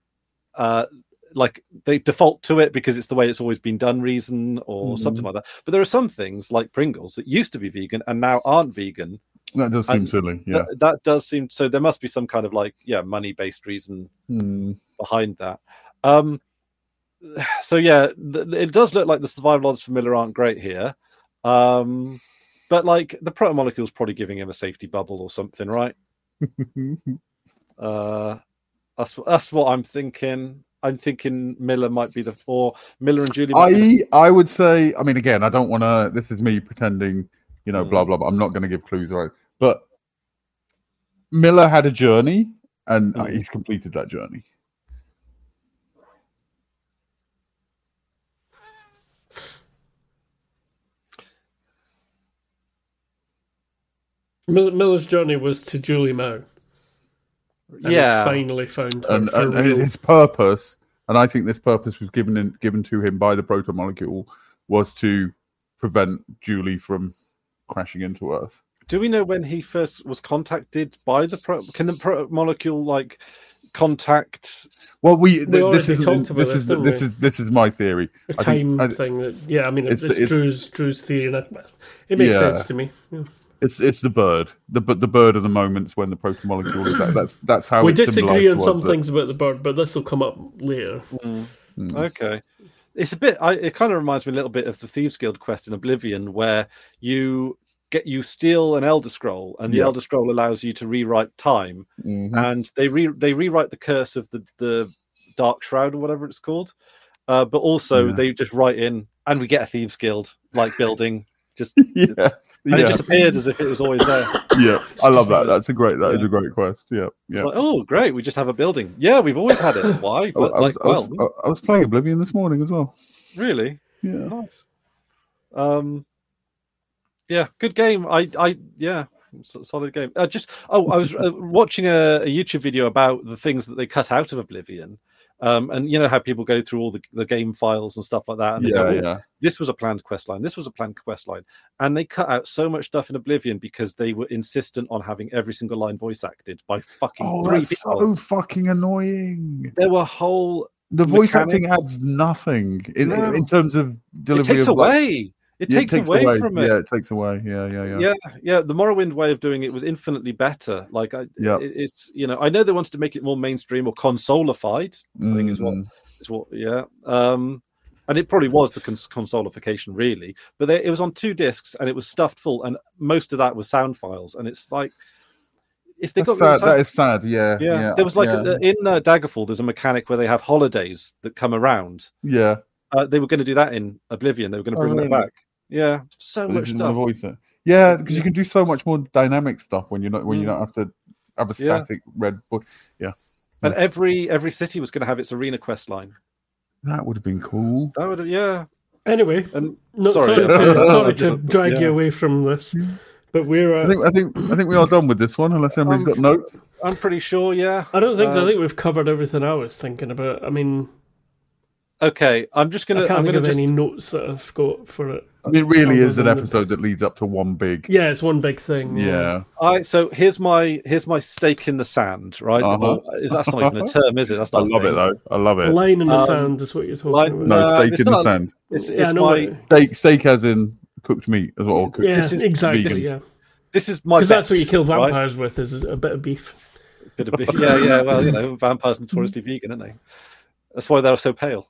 S1: they default to it because it's the way it's always been done reason or something like that. But there are some things like Pringles that used to be vegan and now aren't vegan.
S3: That does seem silly. Yeah,
S1: that does seem so. There must be some kind of money based reason behind that. So yeah, it does look like the survival odds for Miller aren't great here. But but like the protomolecule's probably giving him a safety bubble or something, right? That's what I'm thinking. I'm thinking Miller might be Miller and Julie.
S3: I would say. I mean, again, I don't want to. This is me pretending, blah blah blah. I'm not going to give clues, right? But Miller had a journey, and he's completed that journey.
S2: Miller's journey was to Julie Mao. And he's finally found her
S3: and his purpose, and I think this purpose was given to him by the protomolecule, was to prevent Julie from crashing into Earth.
S1: Do we know when he first was contacted by the Can the protomolecule like contact?
S3: Well, this is my theory.
S2: A time thing. It's Drew's theory. It makes sense to me. Yeah.
S3: It's the bird, the bird of the moments when the protomolecule is that's how
S2: we disagree on some things about the bird, but this will come up later.
S1: Okay, it's a bit. It kind of reminds me a little bit of the Thieves Guild quest in Oblivion, where you steal an Elder Scroll, and the Elder Scroll allows you to rewrite time, and they rewrite the curse of the Dark Shroud or whatever it's called, but also they just write in, and we get a Thieves Guild like building. And it just appeared as if it was always there.
S3: Yeah, I love that. That is a great quest. Yeah.
S1: It's like, oh, great! We just have a building. Yeah, we've always had it. Why? But,
S3: I was playing Oblivion this morning as well.
S1: Really?
S3: Yeah.
S1: Nice. Yeah, good game. Solid game. I was watching a YouTube video about the things that they cut out of Oblivion. And you know how people go through all the game files and stuff like that. And this was a planned quest line. This was a planned quest line. And they cut out so much stuff in Oblivion because they were insistent on having every single line voice acted by fucking 3 people.
S3: So fucking annoying.
S1: There were whole...
S3: The voice acting adds nothing in terms of delivery.
S1: It takes away. It takes away from it.
S3: Yeah, it takes away. Yeah.
S1: The Morrowind way of doing it was infinitely better. Like, it's I know they wanted to make it more mainstream or consolified. I think is what. And it probably was the consolification, really. But it was on 2 discs and it was stuffed full, and most of that was sound files. And it's like, if they
S3: that is sad. Yeah.
S1: There was in Daggerfall, there's a mechanic where they have holidays that come around.
S3: Yeah.
S1: They were going to do that in Oblivion. They were going to bring that back. Yeah, so much stuff.
S3: Yeah, because you can do so much more dynamic stuff when you don't have to have a static red board. Yeah,
S1: and every city was going to have its arena quest line.
S3: That would have been cool.
S1: That would have, yeah.
S2: Anyway, sorry to drag you away from this, but we're.
S3: I think we are done with this one, unless somebody's got notes.
S1: I'm pretty sure. Yeah,
S2: I don't think so. I think we've covered everything I was thinking about. I mean.
S1: Okay, I'm just gonna.
S2: I can't think of any notes that I've got for it.
S3: I mean, it really is an episode that leads up to one big.
S2: Yeah, it's one big thing.
S3: Yeah.
S1: So here's my stake in the sand, right? That's not even a term, is it? That's not.
S3: I love it though. I love it.
S2: Line in the sand is what you're talking about.
S3: No, stake in the sand.
S1: It's my
S3: steak as in cooked meat as well.
S2: Exactly.
S1: This is my.
S2: Because that's what you kill vampires with, is a bit of beef.
S1: Bit of beef. Yeah. Well, vampires notoriously vegan, aren't they? That's why they're so pale.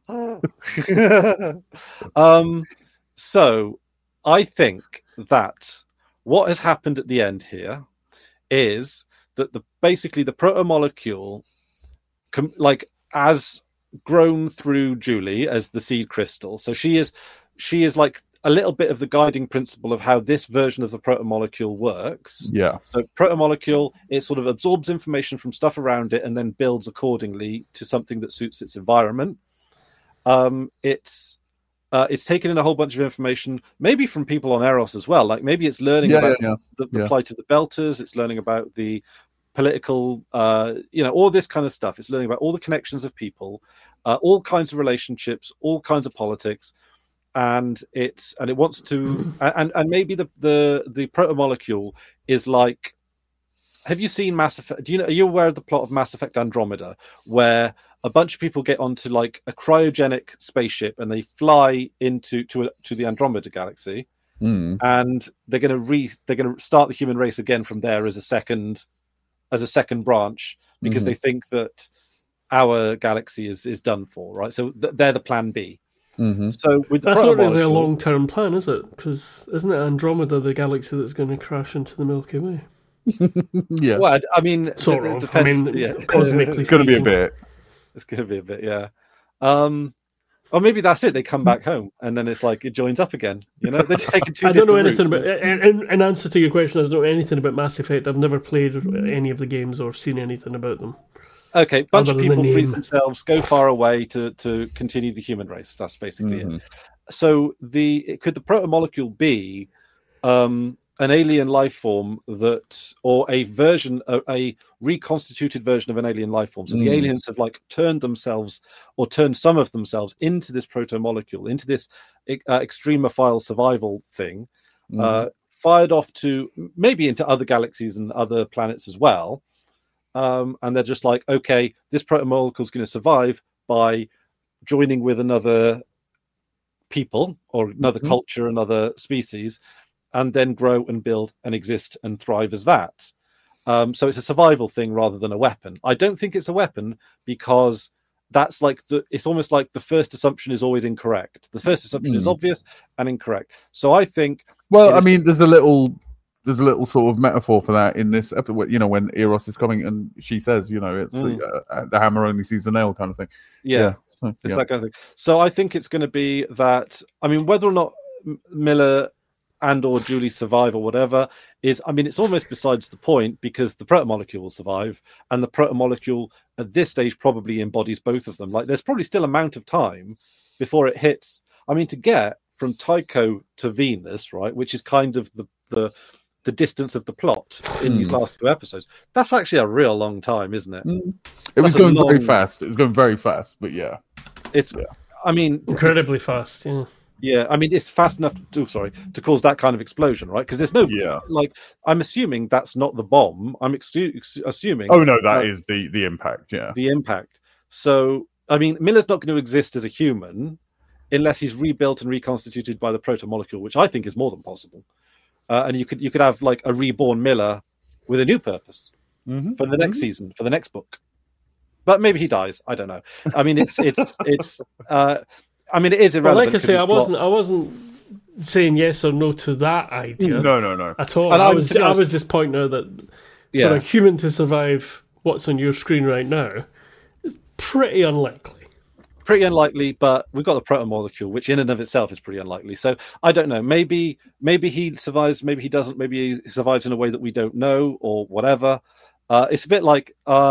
S1: So I think that what has happened at the end here is that basically the protomolecule has grown through Julie as the seed crystal. So she is like a little bit of the guiding principle of how this version of the protomolecule works.
S3: Yeah.
S1: So protomolecule, it sort of absorbs information from stuff around it and then builds accordingly to something that suits its environment. It's taken in a whole bunch of information, maybe from people on Eros as well. Like maybe it's learning about the plight of the Belters. It's learning about the political, all this kind of stuff. It's learning about all the connections of people, all kinds of relationships, all kinds of politics. And it wants to, and maybe the protomolecule is like, have you seen Mass Effect? Are you aware of the plot of Mass Effect Andromeda, where a bunch of people get onto like a cryogenic spaceship and they fly to the Andromeda galaxy, and they're going to start the human race again from there as a second branch, because they think that our galaxy is done for, right? So they're the plan B.
S3: Mm-hmm.
S1: So with
S2: that's not really a long-term plan, is it? Because isn't it Andromeda, the galaxy that's going to crash into the Milky Way?
S1: Yeah. Well, I mean,
S2: sort of. Depends, cosmically,
S3: it's going to be a bit.
S1: It's going to be a bit, yeah. Or maybe that's it. They come back home, and then it's like it joins up again. You know, they're just taking two.
S2: I don't know anything about. In answer to your question, I don't know anything about Mass Effect. I've never played any of the games or seen anything about them.
S1: Okay, bunch of people freeze themselves, go far away to continue the human race. That's basically it. So could the protomolecule be an alien life form or a reconstituted version of an alien life form? So the aliens have like turned some of themselves into this protomolecule, into this extremophile survival thing, fired off to maybe into other galaxies and other planets as well. And they're just like, okay, this protomolecule is going to survive by joining with another people or another culture, another species, and then grow and build and exist and thrive as that. So it's a survival thing rather than a weapon. I don't think it's a weapon because that's like it's almost like the first assumption is always incorrect. The first assumption is obvious and incorrect. So I think.
S3: Well, I mean, there's a little sort of metaphor for that in this episode, you know, when Eros is coming and she says, you know, it's the hammer only sees the nail kind of thing.
S1: Yeah. So, it's that kind of thing. So I think it's going to be that, I mean, whether or not Miller and or Julie survive or whatever it's almost besides the point, because the protomolecule will survive, and the protomolecule at this stage probably embodies both of them. Like there's probably still amount of time before it hits. I mean, to get from Tycho to Venus, right, which is kind of the distance of the plot in these last two episodes. That's actually a real long time, isn't it?
S3: It was going very fast. It was going very fast, but yeah.
S1: I mean...
S2: incredibly fast, yeah.
S1: Yeah, I mean, it's fast enough to cause that kind of explosion, right? Because there's no... Like, I'm assuming that's not the bomb. I'm assuming...
S3: Oh, no, that is the impact, yeah.
S1: The impact. So, I mean, Miller's not going to exist as a human unless he's rebuilt and reconstituted by the protomolecule, which I think is more than possible. And you could have like a reborn Miller with a new purpose for the next season, for the next book. But maybe he dies. I don't know. I mean, it's. I mean, it is irrelevant.
S2: Well, like I say, I wasn't saying yes or no to that idea.
S3: No,
S2: at all. And I was just pointing out that for a human to survive what's on your screen right now, is pretty unlikely.
S1: Pretty unlikely, but we've got the protomolecule, which in and of itself is pretty unlikely. So I don't know. Maybe he survives. Maybe he doesn't. Maybe he survives in a way that we don't know, or whatever. It's a bit like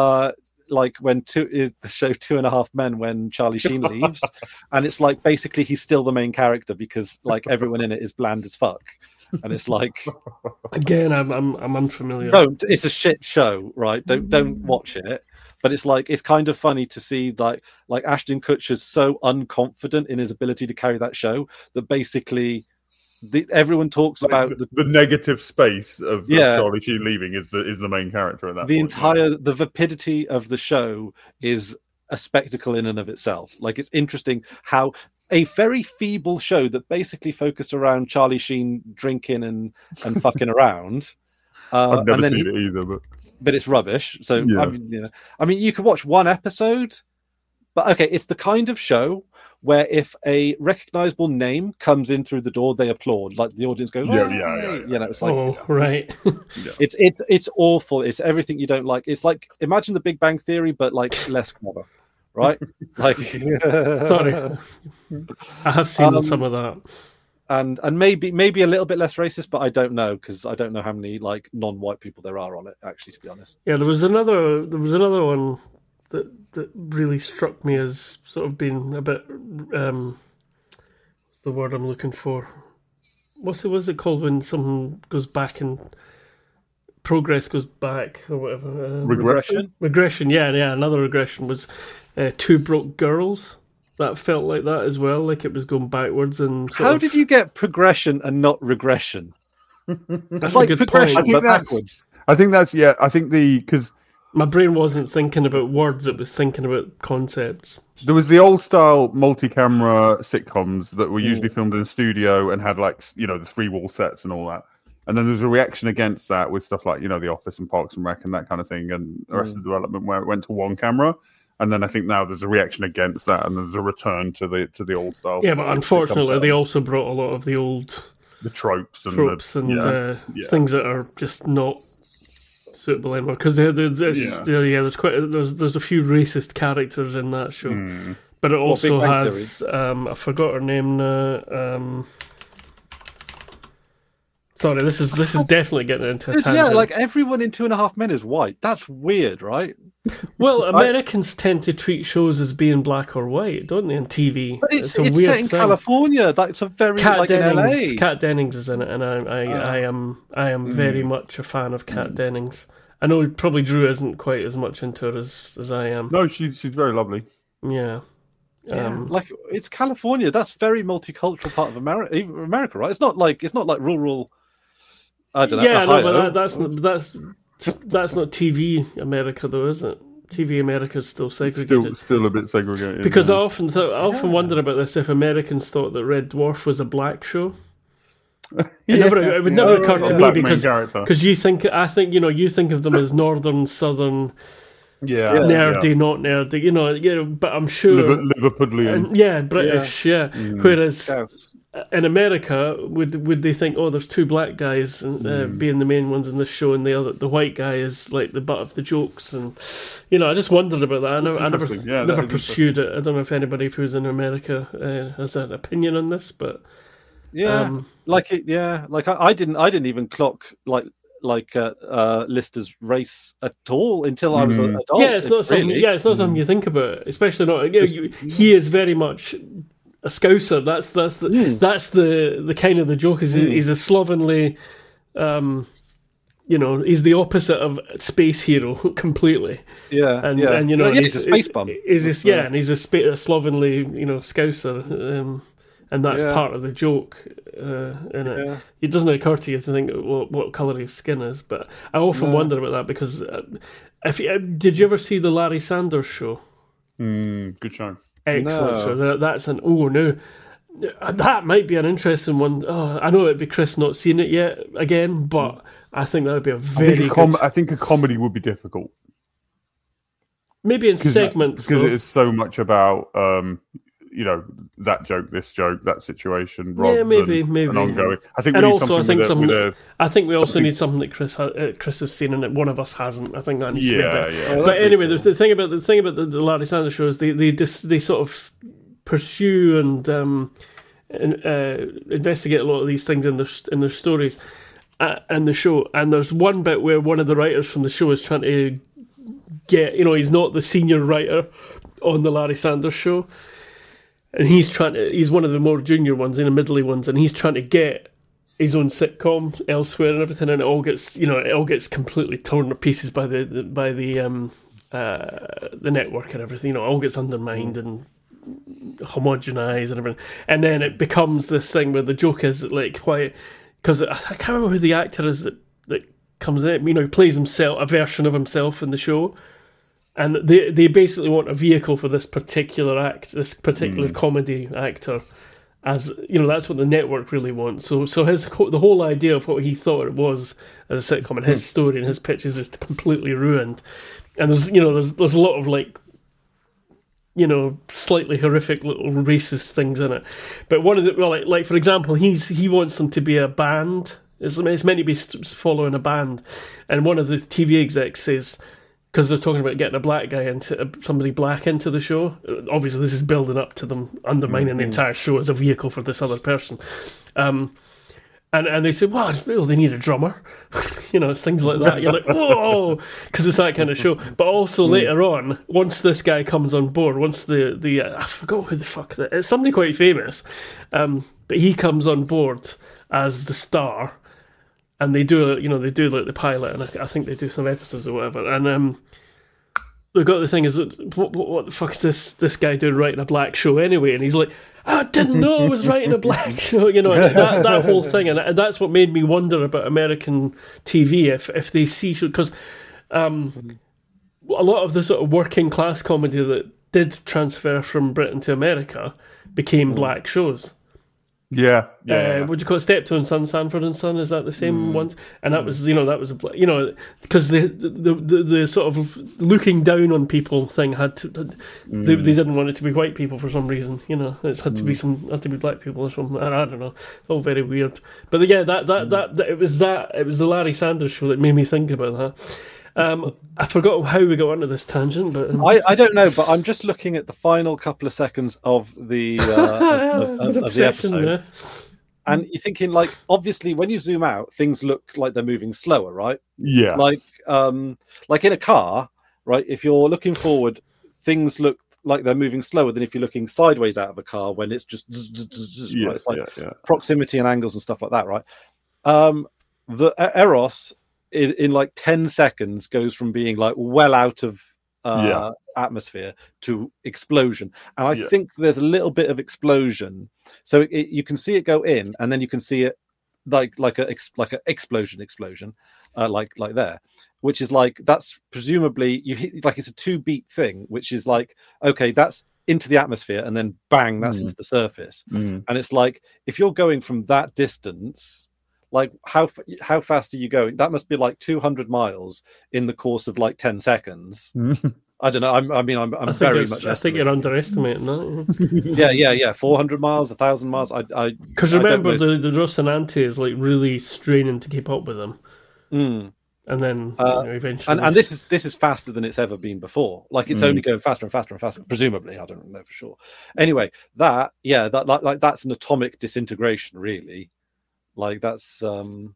S1: when the show 2.5 Men, when Charlie Sheen leaves, and it's like basically he's still the main character because like everyone in it is bland as fuck, and it's like
S2: again, I'm unfamiliar.
S1: Don't. It's a shit show, right? Don't watch it. But it's like it's kind of funny to see like Ashton Kutcher's so unconfident in his ability to carry that show that basically everyone talks about
S3: the negative space of Charlie Sheen leaving is the main character in that.
S1: The vapidity of the show is a spectacle in and of itself. Like it's interesting how a very feeble show that basically focused around Charlie Sheen drinking and fucking around.
S3: I've never seen it either,
S1: but it's rubbish. So I mean, you could watch one episode, but okay, it's the kind of show where if a recognizable name comes in through the door, they applaud. Like the audience goes,
S3: yeah.
S1: You know, it's like,
S2: right.
S1: It's awful. It's everything you don't like. It's like imagine the Big Bang Theory, but like less clever, right? Like,
S2: sorry, I have seen some of that.
S1: And maybe a little bit less racist, but I don't know because I don't know how many like non-white people there are on it. Actually, to be honest,
S2: there was another one that really struck me as sort of being a bit what's the word I'm looking for? What's it called when something goes back and progress goes back or whatever? Regression. Yeah. Another regression was Two Broke Girls. That felt like that as well, like it was going backwards. And
S1: how did you get progression and not regression?
S2: That's like a good progression,
S1: but backwards.
S3: I think because
S2: my brain wasn't thinking about words; it was thinking about concepts.
S3: There was the old style multi-camera sitcoms that were usually filmed in a studio and had like the 3-wall sets and all that. And then there was a reaction against that with stuff like The Office and Parks and Rec and that kind of thing, and Arrested Development, where it went to one camera. And then I think now there's a reaction against that, and there's a return to the old style.
S2: Yeah, but unfortunately, they also brought a lot of the
S3: tropes and
S2: things that are just not suitable anymore. Because there's a few racist characters in that show, but it also has I forgot her name now. Sorry, this is definitely getting into a tangent.
S1: Yeah, like everyone in 2.5 Men is white. That's weird, right?
S2: Well, Americans tend to treat shows as being black or white, don't they, on TV?
S1: But it's a weird set in California. That's a very in LA.
S2: Kat Dennings is in it, and I am very much a fan of Kat Dennings. I know probably Drew isn't quite as much into her as I am.
S3: No, she's very lovely.
S2: Yeah.
S1: Like it's California. That's very multicultural part of America, right? It's not like rural. I don't know.
S2: Yeah, no, but that's not TV America, though, is it? TV America is still segregated.
S3: Still a bit segregated.
S2: Because I often wondered about this: if Americans thought that Red Dwarf was a black show. It would never occur to me because you think of them as northern, southern. Nerdy, not nerdy, but I'm sure
S3: Liverpudlian,
S2: British, Whereas in America, would they think, there's two black guys being the main ones in this show, and the white guy is like the butt of the jokes, and I just wondered about that. I never pursued it. I don't know if anybody who's in America has an opinion on this, but
S1: I didn't even clock Lister's race at all until I was an adult.
S2: Yeah, it's not something. Yeah, it's not something you think about, especially not. He is very much a Scouser. That's the kind of the joke. He's a slovenly. He's the opposite of space hero completely.
S1: Yeah,
S2: and
S1: he's a space bum.
S2: And he's a slovenly, Scouser. And that's part of the joke in it. Yeah. It doesn't occur to you to think what colour his skin is, but I often wonder about that because did you ever see the Larry Sanders Show?
S3: Good show.
S2: Excellent show. That's that might be an interesting one. I know it'd be Chris not seen it yet again, but I think that would be a very good...
S3: I think a comedy would be difficult.
S2: Maybe in segments.
S3: Because it is so much about... that joke, this joke, that situation, rather
S2: maybe
S3: an ongoing. I think
S2: we also need something that Chris has seen and that one of us hasn't. I think that needs to be better. Yeah. But anyway, the thing about the Larry Sanders Show is they sort of pursue and investigate a lot of these things in their stories and the show. And there's one bit where one of the writers from the show is trying to get, he's not the senior writer on the Larry Sanders Show. And he's one of the more junior ones, in the middly ones, and he's trying to get his own sitcom elsewhere and everything, and it all gets completely torn to pieces by the network and everything. It all gets undermined and homogenized and everything. And then it becomes this thing where the joke is like, why? Because I can't remember who the actor is that comes in. He plays himself, a version of himself in the show. And they basically want a vehicle for this particular comedy actor, as that's what the network really wants. So the whole idea of what he thought it was as a sitcom and his story and his pitch is just completely ruined. And there's a lot of slightly horrific little racist things in it. But one of the for example, he wants them to be a band. It's meant to be following a band, and one of the TV execs says, because they're talking about getting a black guy somebody black into the show. Obviously, this is building up to them undermining the entire show as a vehicle for this other person. And they say, well, they need a drummer. It's things like that. You're like, whoa, because it's that kind of show. But also later on, once this guy comes on board, once I forgot who the fuck that is, somebody quite famous, but he comes on board as the star. And they do like the pilot, and I think they do some episodes or whatever. And they've got the thing is, what the fuck is this guy doing writing a black show anyway? And he's like, I didn't know I was writing a black show, that whole thing. And that's what made me wonder about American TV if they see, because a lot of the sort of working class comedy that did transfer from Britain to America became black shows.
S3: Yeah.
S2: Would you call it Steptoe and Son, Sanford and Son? Is that the same ones? And that was, that was, because the sort of looking down on people thing had to, they didn't want it to be white people for some reason. It had to be had to be black people or something. I don't know. It's all very weird. But yeah, that it was the Larry Sanders Show that made me think about that. I forgot how we got onto this tangent, but
S1: I don't know. But I'm just looking at the final couple of seconds of the of the episode, yeah. And you're thinking, like, obviously, when you zoom out, things look like they're moving slower, right?
S3: Yeah.
S1: Like in a car, right? If you're looking forward, things look like they're moving slower than if you're looking sideways out of a car when it's just right? It's like proximity and angles and stuff like that, right? The Eros. In like 10 seconds goes from being like well out of atmosphere to explosion, and I think there's a little bit of explosion, so you can see it go in, and then you can see it like a explosion like there, which is like, that's presumably you hit, like, it's a 2-beat thing, which is like, okay, that's into the atmosphere, and then bang, that's into the surface, and it's like, if you're going from that distance, like, how fast are you going? That must be like 200 miles in the course of like 10 seconds. I don't know. I'm very much.
S2: I think you're underestimating that.
S1: Yeah. 400 miles, 1,000 miles.
S2: Because remember, the Rocinante is like really straining to keep up with them. And then eventually,
S1: and this is faster than it's ever been before. Like, it's only going faster and faster and faster. Presumably, I don't know for sure. Anyway, that's an atomic disintegration, really. Like, that's we're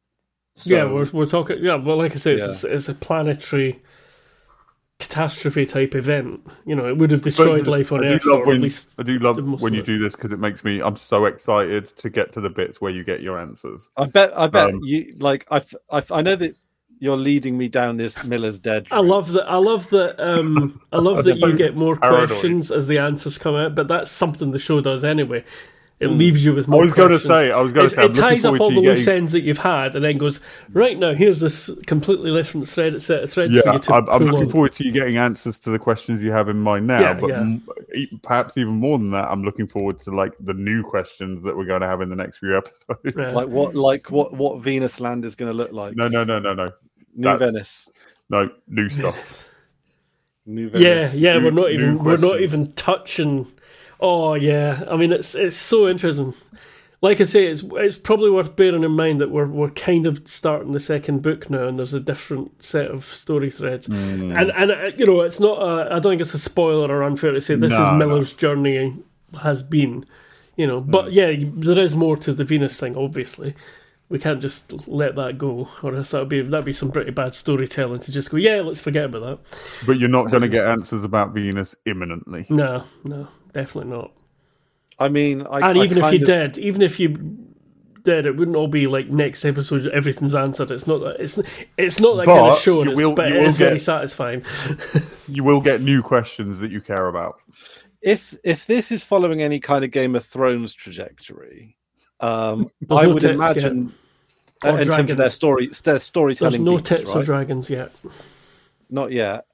S2: talking. Yeah, well, like I say, it's a planetary catastrophe type event. It would have destroyed life on Earth.
S3: I do love when you do this, because it makes me. I'm so excited to get to the bits where you get your answers.
S1: I bet you like. I know that you're leading me down this Miller's Dead route.
S2: I love that. I love that you get more questions as the answers come out. But that's something the show does anyway. It leaves you with more questions. I was going to say, it ties up all the loose ends that you've had, and then goes, right now, here's this completely different set of threads for you to
S3: I'm looking forward to you getting answers to the questions you have in mind now, perhaps even more than that, I'm looking forward to, like, the new questions that we're going to have in the next few episodes.
S1: Yeah. What Venus land is going to look like.
S3: No.
S1: New Venice.
S3: No, new stuff.
S1: New Venice.
S2: Yeah, we're not even touching. Oh yeah, I mean, it's so interesting. Like I say, it's probably worth bearing in mind that we're kind of starting the second book now, and there's a different set of story threads. And it's not. I don't think it's a spoiler or unfair to say this is Miller's journey has been. But there is more to the Venus thing. Obviously, we can't just let that go, or else that'd be some pretty bad storytelling to just go, let's forget about that.
S3: But you're not going to get answers about Venus imminently.
S2: No, definitely not.
S1: I mean,
S2: even if you did, it wouldn't all be like next episode. Everything's answered. It's not that kind of show, but it is very satisfying.
S3: You will get new questions that you care about.
S1: If this is following any kind of Game of Thrones trajectory, I would imagine in terms of their storytelling.
S2: There's no
S1: beats,
S2: tits
S1: right?
S2: or dragons yet.
S1: Not yet.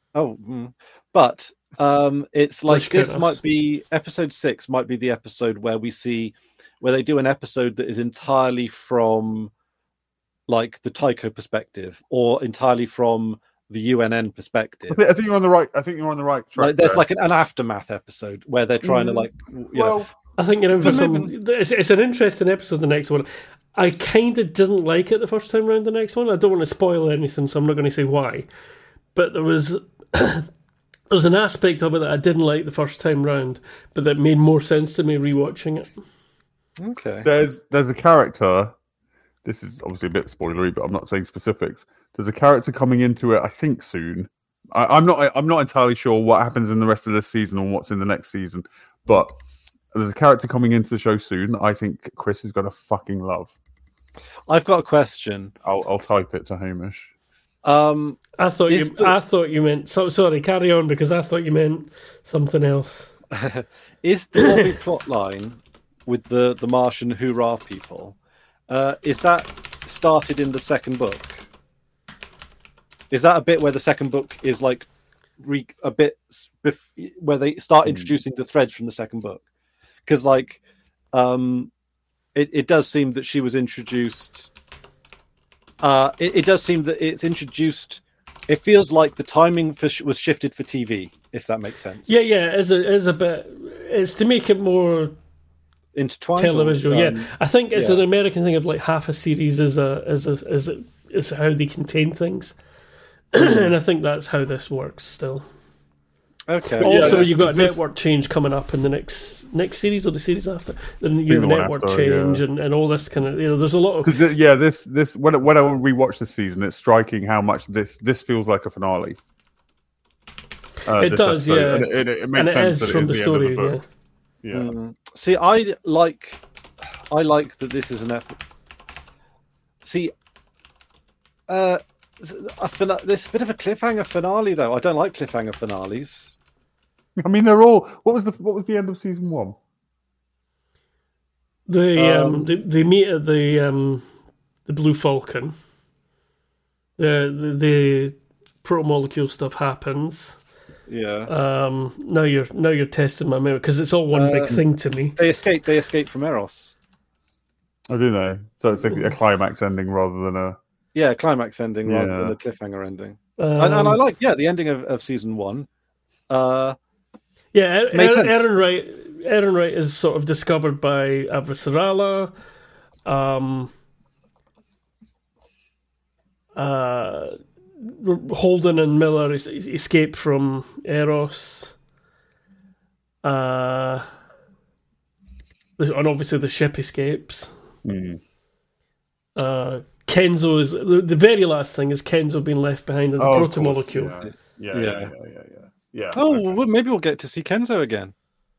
S1: But it's like this might be episode 6 might be the episode where they do an episode that is entirely from like the Tycho perspective, or entirely from the UNN perspective.
S3: I think you're on the right. Track.
S1: Like, there's like an aftermath episode where they're trying to like.
S2: I think you're in for some. It's an interesting episode. The next one, I kind of didn't like it the first time around. The next one, I don't want to spoil anything, so I'm not going to say why. But there was an aspect of it that I didn't like the first time round, but that made more sense to me rewatching it.
S1: Okay.
S3: There's a character. This is obviously a bit spoilery, but I'm not saying specifics. There's a character coming into it, I think, soon. I'm not entirely sure what happens in the rest of this season and what's in the next season, but there's a character coming into the show soon. I think Chris is going to fucking love.
S1: I've got a question.
S3: I'll type it to Hamish.
S2: I thought you meant. So sorry, carry on, because I thought you meant something else.
S1: Is the Bobby plotline with the Martian hoorah people? Is that started in the second book? Is that a bit where the second book is like where they start introducing the threads from the second book? Because like it does seem that she was introduced. It does seem that it's introduced. It feels like the timing was shifted for TV, if that makes sense.
S2: Yeah, as a bit. It's to make it more
S1: intertwined.
S2: Television, yeah. I think it's an American thing of like half a series is how they contain things, and I think that's how this works still.
S1: Okay.
S2: Also, you've got a network change coming up in the next series or the series after. Then you have a network change and all this kind of. There's a lot of
S3: this when I rewatch this season, it's striking how much this feels like a finale.
S2: It does,
S3: episode. It makes sense that
S2: from
S3: it is
S2: the story.
S3: End of the book. Yeah.
S1: See, I like that this is an episode. See, there's a bit of a cliffhanger finale, though. I don't like cliffhanger finales.
S3: I mean, they're all. What was the end of season 1?
S2: They meet at the Blue Falcon. The proto-molecule stuff happens.
S1: Yeah.
S2: Now you're testing my memory because it's all one big thing to me.
S1: They escape from Eros.
S3: Oh, do they? So it's a climax ending rather than a
S1: climax ending rather than a cliffhanger ending. And I like the ending of season 1.
S2: Aaron Wright is sort of discovered by Avasarala. Holden and Miller escape from Eros. And obviously the ship escapes. Kenzo is the very last thing is Kenzo being left behind in the proto-molecule.
S1: Yeah. Oh, okay. Well, maybe we'll get to see Kenzo again.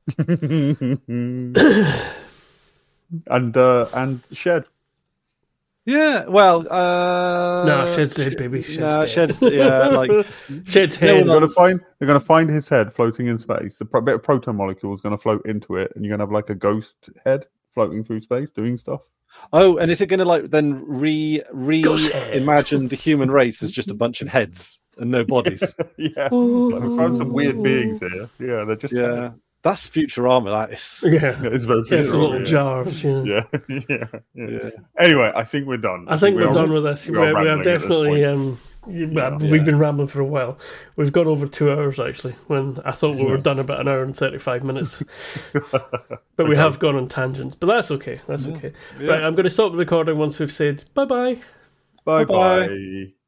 S3: and Shed.
S1: Yeah, well,
S2: no, Shed's dead, baby.
S1: Shed's
S2: Shed's head.
S3: They're gonna find his head floating in space. The bit of proton molecule is gonna float into it, and you're gonna have like a ghost head floating through space doing stuff.
S1: Oh, and is it gonna then reimagine the human race as just a bunch of heads and no bodies?
S3: Yeah, we found some weird beings here. Yeah, they're just
S1: That's Futurama. That is.
S2: Yeah,
S3: it's very Futurama.
S2: It's the little jars.
S3: Yeah. Anyway, I think we're done.
S2: I think we're done with this. We are definitely. We've been rambling for a while. We've gone over 2 hours actually. When I thought we were done about an hour and 35 minutes, but we have gone on tangents. But that's okay. That's okay. Yeah. Right, I'm going to stop the recording once we've said bye bye.
S3: Bye bye.